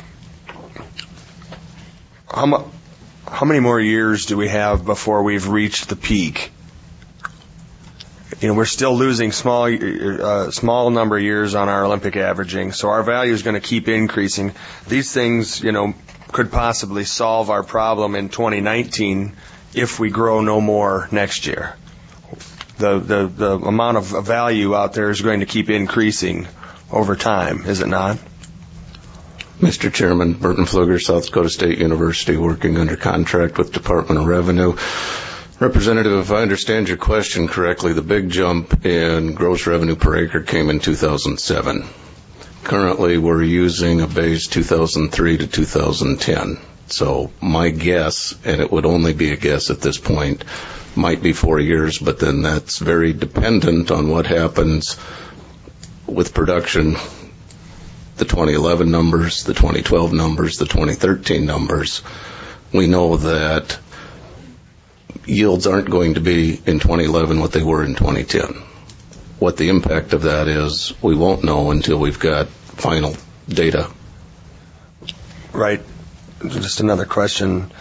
How, mu- how many more years do we have before we've reached the peak? You know, we're still losing small, uh, small number of years on our Olympic averaging, so our value is going to keep increasing. These things, you know, could possibly solve our problem in twenty nineteen if we grow no more next year. The, the, the amount of value out there is going to keep increasing over time, is it not? Mister Chairman, Burton Pfluger, South Dakota State University, working under contract with Department of Revenue. Representative, if I understand your question correctly, the big jump in gross revenue per acre came in two thousand seven. Currently, we're using a base two thousand three to two thousand ten. So my guess, and it would only be a guess at this point, might be four years, but then that's very dependent on what happens with production, the twenty eleven numbers, the twenty twelve numbers, the twenty thirteen numbers. We know that yields aren't going to be in twenty eleven what they were in twenty ten. What the impact of that is, we won't know until we've got final data. Right. Just another question.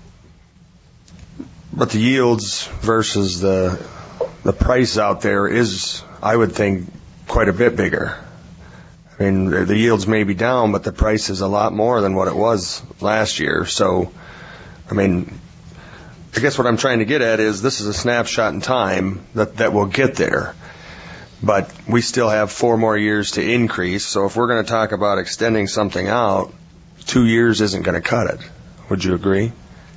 But the yields versus the the price out there is, I would think, quite a bit bigger. I mean, the yields may be down, but the price is a lot more than what it was last year. So, I mean, I guess what I'm trying to get at is this is a snapshot in time that, that will get there. But we still have four more years to increase. So if we're going to talk about extending something out, two years isn't going to cut it. Would you agree?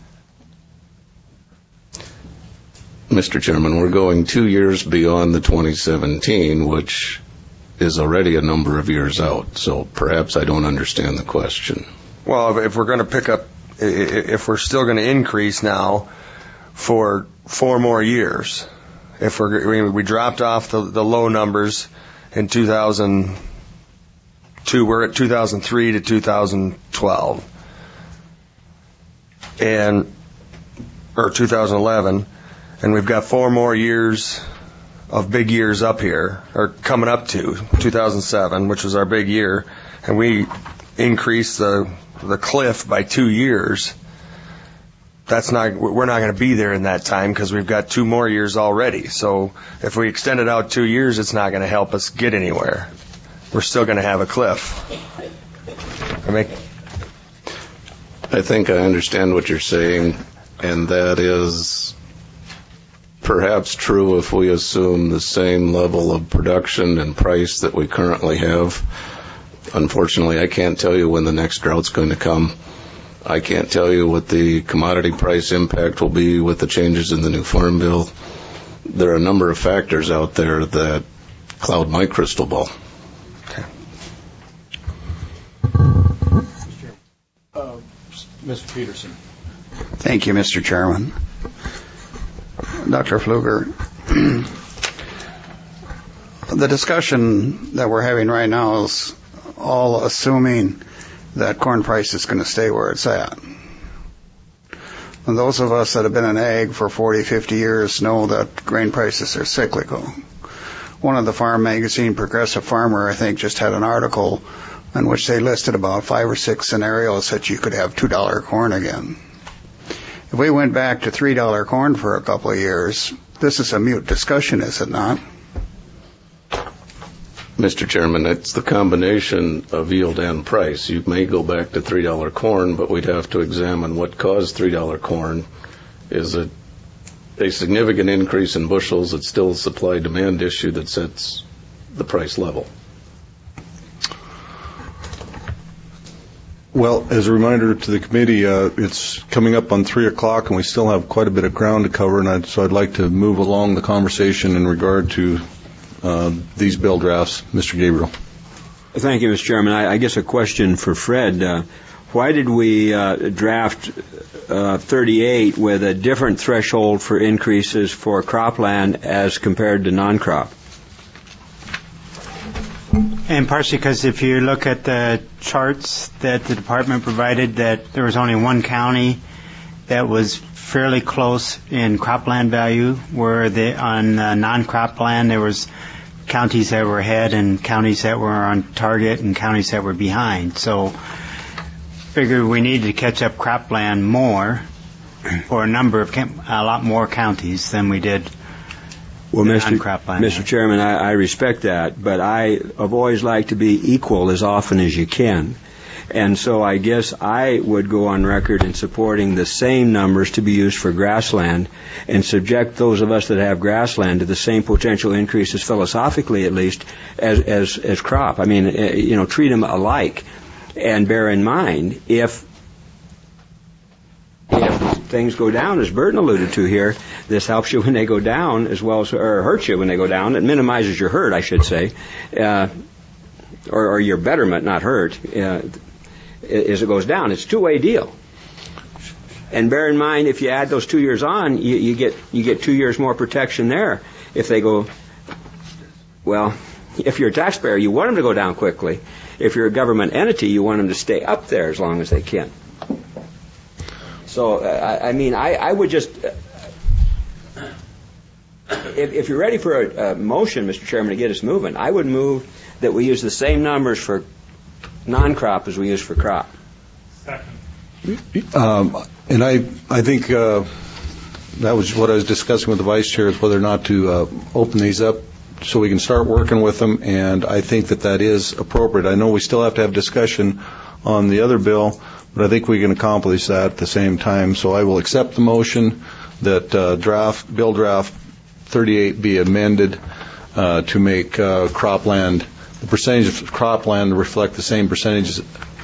Mister Chairman, we're going two years beyond the twenty seventeen, which is already a number of years out. So perhaps I don't understand the question. Well, if we're going to pick up, if we're still going to increase now for four more years, if we're, we dropped off the, the low numbers in two thousand two, we're at two thousand three to two thousand twelve, and or two thousand eleven, and we've got four more years of big years up here, or coming up to two thousand seven, which was our big year, and we increased the the cliff by two years. That's not, we're not going to be there in that time because we've got two more years already. So if we extend it out two years, it's not going to help us get anywhere. We're still going to have a cliff. I mean, I think I understand what you're saying, and that is perhaps true if we assume the same level of production and price that we currently have. Unfortunately, I can't tell you when the next drought's going to come. I can't tell you what the commodity price impact will be with the changes in the new Farm Bill. There are a number of factors out there that cloud my crystal ball. Okay. Uh, Mister Peterson. Thank you, Mister Chairman. Doctor Pfluger, the discussion that we're having right now is all assuming that corn price is going to stay where it's at. And those of us that have been in ag for forty, fifty years know that grain prices are cyclical. One of the farm magazine, Progressive Farmer, I think, just had an article in which they listed about five or six scenarios that you could have two dollar corn again. If we went back to three dollar corn for a couple of years, this is a mute discussion, is it not? Mister Chairman, it's the combination of yield and price. You may go back to three dollar corn, but we'd have to examine what caused three dollar corn. Is it a significant increase in bushels? It's still a supply-demand issue that sets the price level. Well, as a reminder to the committee, uh, it's coming up on three o'clock, and we still have quite a bit of ground to cover, and I'd, so I'd like to move along the conversation in regard to uh, these bill drafts. Mister Gabriel. Thank you, Mister Chairman. I, I guess a question for Fred. Uh, why did we uh, draft uh, thirty-eight with a different threshold for increases for cropland as compared to non-crop? And partially because if you look at the charts that the department provided, that there was only one county that was fairly close in cropland value, where the, on uh, non-cropland there was counties that were ahead and counties that were on target and counties that were behind. So figured we needed to catch up cropland more for a number of, a lot more counties than we did. Well, Mister Mister Chairman, I, I respect that, but I have always liked to be equal as often as you can. And so I guess I would go on record in supporting the same numbers to be used for grassland and subject those of us that have grassland to the same potential increases, philosophically at least, as, as, as crop. I mean, you know, treat them alike. And bear in mind, if, if things go down, as Burton alluded to here, this helps you when they go down as well as, or hurts you when they go down. It minimizes your hurt, I should say, uh, or, or your betterment, not hurt. Uh, as it goes down. It's a two-way deal. And bear in mind, if you add those two years on, you, you get you get two years more protection there. If they go, well, if you're a taxpayer, you want them to go down quickly. If you're a government entity, you want them to stay up there as long as they can. So, uh, I, I mean, I, I would just, uh, if, if you're ready for a, a motion, Mister Chairman, to get us moving, I would move that we use the same numbers for non-crop as we use for crop. Um, and I, I think uh, that was what I was discussing with the vice chair, is whether or not to uh, open these up so we can start working with them. And I think that that is appropriate. I know we still have to have discussion on the other bill, but I think we can accomplish that at the same time. So I will accept the motion that uh, draft bill draft thirty-eight be amended uh, to make uh, cropland, the percentage of cropland reflect the same percentages,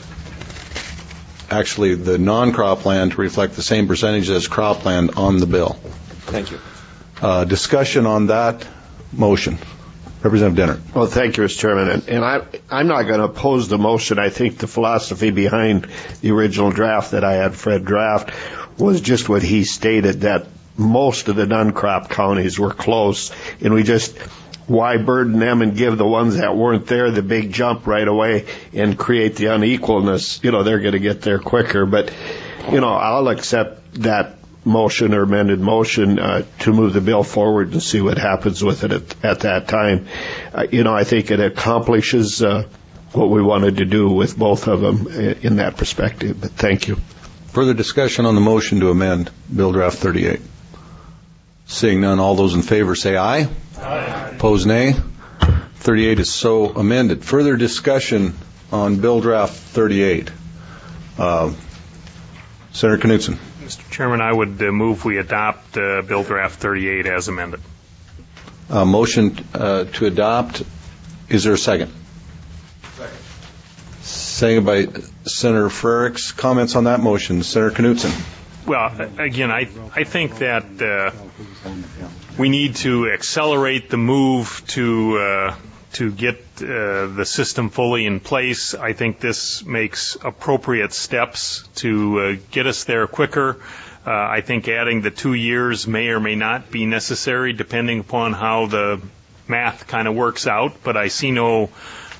actually the non-cropland to reflect the same percentage as cropland on the bill. Thank you. Uh, discussion on that motion. Representative Denner. Well, thank you, Mister Chairman. And, and I, I'm not going to oppose the motion. I think the philosophy behind the original draft that I had Fred draft was just what he stated, that most of the non-crop counties were close, and we just, why burden them and give the ones that weren't there the big jump right away and create the unequalness? You know, they're going to get there quicker. But, you know, I'll accept that motion or amended motion uh, to move the bill forward and see what happens with it at, at that time. Uh, you know, I think it accomplishes uh, what we wanted to do with both of them in that perspective. But thank you. Further discussion on the motion to amend Bill Draft thirty-eight. Seeing none, all those in favor say aye. Aye. Opposed, nay. thirty-eight is so amended. Further discussion on Bill Draft thirty-eight. Uh, Senator Knudsen. Mister Chairman, I would uh, move we adopt uh, Bill Draft thirty-eight as amended. Uh, motion uh, to adopt. Is there a second? Second. Second by Senator Frericks. Comments on that motion? Senator Knudsen. Well, again, I I think that uh, we need to accelerate the move to uh, to get uh, the system fully in place. I think this makes appropriate steps to uh, get us there quicker. Uh, I think adding the two years may or may not be necessary, depending upon how the math kind of works out. But I see no,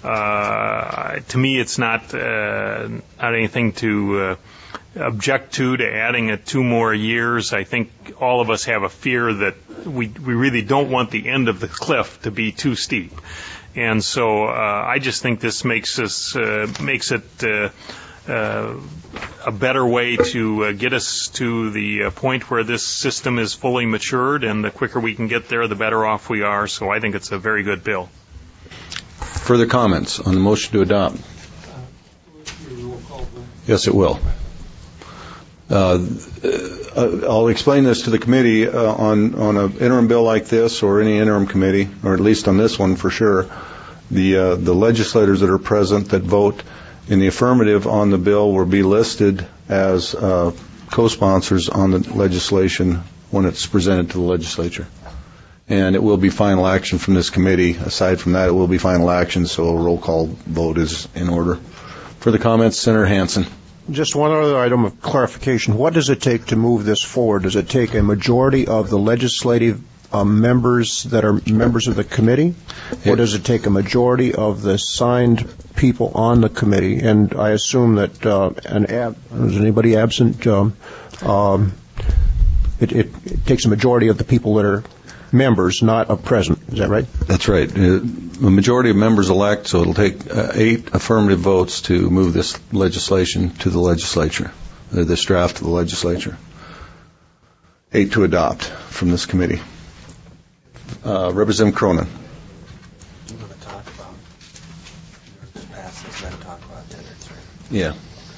uh, to me, it's not uh, not anything to uh, object to to adding it two more years. I think all of us have a fear that we we really don't want the end of the cliff to be too steep. And so uh, I just think this makes us uh, makes it uh, uh, a better way to uh, get us to the uh, point where this system is fully matured, and the quicker we can get there, the better off we are. So I think it's a very good bill. Further comments on the motion to adopt? Yes, it will. Uh, I'll explain this to the committee uh, on on an interim bill like this, or any interim committee, or at least on this one for sure. The uh, the legislators that are present that vote in the affirmative on the bill will be listed as uh, co-sponsors on the legislation when it's presented to the legislature, and it will be final action from this committee. Aside from that, it will be final action, so a roll call vote is in order. Further comments, Senator Hansen. Just one other item of clarification. What does it take to move this forward? Does it take a majority of the legislative uh, members that are members of the committee? Or does it take a majority of the signed people on the committee? And I assume that uh, an ab- is anybody absent um, um, it, it, it takes a majority of the people that are members, not of present. Is that right? That's right. Uh, a majority of members elect, so it'll take uh, eight affirmative votes to move this legislation to the legislature, uh, this draft to the legislature. Eight to adopt from this committee. Uh, Representative Cronin. Yeah.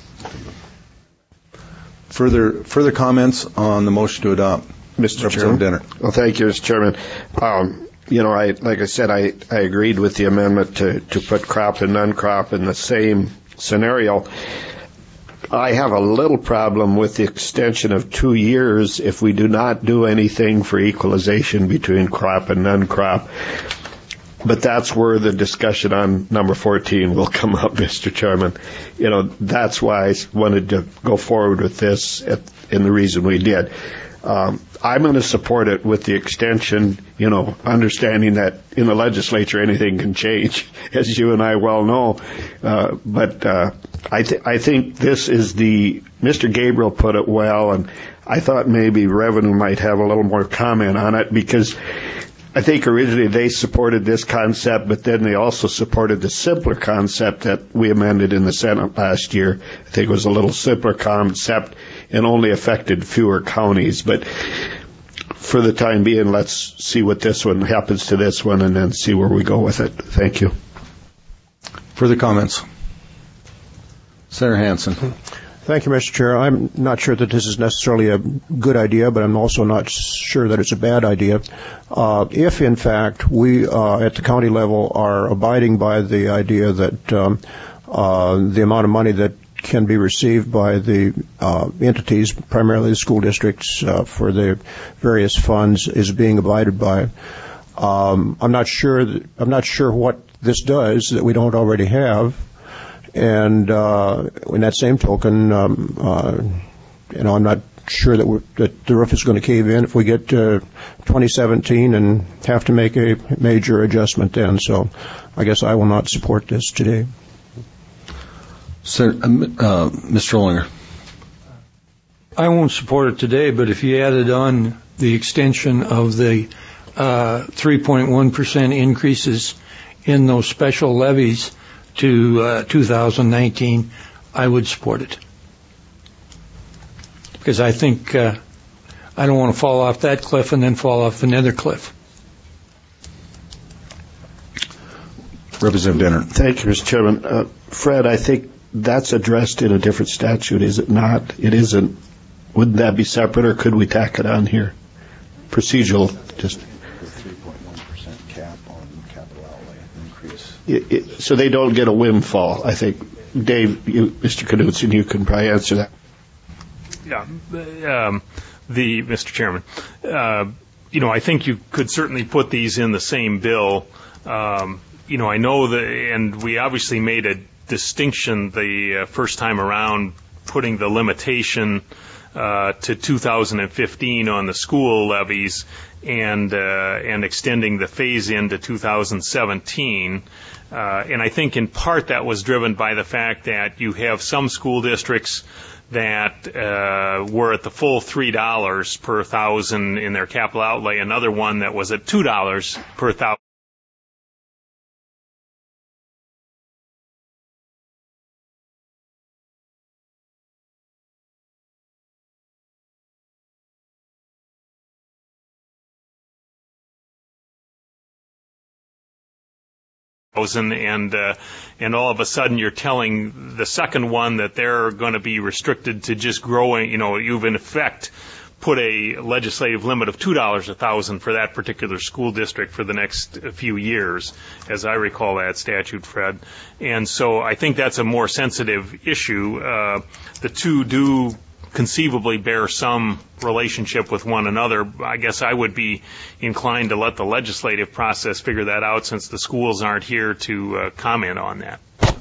Further further comments on the motion to adopt, Mister Chairman. Denner. Well, thank you, Mister Chairman. Um, you know, I like I said, I, I agreed with the amendment to, to put crop and non-crop in the same scenario. I have a little problem with the extension of two years if we do not do anything for equalization between crop and non-crop. But that's where the discussion on number fourteen will come up, Mister Chairman. You know, that's why I wanted to go forward with this at, and the reason we did. Um, I'm going to support it with the extension, you know, understanding that in the legislature anything can change, as you and I well know. Uh, but uh, I, th- I think this is the, Mister Gabriel put it well, and I thought maybe Revenue might have a little more comment on it, because I think originally they supported this concept, but then they also supported the simpler concept that we amended in the Senate last year. I think it was a little simpler concept and only affected fewer counties. But for the time being, let's see what this one happens to this one and then see where we go with it. Thank you. Further comments? Senator Hansen. Thank you, Mister Chair. I'm not sure that this is necessarily a good idea, but I'm also not sure that it's a bad idea. Uh, if, in fact, we uh, at the county level are abiding by the idea that um, uh, the amount of money that can be received by the uh, entities, primarily the school districts, uh, for the various funds is being abided by, um, I'm not sure. That, I'm not sure what this does that we don't already have. And uh, in that same token, um, uh, you know, I'm not sure that, we're, that the roof is going to cave in if we get to twenty seventeen and have to make a major adjustment then. So I guess I will not support this today. Sir, uh, Mister Ollinger. I won't support it today, but if you added on the extension of the uh, three point one percent increases in those special levies to uh, two thousand nineteen, I would support it. Because I think uh, I don't want to fall off that cliff and then fall off another cliff. Representative Denner. Thank you, Mister Chairman. Uh, Fred, I think that's addressed in a different statute, is it not? It isn't. Wouldn't that be separate, or could we tack it on here? Procedural, just... It, it, so they don't get a windfall, I think. Dave, you, Mister Knudsen, you can probably answer that. Yeah, um, the Mister Chairman, uh, you know, I think you could certainly put these in the same bill. Um, you know, I know that, and we obviously made a distinction the uh, first time around, putting the limitation uh, to two thousand fifteen on the school levies and uh, and extending the phase-in to two thousand seventeen. Uh, and I think in part that was driven by the fact that you have some school districts that uh, were at the full three dollars per thousand in their capital outlay, another one that was at two dollars per thousand. And uh, and all of a sudden you're telling the second one that they're going to be restricted to just growing. You know, you've in effect put a legislative limit of two dollars a thousand for that particular school district for the next few years, as I recall that statute, Fred. And so I think that's a more sensitive issue. Uh, the two do conceivably bear some relationship with one another. I guess I would be inclined to let the legislative process figure that out, since the schools aren't here to uh, comment on that.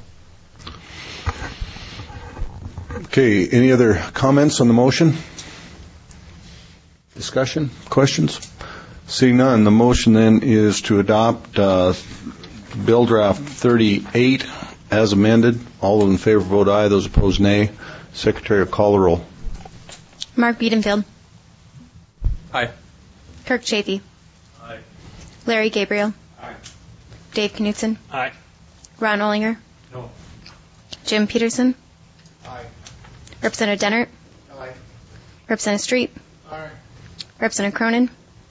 Okay, any other comments on the motion? Discussion? Questions? Seeing none, the motion then is to adopt uh, Bill Draft thirty-eight as amended. All those in favor vote aye. Those opposed nay. Secretary will call the roll. Mark Biedenfield. Aye. Kirk Chafee. Aye. Larry Gabriel. Aye. Dave Knutson. Aye. Ron Olinger. No. Jim Peterson. Aye. Representative Dennert. Aye. Representative Street. Aye. Representative Cronin.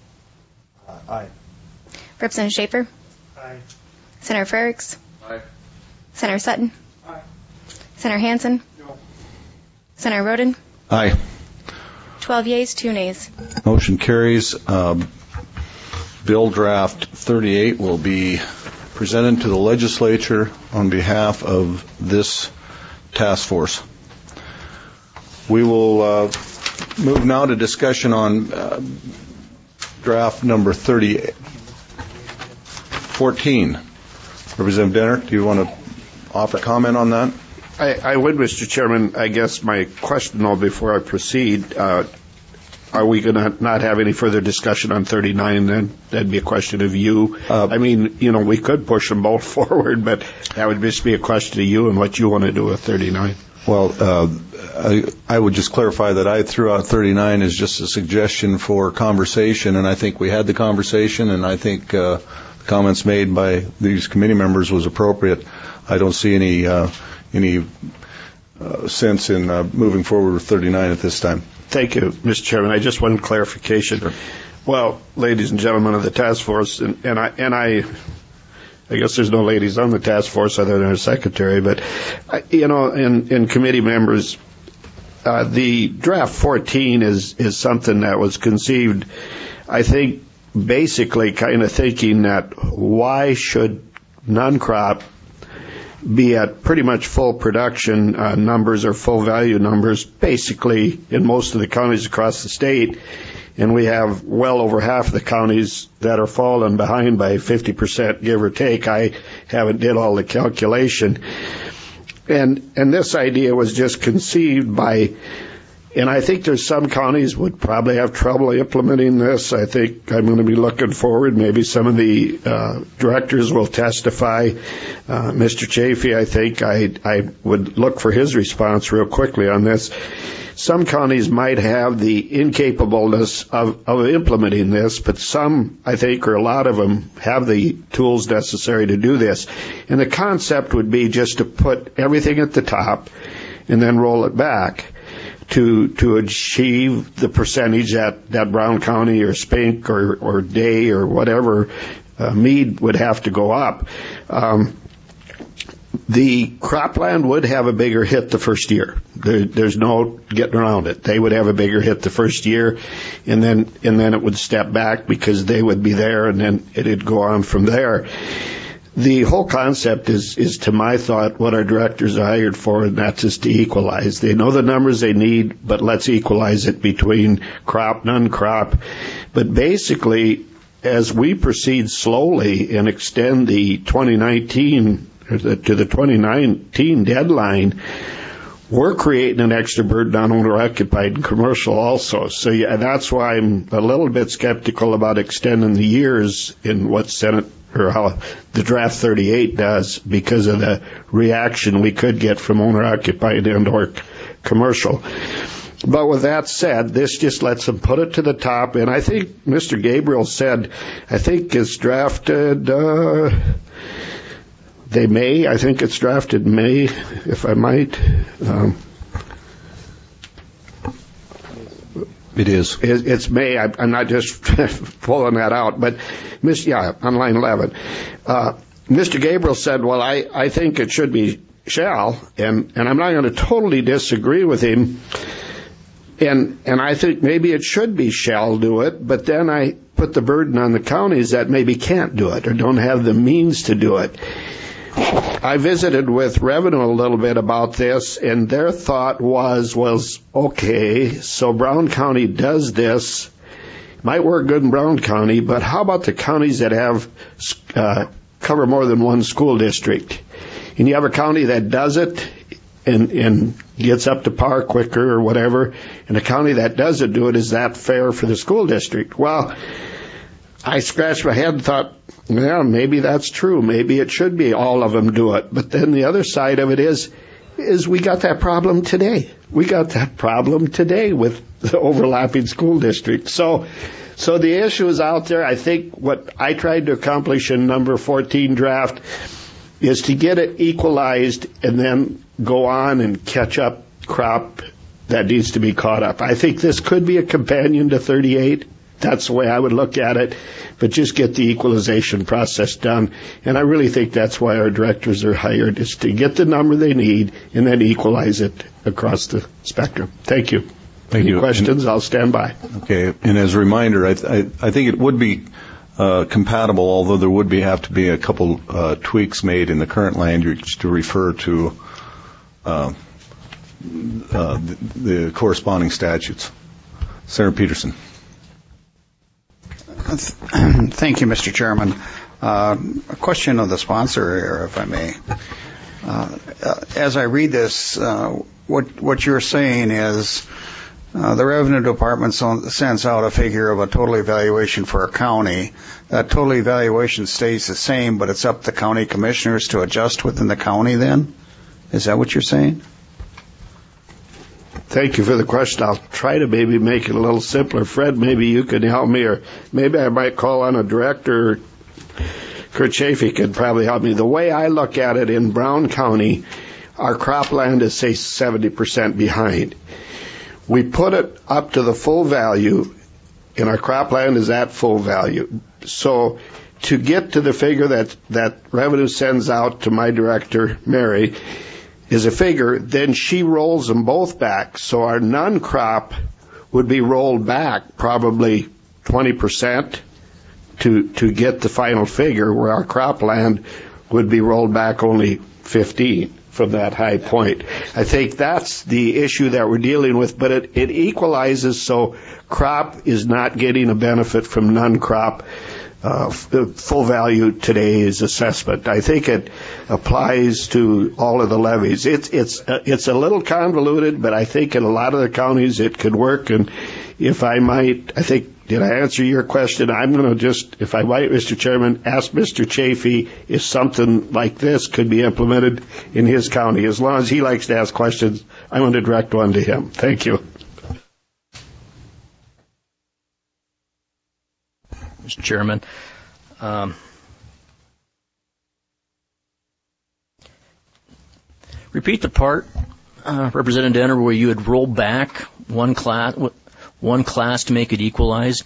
Aye. Representative Schaefer. Aye. Senator Frericks. Aye. Senator Sutton. Aye. Senator Hansen. No. Senator Roden. Aye. twelve yeas, two nays. Motion carries. Um, Bill Draft thirty-eight will be presented to the legislature on behalf of this task force. We will uh, move now to discussion on uh, draft number thirty fourteen. Representative Dennert, do you want to offer comment on that? I, I would, Mister Chairman. I guess my question, though, before I proceed, uh, are we going to not have any further discussion on thirty-nine then? That'd be a question of you. Uh, I mean, you know, we could push them both forward, but that would just be a question of you and what you want to do with thirty-nine. Well, uh, I, I would just clarify that I threw out thirty-nine as just a suggestion for conversation, and I think we had the conversation, and I think uh, the comments made by these committee members was appropriate. I don't see any uh, any uh, sense in uh, moving forward with thirty-nine at this time. Thank you, Mister Chairman. I just want clarification. Sure. Well, ladies and gentlemen of the task force, and, and I and I. I guess there's no ladies on the task force other than our secretary, but, uh, you know, and, and committee members, uh, the draft fourteen is, is something that was conceived, I think, basically kind of thinking that why should non-crop be at pretty much full production uh, numbers or full value numbers, basically in most of the counties across the state. And we have well over half of the counties that are falling behind by fifty percent, give or take. I haven't did all the calculation. And and this idea was just conceived by, and I think there's some counties would probably have trouble implementing this. I think I'm going to be looking forward. Maybe some of the uh, directors will testify. Uh, Mister Chafee, I think I I would look for his response real quickly on this. Some counties might have the incapableness of, of implementing this, but some, I think, or a lot of them, have the tools necessary to do this. And the concept would be just to put everything at the top and then roll it back to to achieve the percentage that, that Brown County or Spink or, or Day or whatever, uh, Meade would have to go up. Um, The cropland would have a bigger hit the first year. There, there's no getting around it. They would have a bigger hit the first year, and then and then it would step back because they would be there, and then it'd go on from there. The whole concept is, is to my thought, what our directors are hired for, and that's just to equalize. They know the numbers they need, but let's equalize it between crop, non-crop. But basically, as we proceed slowly and extend the twenty nineteen to the twenty nineteen deadline, we're creating an extra burden on owner-occupied and commercial also. So yeah, that's why I'm a little bit skeptical about extending the years in what Senate or how the draft thirty-eight does, because of the reaction we could get from owner-occupied and or commercial. But with that said, this just lets them put it to the top. And I think Mister Gabriel said, I think it's drafted, uh, they may, I think it's drafted May, if I might. Um, it is. It's May. I, I'm not just pulling that out. But, Miss, yeah, on line eleven. Uh, Mister Gabriel said, well, I, I think it should be shall, and, and I'm not going to totally disagree with him. And and I think maybe it should be shall do it, but then I put the burden on the counties that maybe can't do it or don't have the means to do it. I visited with Revenue a little bit about this, and their thought was, was, okay, so Brown County does this. Might work good in Brown County, but how about the counties that have uh, cover more than one school district? And you have a county that does it and, and gets up to par quicker or whatever, and a county that doesn't do it, is that fair for the school district? Well, I scratched my head and thought, yeah, maybe that's true. Maybe it should be all of them do it. But then the other side of it is, is we got that problem today. We got that problem today with the overlapping school districts. So, so the issue is out there. I think what I tried to accomplish in number fourteen draft is to get it equalized and then go on and catch up crop that needs to be caught up. I think this could be a companion to thirty-eight. That's the way I would look at it, but just get the equalization process done. And I really think that's why our directors are hired, is to get the number they need and then equalize it across the spectrum. Thank you. Thank Any you. questions? I'll stand by. Okay. And as a reminder, I, I, I think it would be uh, compatible, although there would be have to be a couple uh, tweaks made in the current language to refer to uh, uh, the, the corresponding statutes. Senator Peterson. Thank you, Mister Chairman. Uh, a question of the sponsor here, if I may. Uh, as I read this, uh, what what you're saying is uh, the Revenue Department sends out a figure of a total evaluation for a county. That total evaluation stays the same, but it's up to county commissioners to adjust within the county then? Is that what you're saying? Thank you for the question. I'll try to maybe make it a little simpler. Fred, maybe you could help me, or maybe I might call on a director. Kurt Chafee could probably help me. The way I look at it in Brown County, our cropland is, say, seventy percent behind. We put it up to the full value, and our cropland is at full value. So to get to the figure that, that revenue sends out to my director, Mary, is a figure, then she rolls them both back. So our non-crop would be rolled back probably twenty percent to to get the final figure, where our cropland would be rolled back only fifteen from that high point. I think that's the issue that we're dealing with, but it, it equalizes so crop is not getting a benefit from non-crop. Uh, full value today's assessment. I think it applies to all of the levies. It's it's uh, it's a little convoluted, but I think in a lot of the counties it could work. And if I might, I think, did I answer your question? I'm going to just, if I might, Mister Chairman, ask Mister Chafee if something like this could be implemented in his county. As long as he likes to ask questions, I'm going to direct one to him. Thank you. Mister Chairman. Um, repeat the part, uh, Representative Denner, where you had rolled back one class, one class to make it equalized.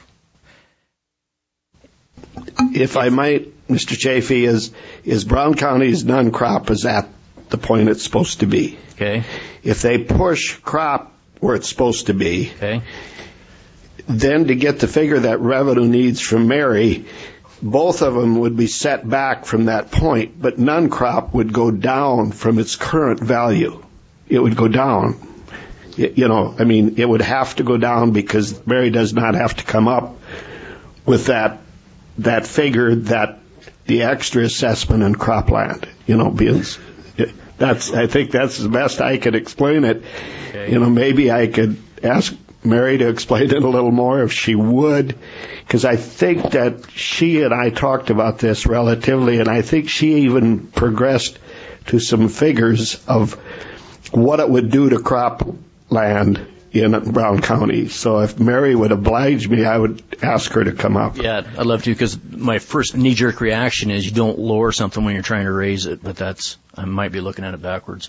If I might, Mister Chafee, is is Brown County's non-crop is at the point it's supposed to be. Okay. If they push crop where it's supposed to be, okay, then to get the figure that revenue needs from Mary, both of them would be set back from that point, but non-crop would go down from its current value. It would go down. It, you know, I mean, it would have to go down because Mary does not have to come up with that that figure that the extra assessment in cropland, you know, because that's, I think that's the best I could explain it. Okay. You know, maybe I could ask Mary to explain it a little more if she would, because I think that she and I talked about this relatively, and I think she even progressed to some figures of what it would do to cropland in Brown County. So if Mary would oblige me, I would ask her to come up. Yeah, I'd love to, because my first knee-jerk reaction is you don't lower something when you're trying to raise it, but that's, I might be looking at it backwards.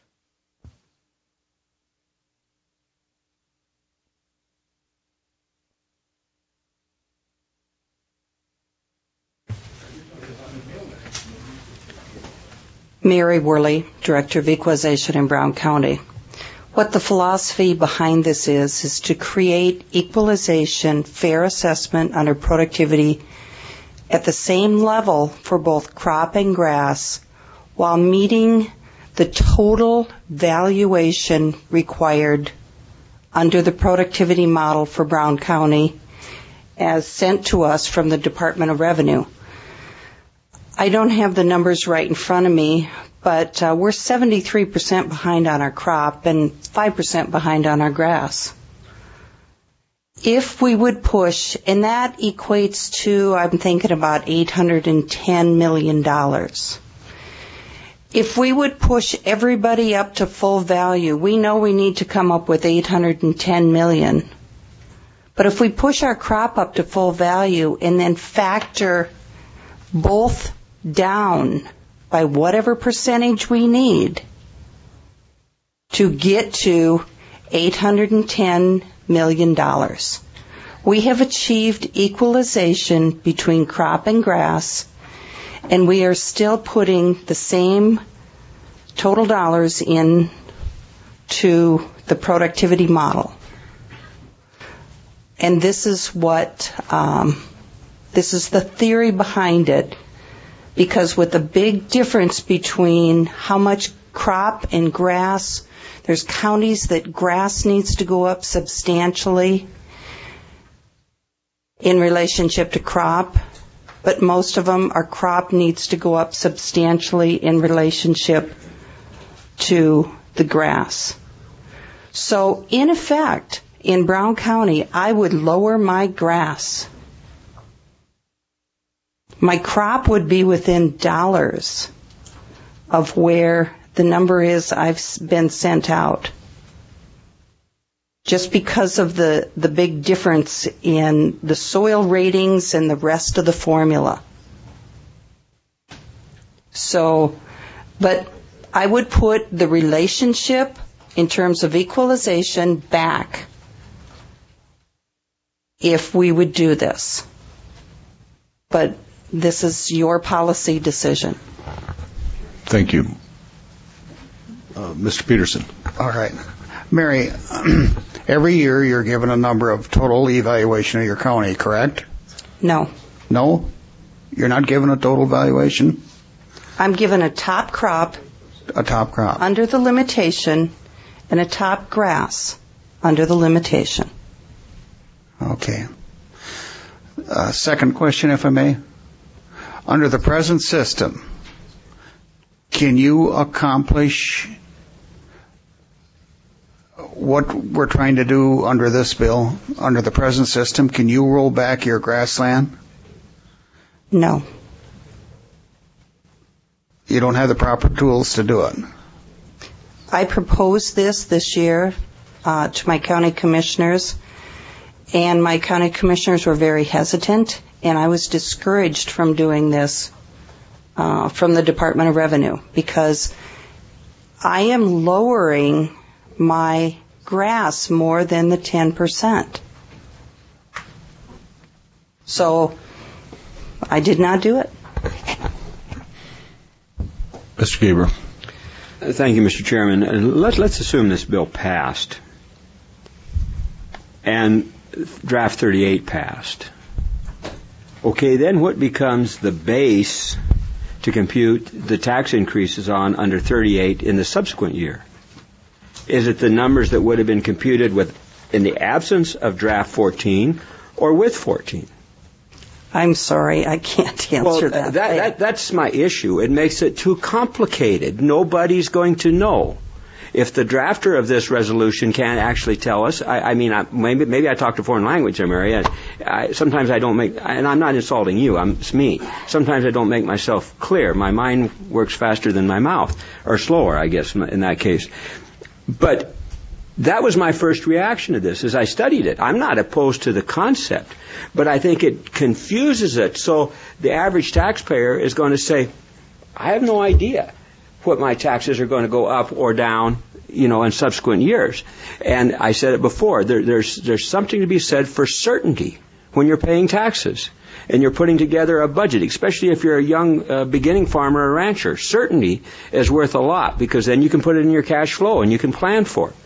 Mary Worley, Director of Equalization in Brown County. What the philosophy behind this is, is to create equalization, fair assessment under productivity at the same level for both crop and grass while meeting the total valuation required under the productivity model for Brown County as sent to us from the Department of Revenue. I don't have the numbers right in front of me, but uh, we're seventy-three percent behind on our crop and five percent behind on our grass. If we would push, and that equates to, I'm thinking about eight hundred ten million dollars. if we would push everybody up to full value, we know we need to come up with eight hundred ten million dollars. But if we push our crop up to full value and then factor both down by whatever percentage we need to get to eight hundred ten million dollars, we have achieved equalization between crop and grass, and we are still putting the same total dollars in to the productivity model. And this is what, um, this is the theory behind it, because with the big difference between how much crop and grass, there's counties that grass needs to go up substantially in relationship to crop, but most of them, our crop needs to go up substantially in relationship to the grass. So, in effect, in Brown County, I would lower my grass. My crop would be within dollars of where the number is I've been sent out, just because of the, the big difference in the soil ratings and the rest of the formula. So, but I would put the relationship in terms of equalization back if we would do this. But this is your policy decision. Thank you. Uh, Mister Peterson. All right. Mary, every year you're given a number of total evaluation of your county, correct? No. No? You're not given a total valuation? I'm given a top crop. A top crop. Under the limitation, and a top grass under the limitation. Okay. Uh, second question, if I may. Under the present system, can you accomplish what we're trying to do under this bill, under the present system? Can you roll back your grassland? No. You don't have the proper tools to do it? I proposed this this year uh, to my county commissioners, and my county commissioners were very hesitant, and I was discouraged from doing this uh, from the Department of Revenue, because I am lowering my grass more than the ten percent. So I did not do it. Mister Gabriel. Thank you, Mister Chairman. And let's, let's assume this bill passed and draft thirty-eight passed. Okay, then what becomes the base to compute the tax increases on under thirty-eight in the subsequent year? Is it the numbers that would have been computed with in the absence of draft fourteen or with fourteen? I'm sorry, I can't answer well, that. that, that. That's my issue. It makes it too complicated. Nobody's going to know. If the drafter of this resolution can't actually tell us, I, I mean, I, maybe, maybe I talk to foreign language, Mary. I, I, sometimes I don't make, and I'm not insulting you, I'm, it's me. Sometimes I don't make myself clear. My mind works faster than my mouth, or slower, I guess, in that case. But that was my first reaction to this as I studied it. I'm not opposed to the concept, but I think it confuses it. So the average taxpayer is going to say, I have no idea what my taxes are going to go up or down, you know, in subsequent years. And I said it before, there, there's there's something to be said for certainty when you're paying taxes and you're putting together a budget, especially if you're a young uh, beginning farmer or rancher. Certainty is worth a lot, because then you can put it in your cash flow and you can plan for it.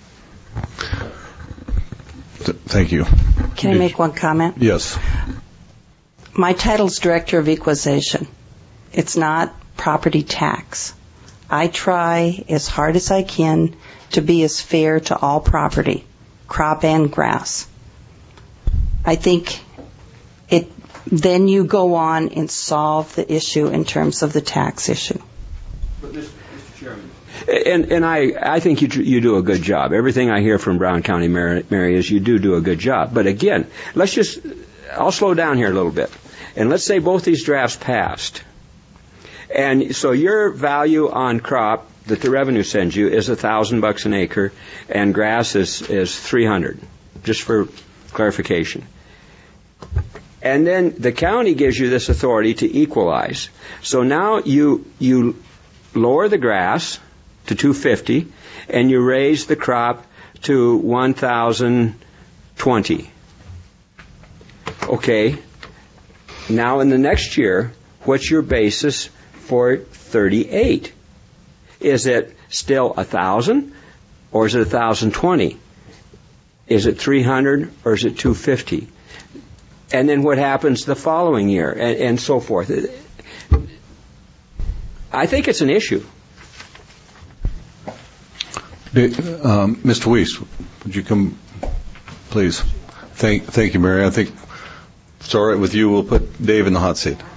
Th- thank you. Can I make one comment? Yes. My title's Director of Equalization. It's not property tax. I try as hard as I can to be as fair to all property, crop and grass. I think it. Then you go on and solve the issue in terms of the tax issue. But Mister Chairman. And, and I, I think you you do a good job. Everything I hear from Brown County, Mary, Mary, is you do do a good job. But again, let's just, I'll slow down here a little bit. And let's say both these drafts passed. And so your value on crop that the revenue sends you is a thousand bucks an acre, and grass is, is three hundred, just for clarification. And then the county gives you this authority to equalize. So now you you lower the grass to two fifty, and you raise the crop to one thousand twenty. Okay. Now in the next year, what's your basis for thirty-eight? Is it still one thousand, or is it one thousand twenty? Is it three hundred, or is it two fifty? And then what happens the following year, and, and so forth. I think it's an issue. Um, Mister Weiss, would you come, please? Thank, thank you, Mary. I think if it's all right with you, we'll put Dave in the hot seat.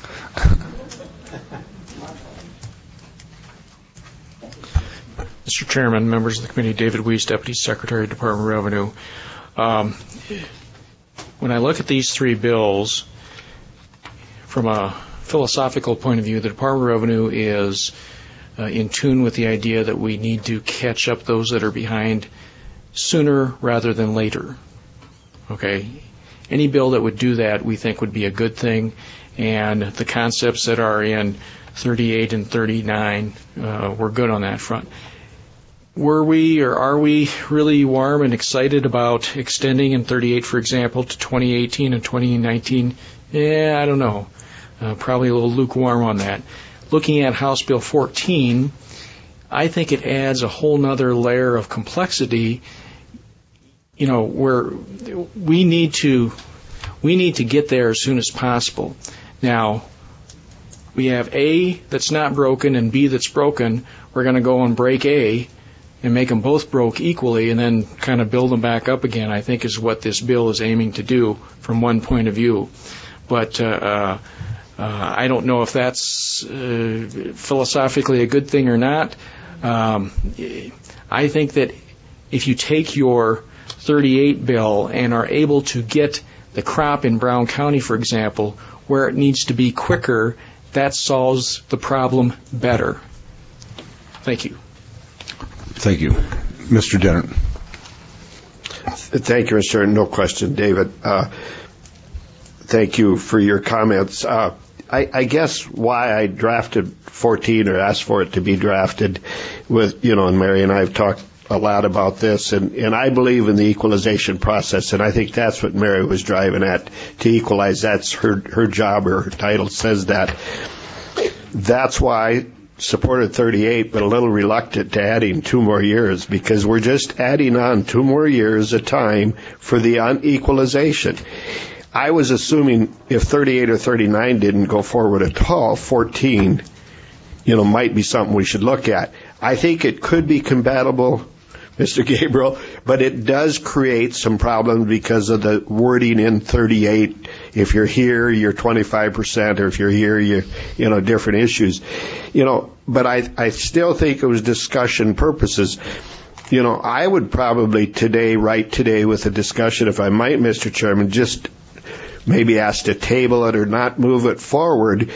Mister Chairman, members of the committee, David Weiss, Deputy Secretary, Department of Revenue. Um, when I look at these three bills, from a philosophical point of view, the Department of Revenue is uh, in tune with the idea that we need to catch up those that are behind sooner rather than later. Okay? Any bill that would do that, we think, would be a good thing, and the concepts that are in thirty-eight and thirty-nine, uh, we're good on that front. Were we, or are we, really warm and excited about extending in thirty-eight, for example, to twenty eighteen and twenty nineteen? Yeah, I don't know. Uh, probably a little lukewarm on that. Looking at House Bill fourteen, I think it adds a whole nother layer of complexity, you know, where we need to, we need to get there as soon as possible. Now, we have A that's not broken and B that's broken. We're going to go and break A and make them both broke equally and then kind of build them back up again, I think is what this bill is aiming to do from one point of view. But uh, uh, I don't know if that's uh, philosophically a good thing or not. Um, I think that if you take your thirty-eight bill and are able to get the crop in Brown County, for example, where it needs to be quicker, that solves the problem better. Thank you. Thank you. Mister Dennert. Thank you, Mister No question, David. Uh, thank you for your comments. Uh, I, I guess why I drafted fourteen or asked for it to be drafted with, you know, and Mary and I have talked a lot about this, and, and I believe in the equalization process, and I think that's what Mary was driving at, to equalize. That's her, her job, or her title says that. That's why I supported thirty-eight, but a little reluctant to adding two more years, because we're just adding on two more years of time for the unequalization. I was assuming if thirty-eight or thirty-nine didn't go forward at all, fourteen, you know, might be something we should look at. I think it could be compatible, Mister Gabriel, but it does create some problems because of the wording in thirty-eight. If you're here, you're twenty-five percent, or if you're here, you're, you know, different issues. You know, but I, I still think it was discussion purposes. You know, I would probably today, right today with a discussion, if I might, Mister Chairman, just maybe ask to table it or not move it forward.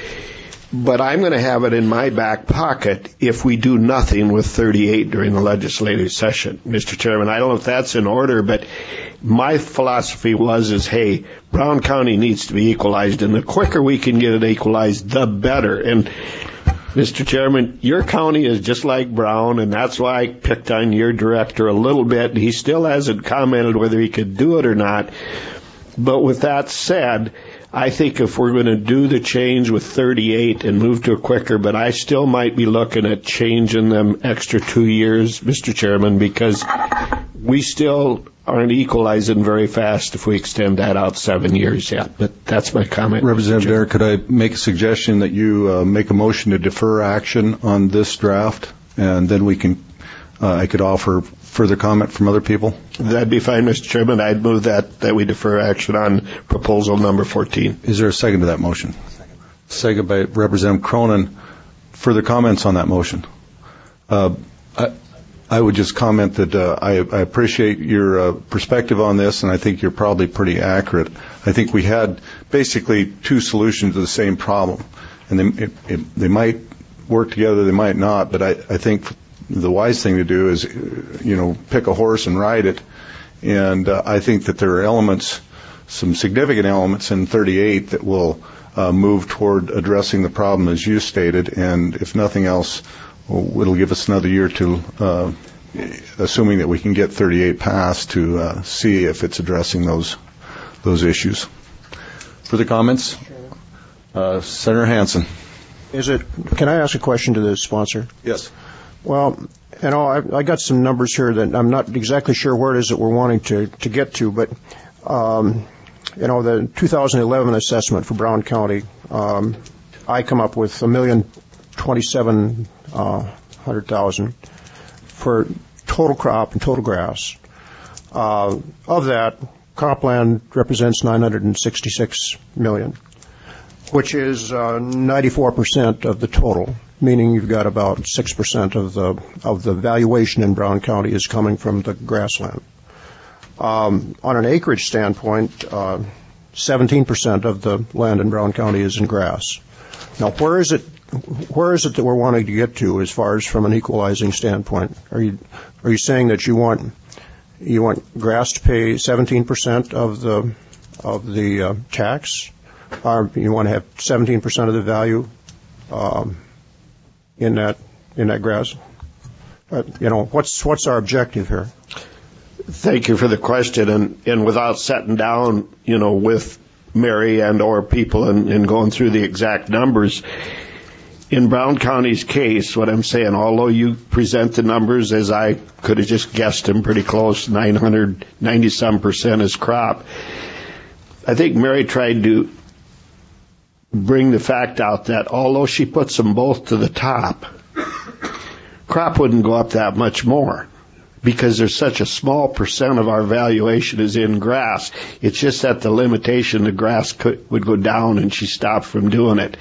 But I'm going to have it in my back pocket if we do nothing with thirty-eight during the legislative session, Mister Chairman. I don't know if that's in order, but my philosophy was is, hey, Brown County needs to be equalized, and the quicker we can get it equalized, the better. And, Mister Chairman, your county is just like Brown, and that's why I picked on your director a little bit. He still hasn't commented whether he could do it or not. But with that said, I think if we're going to do the change with thirty-eight and move to a quicker, but I still might be looking at changing them extra two years, Mister Chairman, because we still aren't equalizing very fast if we extend that out seven years yet. But that's my comment. Representative Dare, could I make a suggestion that you uh, make a motion to defer action on this draft, and then we can, uh, I could offer further comment from other people? That'd be fine, Mister Chairman. I'd move that, that we defer action on proposal number fourteen. Is there a second to that motion? Second. Second by Representative Cronin. Further comments on that motion? Uh, I, I would just comment that uh, I, I appreciate your uh, perspective on this, and I think you're probably pretty accurate. I think we had basically two solutions to the same problem, and they it, it, they might work together, they might not. But I, I think the wise thing to do is, you know, pick a horse and ride it. And uh, I think that there are elements, some significant elements in thirty-eight that will uh, move toward addressing the problem as you stated. And if nothing else, well, it'll give us another year to, uh, assuming that we can get thirty-eight passed, to uh, see if it's addressing those those issues. Further comments? Uh, Senator Hansen. Is it? Can I ask a question to the sponsor? Yes. Well, you know, I, I got some numbers here that I'm not exactly sure where it is that we're wanting to, to get to, but, um, you know, the two thousand eleven assessment for Brown County, um, I come up with a million twenty-seven hundred thousand for total crop and total grass. Uh, of that, cropland represents nine hundred sixty-six million, which is uh, ninety-four percent of the total, meaning you've got about six percent of the of the valuation in Brown County is coming from the grassland. Um, on an acreage standpoint, uh, seventeen percent of the land in Brown County is in grass. Now, where is it? Where is it that we're wanting to get to, as far as from an equalizing standpoint? Are you are you saying that you want you want grass to pay seventeen percent of the of the uh, tax, or you want to have seventeen percent of the value um, in that in that grass? Uh, you know, what's what's our objective here? Thank you for the question, and and without sitting down, you know, with Mary and or people and, and going through the exact numbers. In Brown County's case, what I'm saying, although you present the numbers as I could have just guessed them pretty close, nine hundred ninety some percent is crop, I think Mary tried to bring the fact out that although she puts them both to the top, crop wouldn't go up that much more, because there's such a small percent of our valuation is in grass. It's just that the limitation, the grass could, would go down, and she stopped from doing it.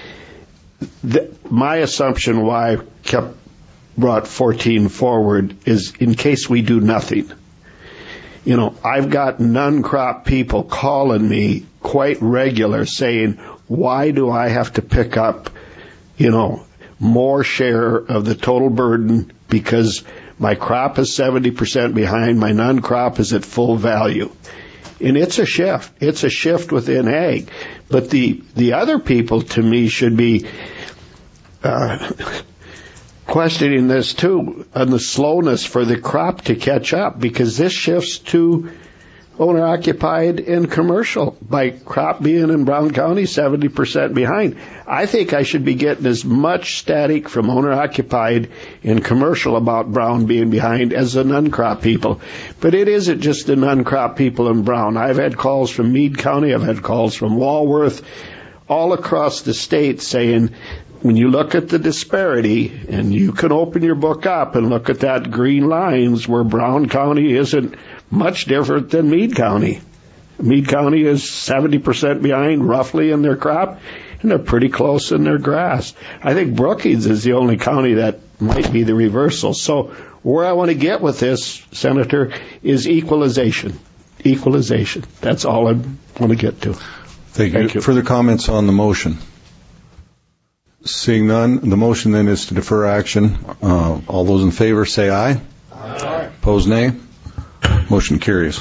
The, my assumption why I kept brought fourteen forward is in case we do nothing. You know, I've got non-crop people calling me quite regular saying, why do I have to pick up, you know, more share of the total burden because my crop is seventy percent behind, my non-crop is at full value. And it's a shift. It's a shift within ag. But the, the other people, to me, should be uh, questioning this, too, on the slowness for the crop to catch up, because this shifts to owner-occupied and commercial, by crop being in Brown County seventy percent behind. I think I should be getting as much static from owner-occupied and commercial about Brown being behind as the non-crop people. But it isn't just the non-crop people in Brown. I've had calls from Meade County, I've had calls from Walworth, all across the state saying, when you look at the disparity, and you can open your book up and look at that green lines where Brown County isn't much different than Meade County. Meade County is seventy percent behind roughly in their crop, and they're pretty close in their grass. I think Brookings is the only county that might be the reversal. So where I want to get with this, Senator, is equalization. Equalization. That's all I want to get to. Thank you. Thank you. Further comments on the motion? Seeing none, the motion then is to defer action. Uh, all those in favor say aye. Aye. Opposed, nay. Motion carries.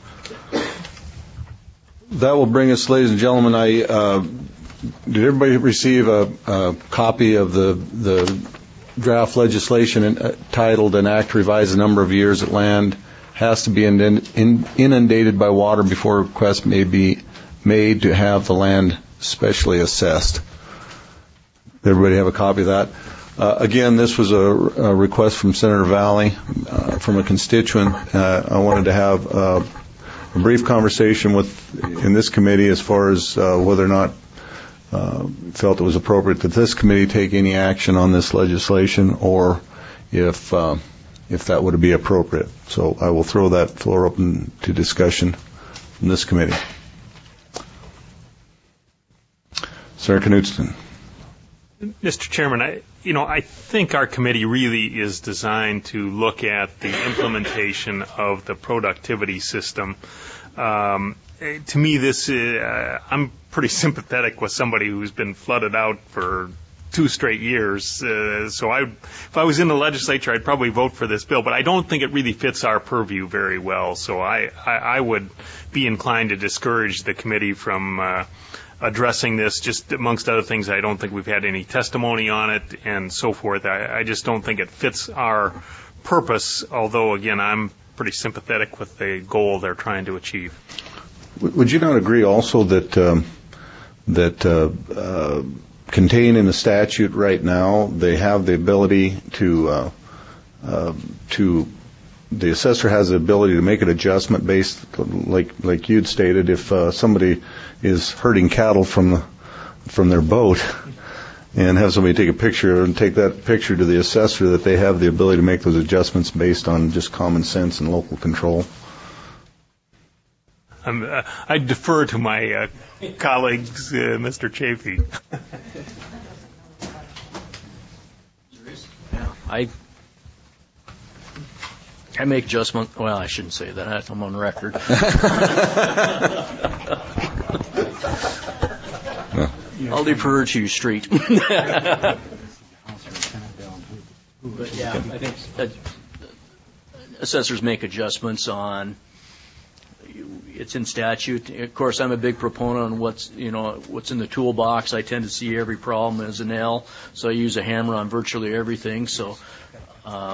That will bring us, ladies and gentlemen. I uh, did everybody receive a, a copy of the the draft legislation in, uh, titled "An Act to Revise the Number of Years that Land Has to Be Inundated by Water Before a Request May Be Made to Have the Land Specially Assessed"? Everybody have a copy of that? Uh, again, this was a, a request from Senator Valley, uh, from a constituent. Uh, I wanted to have uh, a brief conversation with in this committee as far as uh, whether or not uh, felt it was appropriate that this committee take any action on this legislation, or if uh, if that would be appropriate. So I will throw that floor open to discussion from this committee. Senator Knudsen. Mister Chairman, I, you know, I think our committee really is designed to look at the implementation of the productivity system. Um, to me, this uh, I'm pretty sympathetic with somebody who's been flooded out for two straight years. Uh, so I, if I was in the legislature, I'd probably vote for this bill, but I don't think it really fits our purview very well. So I, I, I would be inclined to discourage the committee from uh, addressing this. Just amongst other things, I don't think we've had any testimony on it and so forth. I, I just don't think it fits our purpose, although, again, I'm pretty sympathetic with the goal they're trying to achieve. Would you not agree also that um, that uh, uh, contained in the statute right now, they have the ability to uh, uh, to the assessor has the ability to make an adjustment based, like like you'd stated, if uh, somebody is herding cattle from the, from their boat, and have somebody take a picture and take that picture to the assessor, that they have the ability to make those adjustments based on just common sense and local control. Um, uh, I defer to my uh, colleagues, uh, Mister Chafee. I I make adjustments. Well, I shouldn't say that. I'm on record. I'll defer to you, Street. But yeah, I think that assessors make adjustments on. It's in statute. Of course, I'm a big proponent on what's you know what's in the toolbox. I tend to see every problem as a nail, so I use a hammer on virtually everything. So, uh,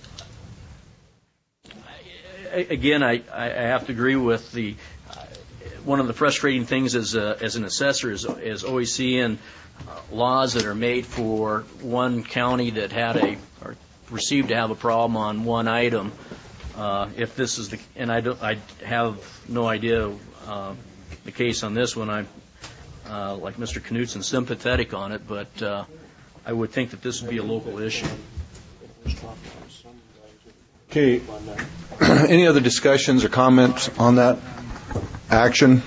I, again, I, I have to agree with the uh, one of the frustrating things as a, as an assessor is, is always seeing uh, laws that are made for one county that had a or perceived to have a problem on one item. Uh, if this is the, and I don't, I have no idea uh, the case on this one. I'm uh, like Mister Knutson, sympathetic on it, but uh, I would think that this would be a local issue. Okay. Any other discussions or comments on that action?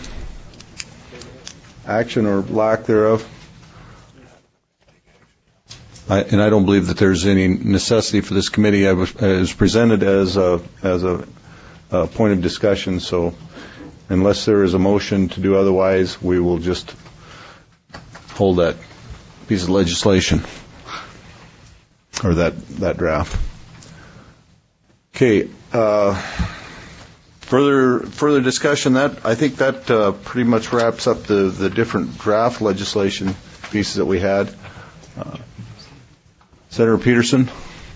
Action or lack thereof? I, and I don't believe that there's any necessity for this committee. I was, it was presented as a as a, a point of discussion. So, unless there is a motion to do otherwise, we will just hold that piece of legislation or that that draft. Okay. Uh, further further discussion. That I think that uh, pretty much wraps up the the different draft legislation pieces that we had. Uh, Senator Peterson.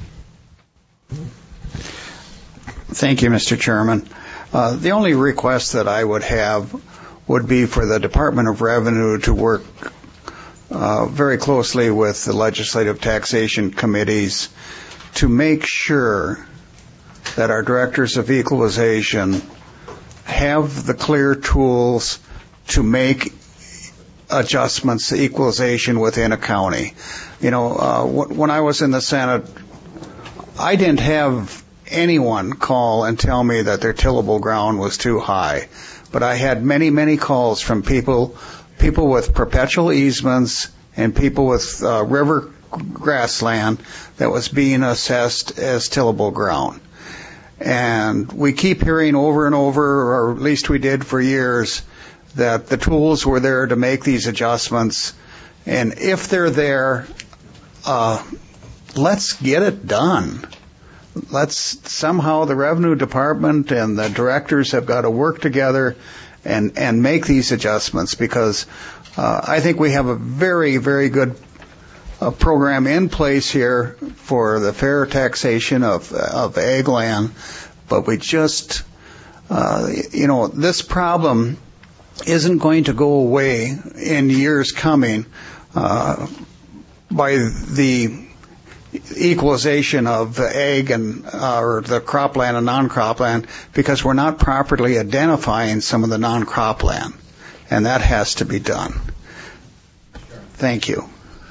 Thank you, Mister Chairman. Uh, the only request that I would have would be for the Department of Revenue to work uh, very closely with the legislative taxation committees to make sure that our directors of equalization have the clear tools to make adjustments, equalization within a county. You know, uh, w- when I was in the Senate, I didn't have anyone call and tell me that their tillable ground was too high. But I had many, many calls from people, people with perpetual easements and people with uh, river grassland that was being assessed as tillable ground. And we keep hearing over and over, or at least we did for years, that the tools were there to make these adjustments. And if they're there, uh, let's get it done. Let's somehow the Revenue Department and the directors have got to work together and, and make these adjustments, because uh, I think we have a very, very good uh, program in place here for the fair taxation of, of ag land. But we just, uh, you know, this problem isn't going to go away in years coming uh, by the equalization of ag and uh, or the cropland and non-cropland, because we're not properly identifying some of the non-cropland, and that has to be done. Thank you.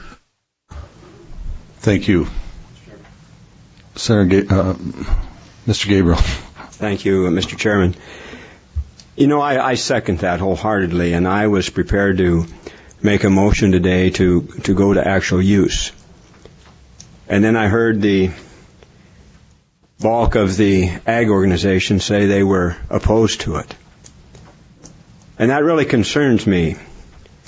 Thank you, Senator Ga- uh, Mister Gabriel. Thank you, Mister Chairman. You know, I, I second that wholeheartedly, and I was prepared to make a motion today to, to go to actual use. And then I heard the bulk of the ag organization say they were opposed to it. And that really concerns me,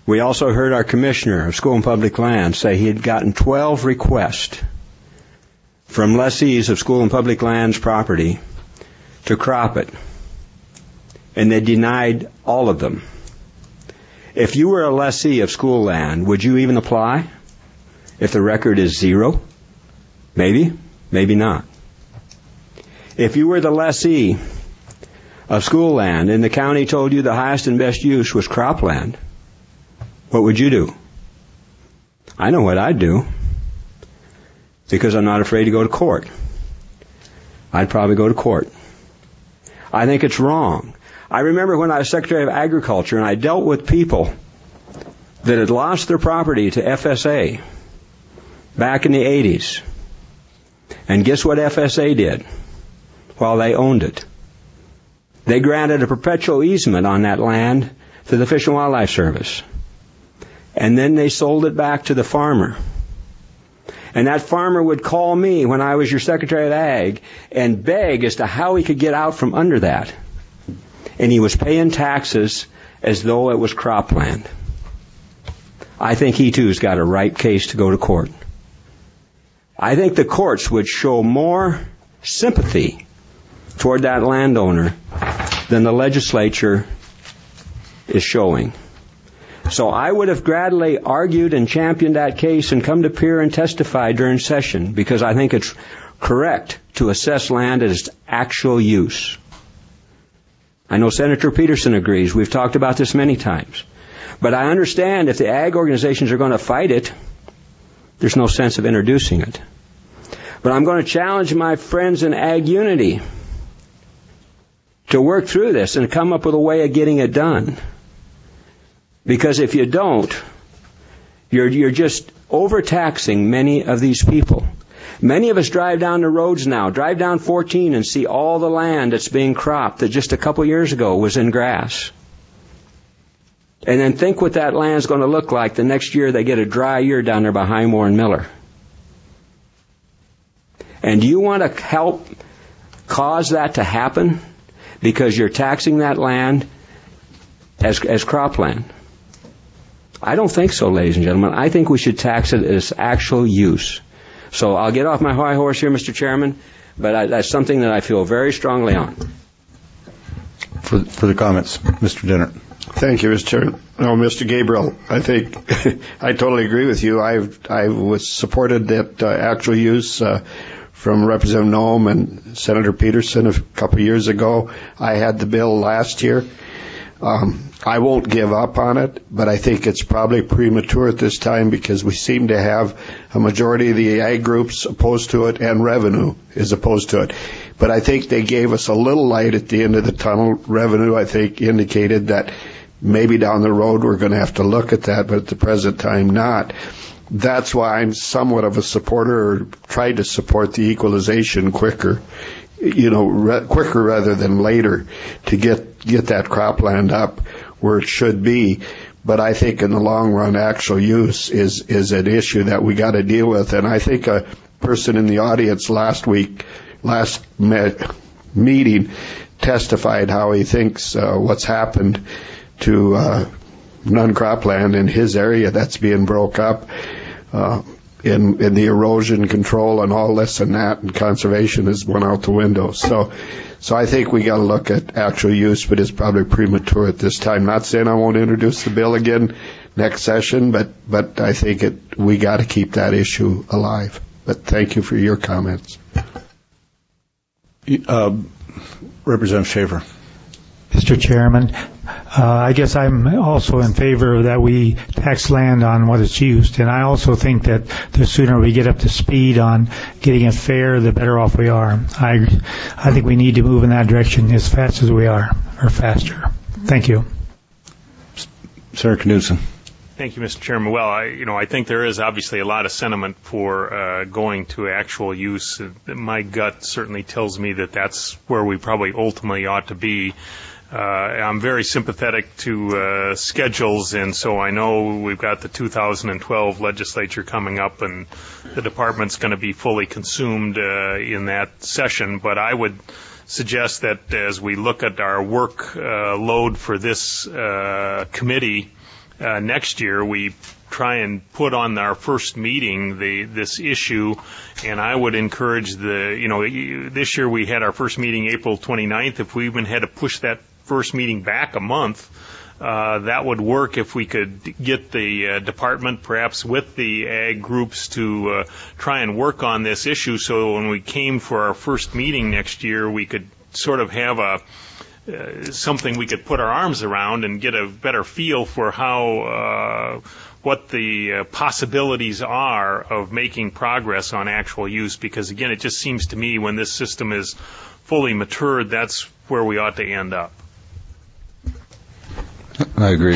We also heard our Commissioner of School and Public Lands say he had gotten twelve requests from lessees of school and public lands property to crop it, and they denied all of them. If you were a lessee of school land, would you even apply if the record is zero? Maybe, maybe not. If you were the lessee of school land and the county told you the highest and best use was cropland, what would you do? I know what I'd do, because I'm not afraid to go to court. I'd probably go to court. I think it's wrong. I remember when I was Secretary of Agriculture and I dealt with people that had lost their property to F S A back in the eighties. And guess what F S A did while they owned it? They granted a perpetual easement on that land to the Fish and Wildlife Service. And then they sold it back to the farmer. And that farmer would call me when I was your Secretary of Ag and beg as to how he could get out from under that. And he was paying taxes as though it was cropland. I think he too has got a ripe case to go to court. I think the courts would show more sympathy toward that landowner than the legislature is showing. So I would have gladly argued and championed that case and come to appear and testify during session, because I think it's correct to assess land at its actual use. I know Senator Peterson agrees. We've talked about this many times. But I understand if the ag organizations are going to fight it, there's no sense of introducing it. But I'm going to challenge my friends in Ag Unity to work through this and come up with a way of getting it done. Because if you don't, you're, you're just overtaxing many of these people. Many of us drive down the roads now, drive down fourteen and see all the land that's being cropped that just a couple years ago was in grass. And then think what that land's going to look like the next year they get a dry year down there by Highmore and Miller. And do you want to help cause that to happen because you're taxing that land as, as cropland? I don't think so, ladies and gentlemen. I think we should tax it as actual use. So I'll get off my high horse here, Mister Chairman, but I, that's something that I feel very strongly on. For, for the comments, Mister Dennert. Thank you, Mister Chairman. No, Mister Gabriel, I think I totally agree with you. I've I was supported that uh, actual use uh, from Representative Noem and Senator Peterson a couple of years ago. I had the bill last year. Um, I won't give up on it, but I think it's probably premature at this time because we seem to have a majority of the ag groups opposed to it and revenue is opposed to it. But I think they gave us a little light at the end of the tunnel. Revenue, I think, indicated that maybe down the road we're going to have to look at that, but at the present time not. That's why I'm somewhat of a supporter, or tried to support the equalization quicker, you know, re- quicker rather than later to get get that cropland up where it should be. But I think in the long run, actual use is is an issue that we got to deal with. And I think a person in the audience last week, last me- meeting, testified how he thinks uh, what's happened to uh, non-cropland in his area that's being broke up. Uh, in, in the erosion control and all this and that, and conservation has went out the window. So, so I think we got to look at actual use, but it's probably premature at this time. Not saying I won't introduce the bill again next session, but, but I think it, we got to keep that issue alive. But thank you for your comments. Uh, Representative Schaefer. Mister Chairman, uh, I guess I'm also in favor that we tax land on what it's used, and I also think that the sooner we get up to speed on getting it fair, the better off we are. I, I think we need to move in that direction as fast as we are, or faster. Thank you. Senator Knudsen. Thank you, Mister Chairman. Well, I, you know, I think there is obviously a lot of sentiment for uh, going to actual use. My gut certainly tells me that that's where we probably ultimately ought to be. Uh, I'm very sympathetic to uh, schedules, and so I know we've got the two thousand twelve legislature coming up, and the department's going to be fully consumed uh, in that session. But I would suggest that as we look at our work uh, load for this uh, committee, uh, next year we try and put on our first meeting the this issue, and I would encourage the, you know, this year we had our first meeting April twenty-ninth. If we even had to push that first meeting back a month, uh, that would work if we could get the uh, department, perhaps with the ag groups, to uh, try and work on this issue, so when we came for our first meeting next year, we could sort of have a uh, something we could put our arms around and get a better feel for how uh, what the uh, possibilities are of making progress on actual use, because again, it just seems to me when this system is fully matured, that's where we ought to end up. I agree.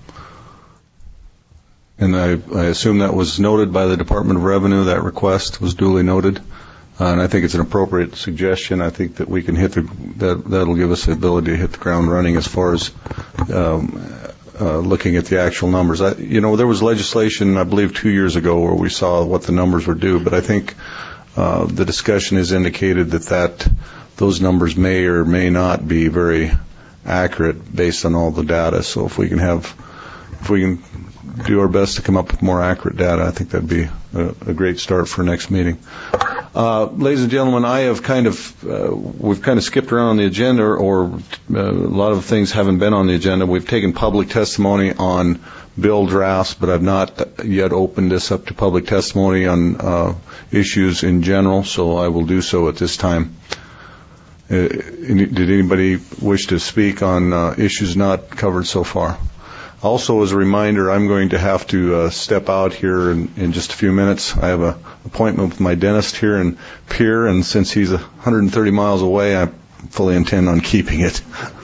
And I, I assume that was noted by the Department of Revenue, that request was duly noted. Uh, and I think it's an appropriate suggestion. I think that we can hit the, that, that'll give us the ability to hit the ground running as far as, um, uh, looking at the actual numbers. I, you know, there was legislation, I believe, two years ago where we saw what the numbers were due, but I think, uh, the discussion has indicated that that, those numbers may or may not be very accurate based on all the data. So if we can have, if we can do our best to come up with more accurate data, I think that'd be a, a great start for next meeting. Uh, ladies and gentlemen, I have kind of, uh, we've kind of skipped around on the agenda, or uh, a lot of things haven't been on the agenda. We've taken public testimony on bill drafts, but I've not yet opened this up to public testimony on uh, issues in general, so I will do so at this time. Uh, did anybody wish to speak on uh, issues not covered so far? Also, as a reminder, I'm going to have to uh, step out here in, in just a few minutes. I have an appointment with my dentist here in Pierre, and since he's one hundred thirty miles away, I fully intend on keeping it.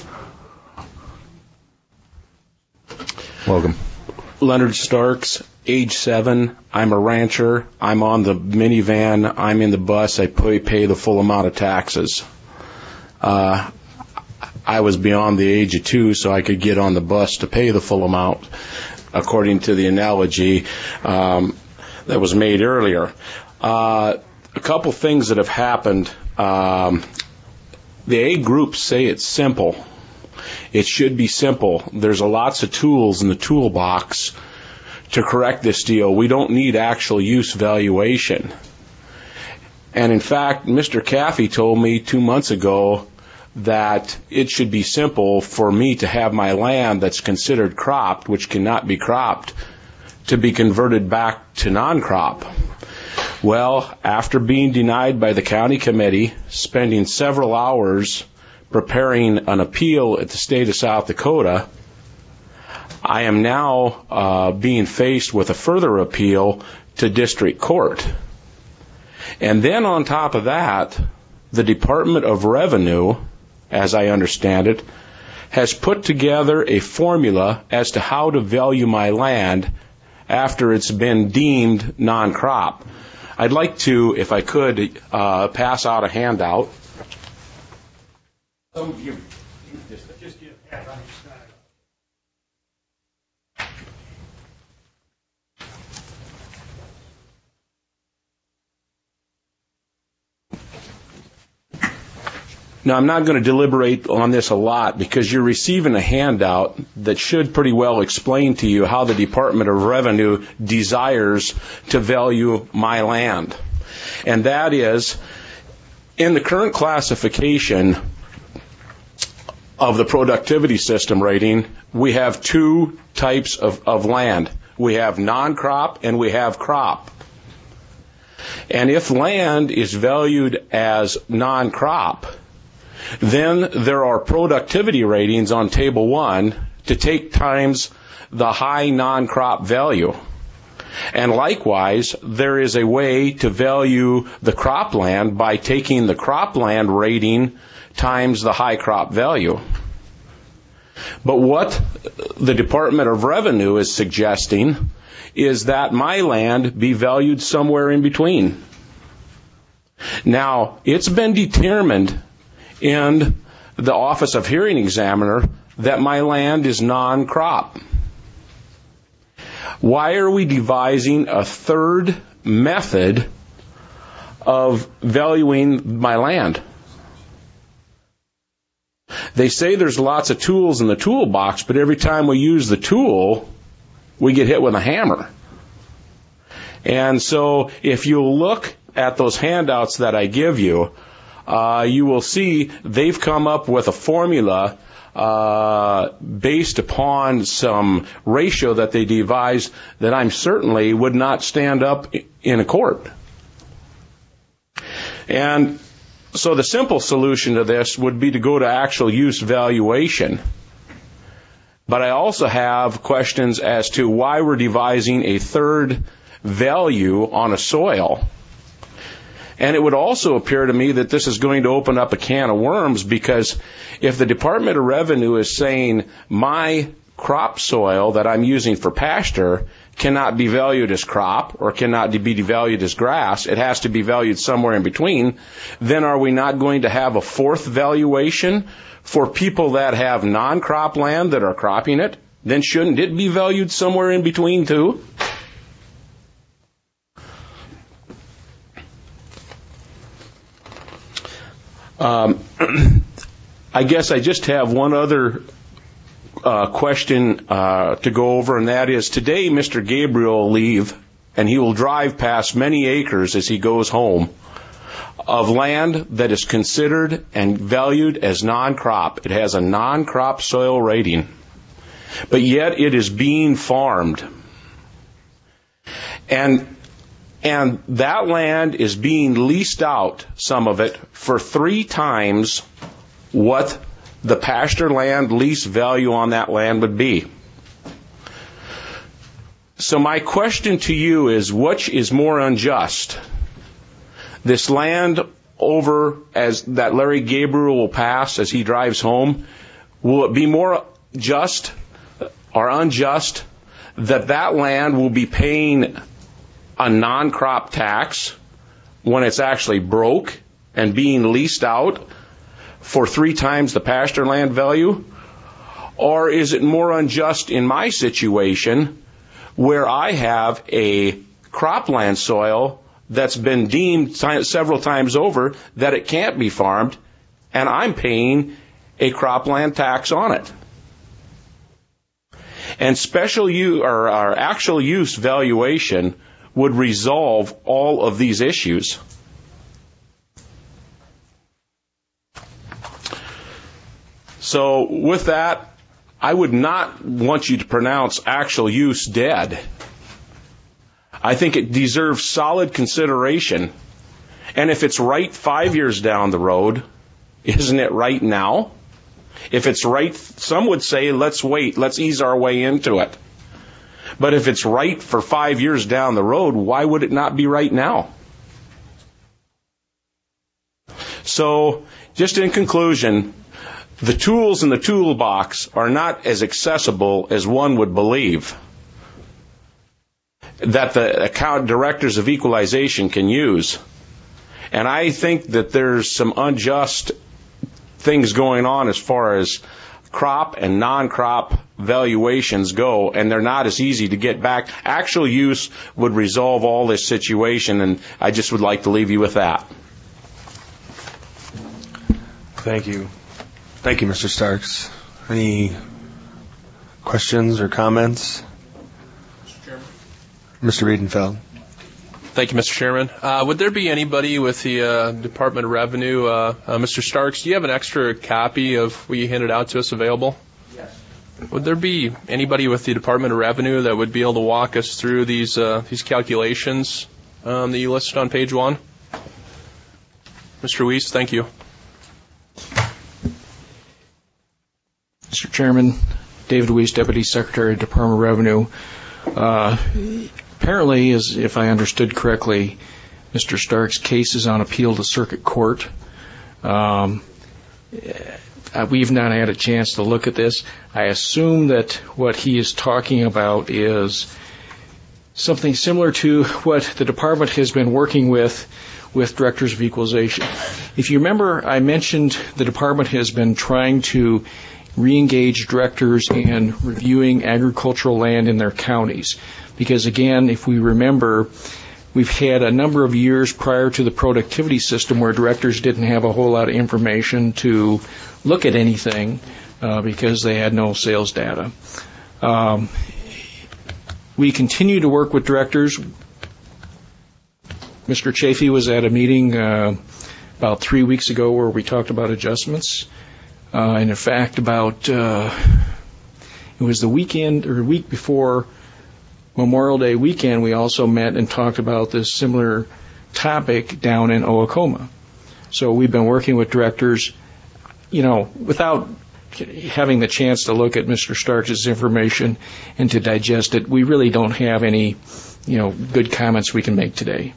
Welcome. Leonard Starks, age seven. I'm a rancher. I'm on the minivan. I'm in the bus. I pay, pay the full amount of taxes. Uh, I was beyond the age of two, so I could get on the bus to pay the full amount, according to the analogy um, that was made earlier. Uh, a couple things that have happened. Um, the A groups say it's simple. It should be simple. There's a lots of tools in the toolbox to correct this deal. We don't need actual use valuation. And in fact, Mister Caffey told me two months ago that it should be simple for me to have my land that's considered cropped, which cannot be cropped, to be converted back to non-crop. Well, after being denied by the county committee, spending several hours preparing an appeal at the state of South Dakota, I am now uh, being faced with a further appeal to district court. And then on top of that, the Department of Revenue, as I understand it, has put together a formula as to how to value my land after it's been deemed non-crop. I'd like to, if I could, uh, pass out a handout. Some of you, just, just get a pat on your side. Now, I'm not going to deliberate on this a lot because you're receiving a handout that should pretty well explain to you how the Department of Revenue desires to value my land. And that is, in the current classification of the productivity system rating, we have two types of, of land. We have non-crop and we have crop. And if land is valued as non-crop, then there are productivity ratings on table one to take times the high non-crop value. And likewise, there is a way to value the cropland by taking the cropland rating times the high crop value. But what the Department of Revenue is suggesting is that my land be valued somewhere in between. Now, it's been determined in the Office of Hearing Examiner that my land is non-crop. Why are we devising a third method of valuing my land? They say there's lots of tools in the toolbox, but every time we use the tool, we get hit with a hammer. And so if you look at those handouts that I give you, uh, you will see they've come up with a formula uh, based upon some ratio that they devised that I'm certainly would not stand up in a court. And so the simple solution to this would be to go to actual use valuation. But I also have questions as to why we're devising a third value on a soil. And it would also appear to me that this is going to open up a can of worms, because if the Department of Revenue is saying my crop soil that I'm using for pasture cannot be valued as crop or cannot be devalued as grass, it has to be valued somewhere in between, then are we not going to have a fourth valuation for people that have non-crop land that are cropping it? Then shouldn't it be valued somewhere in between too? Um, I guess I just have one other uh, question uh, to go over, and that is today Mister Gabriel will leave, and he will drive past many acres as he goes home of land that is considered and valued as non-crop. It has a non-crop soil rating, but yet it is being farmed. And And that land is being leased out, some of it, for three times what the pasture land lease value on that land would be. So my question to you is, which is more unjust? This land over as that Larry Gabriel will pass as he drives home, will it be more just or unjust that that land will be paying a non-crop tax when it's actually broke and being leased out for three times the pasture land value? Or is it more unjust in my situation where I have a cropland soil that's been deemed t- several times over that it can't be farmed, and I'm paying a cropland tax on it? And special use or, or actual use valuation would resolve all of these issues. So with that, I would not want you to pronounce actual use dead. I think it deserves solid consideration. And if it's right five years down the road, isn't it right now? If it's right, some would say, let's wait, let's ease our way into it. But if it's right for five years down the road, why would it not be right now? So, just in conclusion, the tools in the toolbox are not as accessible as one would believe that the account directors of equalization can use. And I think that there's some unjust things going on as far as crop and non-crop valuations go, and they're not as easy to get back. Actual use would resolve all this situation, and I just would like to leave you with that. Thank you. Thank you, Mister Starks. Any questions or comments? Mister Chairman. Mister Wiedenfeld. Thank you, Mister Chairman. Uh, would there be anybody with the uh, Department of Revenue, uh, uh, Mister Starks, do you have an extra copy of what you handed out to us available? Yes. Would there be anybody with the Department of Revenue that would be able to walk us through these uh, these calculations um, that you listed on page one? Mister Weiss, thank you. Mister Chairman, David Weiss, Deputy Secretary of Department of Revenue. Uh, apparently, as if I understood correctly, Mister Stark's case is on appeal to Circuit Court. Um, we've not had a chance to look at this. I assume that what he is talking about is something similar to what the department has been working with with Directors of Equalization. If you remember, I mentioned the department has been trying to re-engage directors in reviewing agricultural land in their counties. Because again, if we remember, we've had a number of years prior to the productivity system where directors didn't have a whole lot of information to look at anything uh, because they had no sales data. Um, we continue to work with directors. Mister Chafee was at a meeting uh, about three weeks ago where we talked about adjustments. Uh, and in fact, about uh, it was the weekend or week before Memorial Day weekend, we also met and talked about this similar topic down in Owatonna. So we've been working with directors, you know, without having the chance to look at Mister Starks' information and to digest it. We really don't have any, you know, good comments we can make today.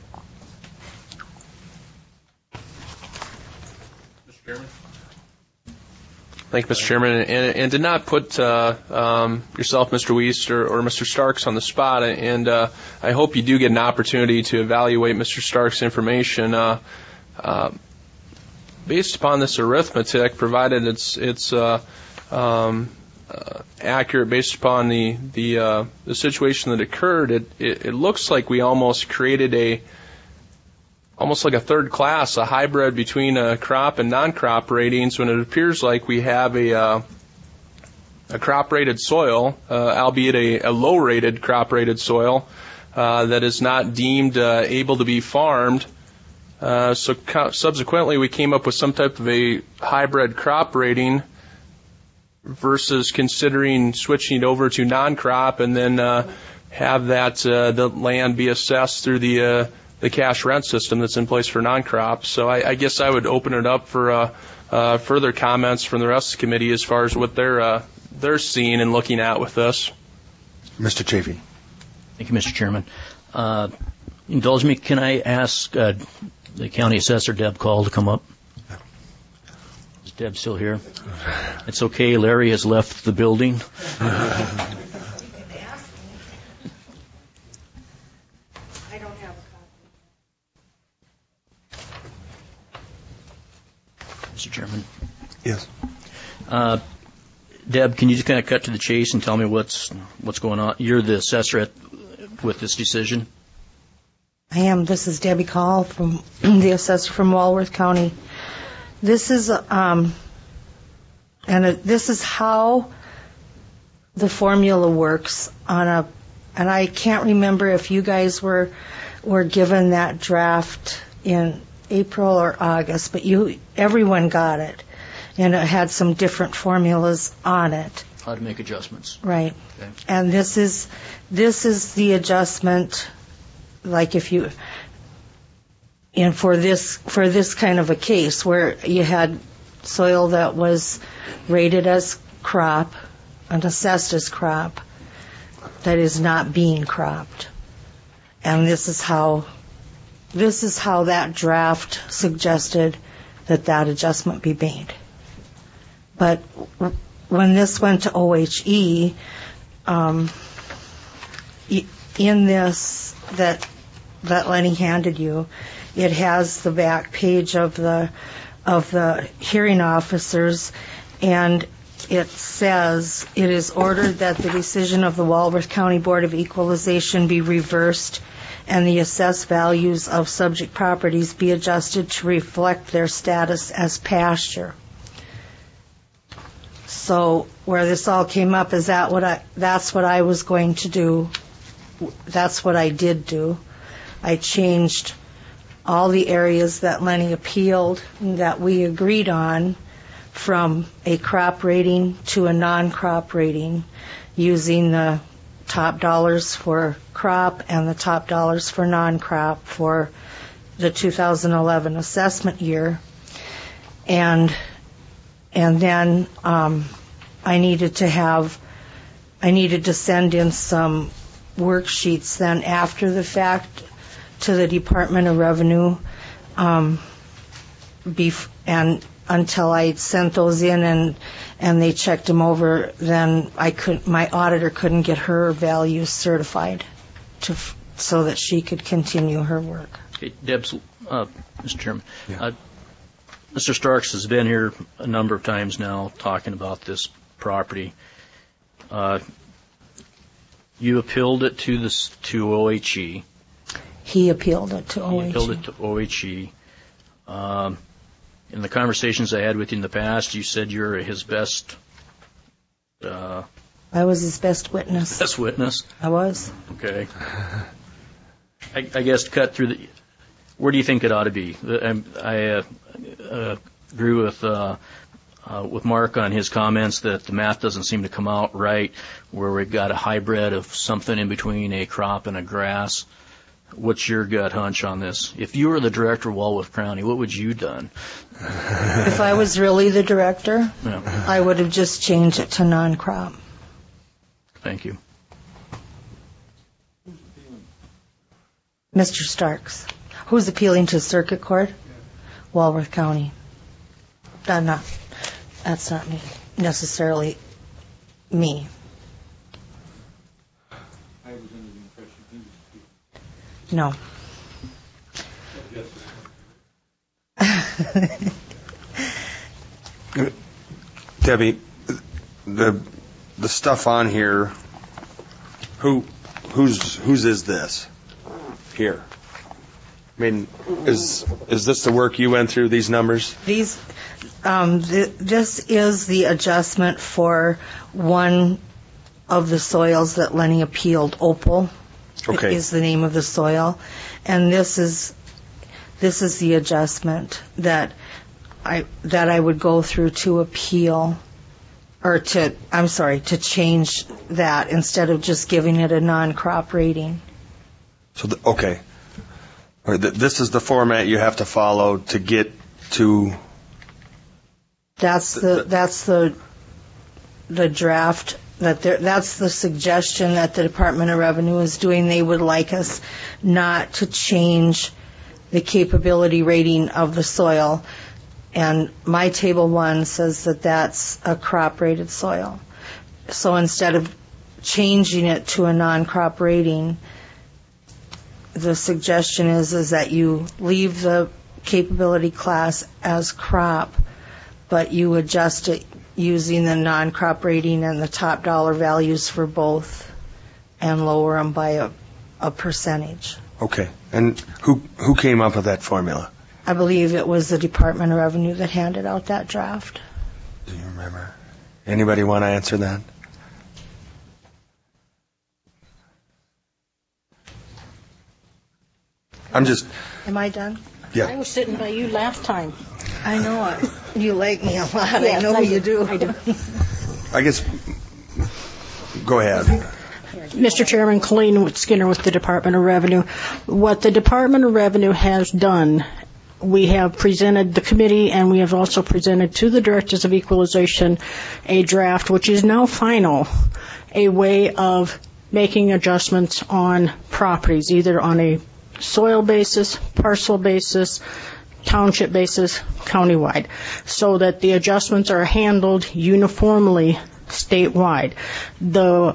Thank you, Mister Chairman. And, and did not put uh, um, yourself, Mister Wiest, or, or Mister Starks on the spot. And uh, I hope you do get an opportunity to evaluate Mister Starks' information. Uh, uh, based upon this arithmetic, provided it's it's uh, um, uh, accurate based upon the the, uh, the situation that occurred, it, it, it looks like we almost created a almost like a third class, a hybrid between uh, crop and non-crop ratings, when it appears like we have a uh, a crop-rated soil, uh, albeit a, a low-rated crop-rated soil, uh, that is not deemed uh, able to be farmed. Uh, so co- subsequently, we came up with some type of a hybrid crop rating versus considering switching it over to non-crop and then uh, have that uh, the land be assessed through the uh, the cash rent system that's in place for non-crop. So I, I guess I would open it up for uh, uh, further comments from the rest of the committee as far as what they're uh, they're seeing and looking at with this. Mister Chafee. Thank you, Mister Chairman. Uh, indulge me, can I ask uh, the County Assessor, Deb Call, to come up? Is Deb still here? It's okay, Larry has left the building. Mister Chairman. Yes. Uh, Deb, can you just kind of cut to the chase and tell me what's what's going on? You're the assessor at, with this decision. I am. This is Debbie Call, from the assessor from Walworth County. This is um, and uh, this is how the formula works on a. And I can't remember if you guys were were given that draft in April or August, but you, everyone got it, and it had some different formulas on it. How to make adjustments. Right. Okay. And this is, this is the adjustment, like if you, and for this, for this kind of a case where you had soil that was rated as crop and assessed as crop that is not being cropped. And this is how This is how that draft suggested that that adjustment be made. But when this went to O H E, um, in this that that Lenny handed you, it has the back page of the of the hearing officers, and it says it is ordered that the decision of the Walworth County Board of Equalization be reversed and the assessed values of subject properties be adjusted to reflect their status as pasture. So where this all came up is that what I, that's what I was going to do. That's what I did do. I changed all the areas that Lenny appealed that we agreed on from a crop rating to a non-crop rating, using the top dollars for crop and the top dollars for non-crop for the two thousand eleven assessment year. And and then um, I needed to have, I needed to send in some worksheets then after the fact to the Department of Revenue, um, bef- and until I sent those in and and they checked them over, then I could my auditor couldn't get her values certified to f- so that she could continue her work. Okay, Deb's, uh, Mister Chairman, yeah. uh, Mister Starks has been here a number of times now talking about this property. Uh, you appealed it to this to O H E. He appealed it to O H E. He appealed it to O H E. Um, in the conversations I had with you in the past, you said you're his best uh, I was his best witness. Best witness? I was. Okay. I, I guess to cut through the, where do you think it ought to be? I, I uh, uh, agree with uh, uh, with Mark on his comments that the math doesn't seem to come out right, where we've got a hybrid of something in between a crop and a grass. What's your gut hunch on this? If you were the director of Walworth County, what would you have done? If I was really the director, Yeah. I would have just changed it to non-crop. Thank you. Mister Starks, who's appealing to circuit court? Walworth County. Uh, not, that's not me, necessarily me. No. Debbie, the the stuff on here, who whose whose is this here? I mean, is is this the work you went through, these numbers? These, um, th- this is the adjustment for one of the soils that Lenny appealed, Opal. Okay. Is the name of the soil, and this is this is the adjustment that I that I would go through to appeal, or to I'm sorry to change that instead of just giving it a non-crop rating. So the, okay, or th- this is the format you have to follow to get to. That's the that's the the draft. That that's the suggestion that the Department of Revenue is doing. They would like us not to change the capability rating of the soil. And my table one says that that's a crop rated soil. So instead of changing it to a non-crop rating, the suggestion is, is that you leave the capability class as crop, but you adjust it using the non-crop rating and the top dollar values for both, and lower them by a, a percentage. Okay, and who who came up with that formula? I believe it was the Department of Revenue that handed out that draft. Do you remember? Anybody want to answer that? I'm just. Am I done? Yeah. I was sitting by you last time. I know it. You like me a lot. Yes, I know I you do. do. I do. I guess. Go ahead. Mister Chairman, Colleen Skinner with the Department of Revenue. What the Department of Revenue has done, we have presented the committee and we have also presented to the Directors of Equalization a draft, which is now final, a way of making adjustments on properties, either on a soil basis, parcel basis, township basis, countywide, so that the adjustments are handled uniformly statewide. The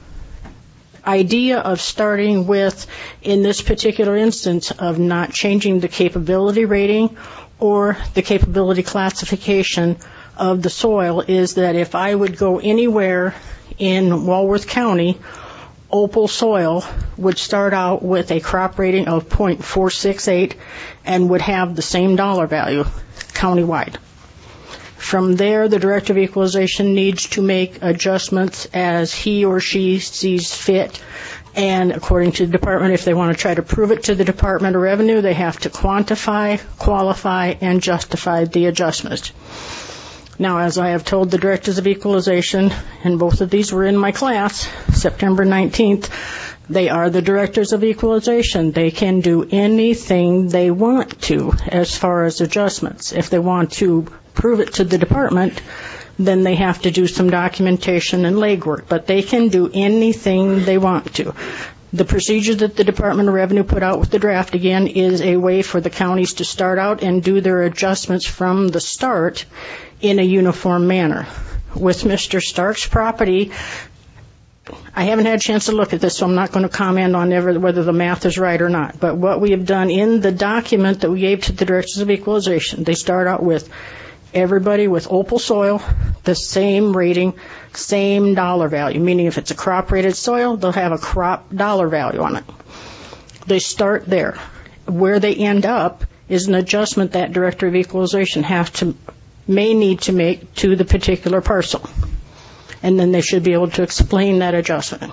idea of starting with, in this particular instance, of not changing the capability rating or the capability classification of the soil is that if I would go anywhere in Walworth County, Opal soil would start out with a crop rating of point four six eight and would have the same dollar value countywide. From there, the Director of Equalization needs to make adjustments as he or she sees fit. And according to the department, if they want to try to prove it to the Department of Revenue, they have to quantify, qualify, and justify the adjustments. Now, as I have told the Directors of Equalization, and both of these were in my class, September nineteenth, they are the Directors of Equalization. They can do anything they want to as far as adjustments. If they want to prove it to the department, then they have to do some documentation and legwork. But they can do anything they want to. The procedure that the Department of Revenue put out with the draft, again, is a way for the counties to start out and do their adjustments from the start in a uniform manner. With Mister Stark's property, I haven't had a chance to look at this, so I'm not going to comment on ever, whether the math is right or not. But what we have done in the document that we gave to the Directors of Equalization, they start out with everybody with Opal soil, the same rating, same dollar value, meaning if it's a crop-rated soil, they'll have a crop dollar value on it. They start there. Where they end up is an adjustment that Director of Equalization has to may need to make to the particular parcel. and then they should be able to explain that adjustment.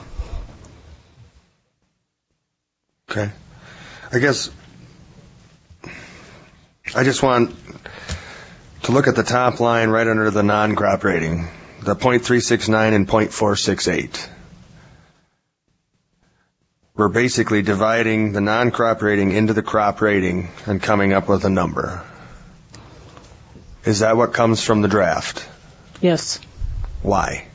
Okay. I guess I just want to look at the top line right under the non-crop rating, the point three six nine and point four six eight. We're basically dividing the non-crop rating into the crop rating and coming up with a number. Is that what comes from the draft? Yes. Why?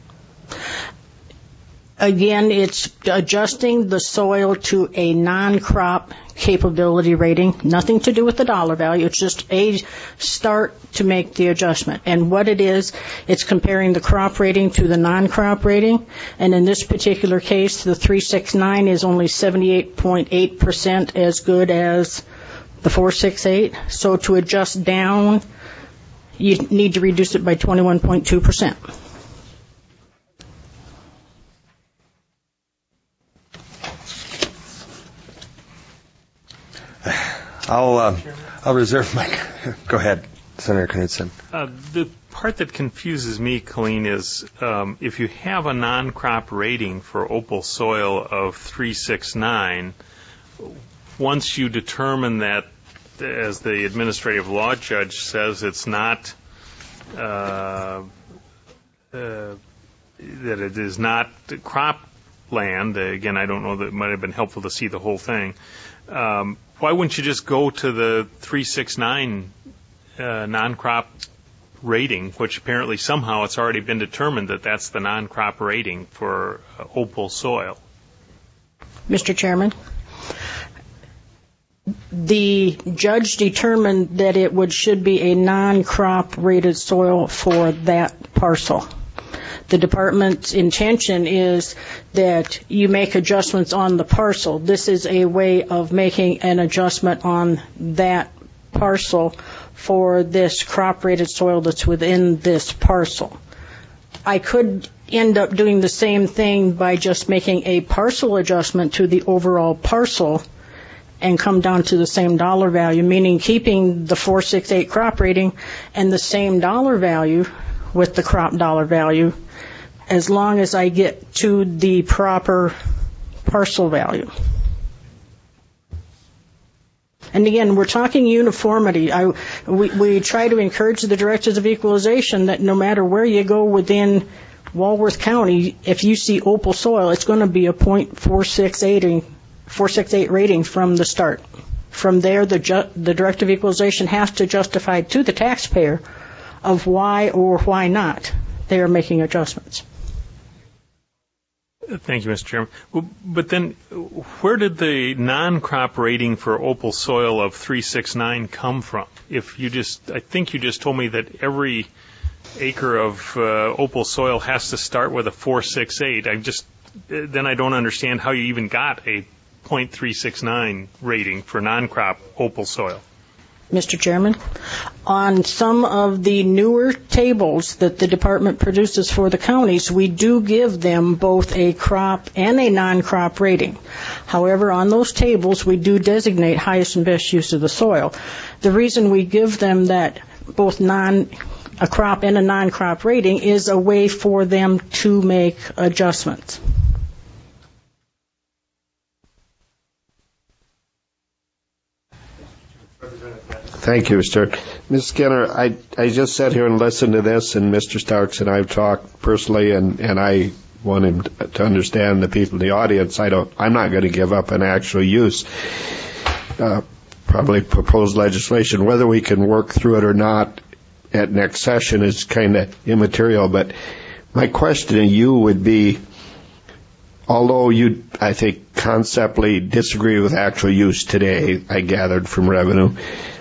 Again, it's adjusting the soil to a non-crop capability rating. Nothing to do with the dollar value. It's just a start to make the adjustment. And what it is, it's comparing the crop rating to the non-crop rating. And in this particular case, the three six nine is only seventy-eight point eight percent as good as the four six eight. So to adjust down, you need to reduce it by twenty-one point two percent. I'll uh, I'll reserve my. Go ahead, Senator Knudsen. Uh, the part that confuses me, Colleen, is um, if you have a non-crop rating for opal soil of three six nine, once you determine that, as the administrative law judge says, it's not uh, uh, that it is not crop land. Again, I don't know that it might have been helpful to see the whole thing. Um, why wouldn't you just go to the three six nine uh, non-crop rating, which apparently somehow it's already been determined that that's the non-crop rating for uh, opal soil? Mister Chairman, the judge determined that it would should be a non-crop rated soil for that parcel. The department's intention is that you make adjustments on the parcel. This is a way of making an adjustment on that parcel for this crop-rated soil that's within this parcel. I could end up doing the same thing by just making a parcel adjustment to the overall parcel and come down to the same dollar value, meaning keeping the four six eight crop rating and the same dollar value with the crop dollar value, as long as I get to the proper parcel value. And again, we're talking uniformity. I, we, we try to encourage the directors of equalization that no matter where you go within Walworth County, if you see opal soil, it's going to be a point four six eight rating from the start. From there, the, ju- the director of equalization has to justify to the taxpayer of why or why not they are making adjustments. Thank you, Mister Chairman. But then, where did the non-crop rating for opal soil of three six nine come from? If you just, I think you just told me that every acre of uh, opal soil has to start with a four six eight. I just, then I don't understand how you even got a point three six nine rating for non-crop opal soil. Mister Chairman, on some of the newer tables that the department produces for the counties, we do give them both a crop and a non-crop rating. However, on those tables, we do designate highest and best use of the soil. The reason we give them that both non a crop and a non-crop rating is a way for them to make adjustments. Thank you, Mister Miz Skinner. I, I just sat here and listened to this, and Mister Starks and I have talked personally, and, and I want him to understand the people in the audience. I don't, I'm not going to give up an actual use. Uh, probably proposed legislation. Whether we can work through it or not at next session is kind of immaterial, but my question to you would be, although you, I think, conceptually disagree with actual use today, I gathered from revenue,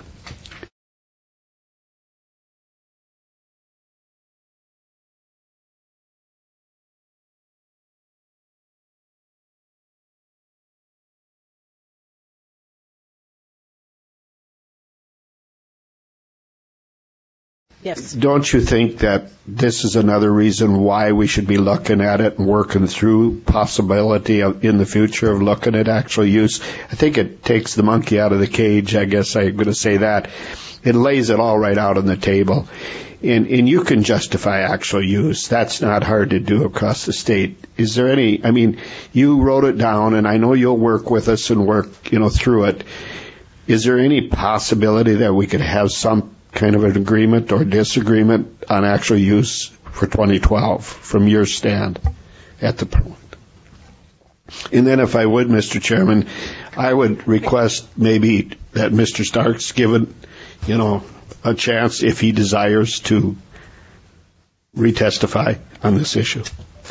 Yes. Don't you think that this is another reason why we should be looking at it and working through possibility of, in the future of looking at actual use? I think it takes the monkey out of the cage, I guess I'm going to say that. It lays it all right out on the table. and, and you can justify actual use. That's not hard to do across the state. Is there any, I mean, you wrote it down, and I know you'll work with us and work, you know, through it. Is there any possibility that we could have some kind of an agreement or disagreement on actual use for twenty twelve from your stand at the point? And then if I would, Mister Chairman, I would request maybe that Mister Starks given, you know, a chance if he desires to retestify on this issue.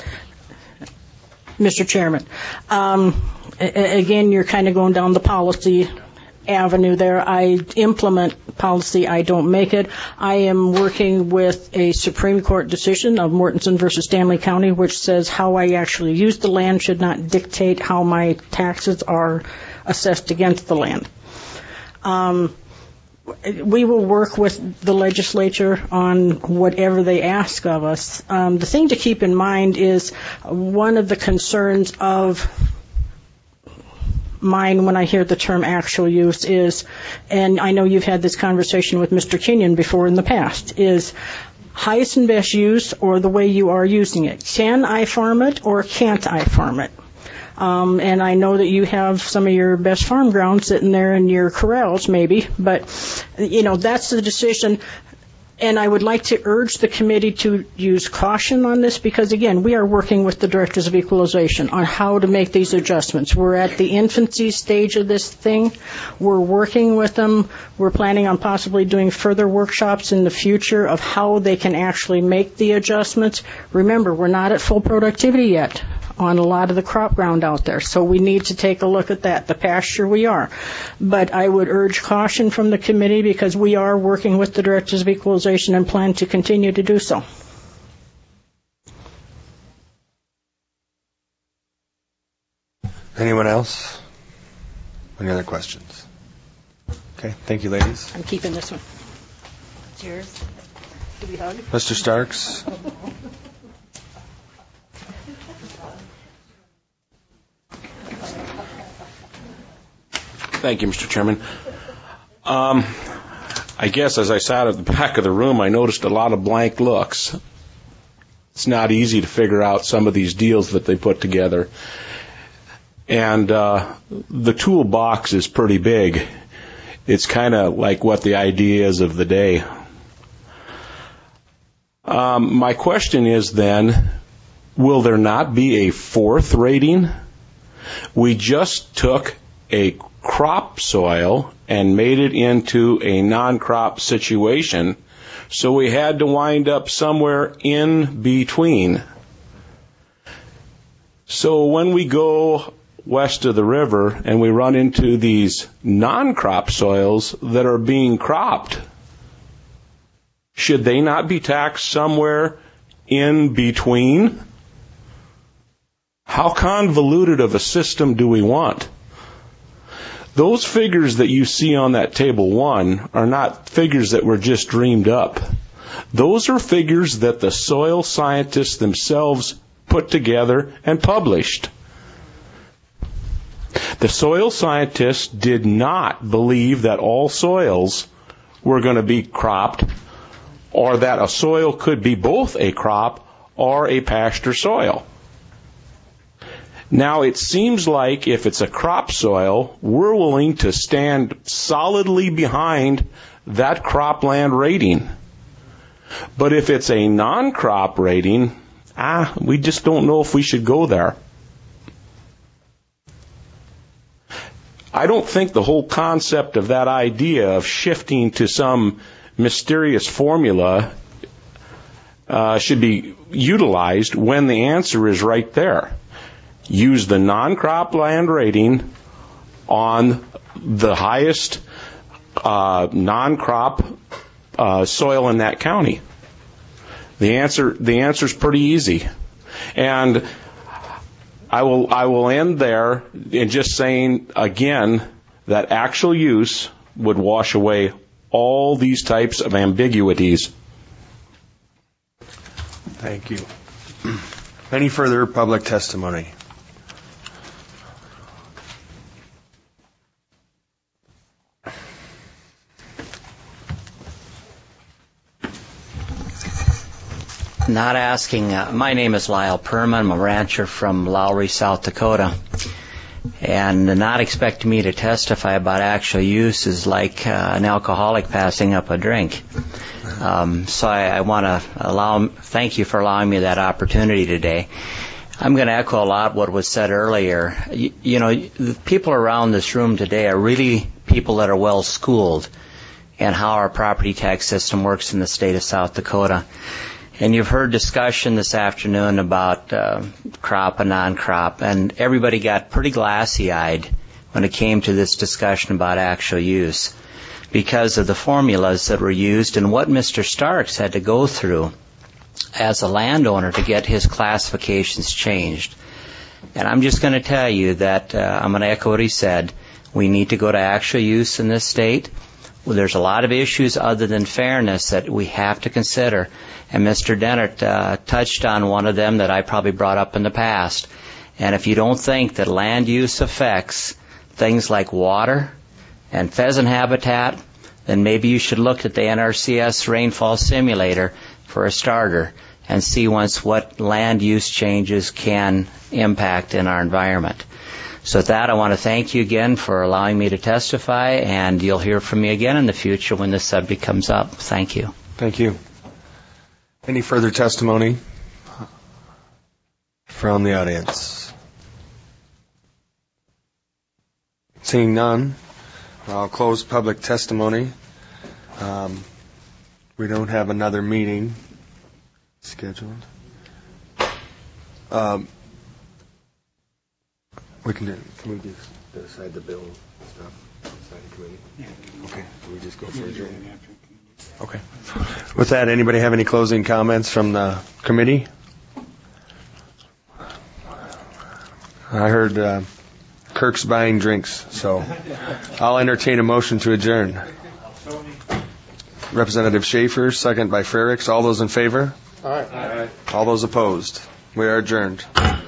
Mister Chairman, um, a- again, you're kind of going down the policy avenue there. I implement policy, I don't make it. I am working with a Supreme Court decision of Mortensen versus Stanley County, which says how I actually use the land should not dictate how my taxes are assessed against the land. Um, we will work with the legislature on whatever they ask of us. Um, the thing to keep in mind is one of the concerns of mine when I hear the term actual use is, and I know you've had this conversation with Mister Kenyon before in the past, is highest and best use or the way you are using it. Can I farm it or can't I farm it? Um, and I know that you have some of your best farm ground sitting there in your corrals maybe, but, you know, that's the decision. And I would like to urge the committee to use caution on this because, again, we are working with the Directors of Equalization on how to make these adjustments. We're at the infancy stage of this thing. We're working with them. We're planning on possibly doing further workshops in the future of how they can actually make the adjustments. Remember, we're not at full productivity yet on a lot of the crop ground out there, so we need to take a look at that. The pasture we are. But I would urge caution from the committee because we are working with the Directors of Equalization and plan to continue to do so. Anyone else? Any other questions? Okay, thank you, ladies. I'm keeping this one. It's yours. Do we hug? Mister Starks? Thank you, Mister Chairman. Um, I guess as I sat at the back of the room, I noticed a lot of blank looks. It's not easy to figure out some of these deals that they put together. And uh, the toolbox is pretty big. It's kind of like what the idea is of the day. Um, my question is then, will there not be a fourth rating? We just took a crop soil and made it into a non-crop situation, so we had to wind up somewhere in between. So when we go west of the river and we run into these non-crop soils that are being cropped, should they not be taxed somewhere in between? How convoluted of a system do we want? Those figures that you see on that table one are not figures that were just dreamed up. Those are figures that the soil scientists themselves put together and published. The soil scientists did not believe that all soils were going to be cropped, or that a soil could be both a crop or a pasture soil. Now, it seems like if it's a crop soil, we're willing to stand solidly behind that cropland rating. But if it's a non-crop rating, ah, we just don't know if we should go there. I don't think the whole concept of that idea of shifting to some mysterious formula uh, should be utilized when the answer is right there. Use the non-crop land rating on the highest uh, non-crop uh, soil in that county. The answer, the answer is pretty easy, and I will I will end there in just saying again that actual use would wash away all these types of ambiguities. Thank you. Any further public testimony? not asking. Uh, my name is Lyle Perman. I'm a rancher from Lowry, South Dakota. And not expecting me to testify about actual use is like uh, an alcoholic passing up a drink. Um, so I, I want to allow, thank you for allowing me that opportunity today. I'm going to echo a lot what was said earlier. You, you know, the people around this room today are really people that are well schooled in how our property tax system works in the state of South Dakota. And you've heard discussion this afternoon about uh, crop and non-crop, and everybody got pretty glassy-eyed when it came to this discussion about actual use because of the formulas that were used and what Mister Starks had to go through as a landowner to get his classifications changed. And I'm just going to tell you that uh, I'm going to echo what he said. We need to go to actual use in this state. Well, there's a lot of issues other than fairness that we have to consider. And Mister Dennert uh, touched on one of them that I probably brought up in the past. And if you don't think that land use affects things like water and pheasant habitat, then maybe you should look at the N R C S rainfall simulator for a starter and see once what land use changes can impact in our environment. So with that, I want to thank you again for allowing me to testify, and you'll hear from me again in the future when this subject comes up. Thank you. Thank you. Any further testimony from the audience? Seeing none, I'll close public testimony. Um, we don't have another meeting scheduled. Um, we can do, can we just decide the bill stuff outside the committee? Yeah. Okay. Can we just go for adjournment? Okay. With that, anybody have any closing comments from the committee? I heard uh, Kirk's buying drinks, so I'll entertain a motion to adjourn. Representative Schaefer, second by Frericks. All those in favor? Aye. All those opposed? We are adjourned.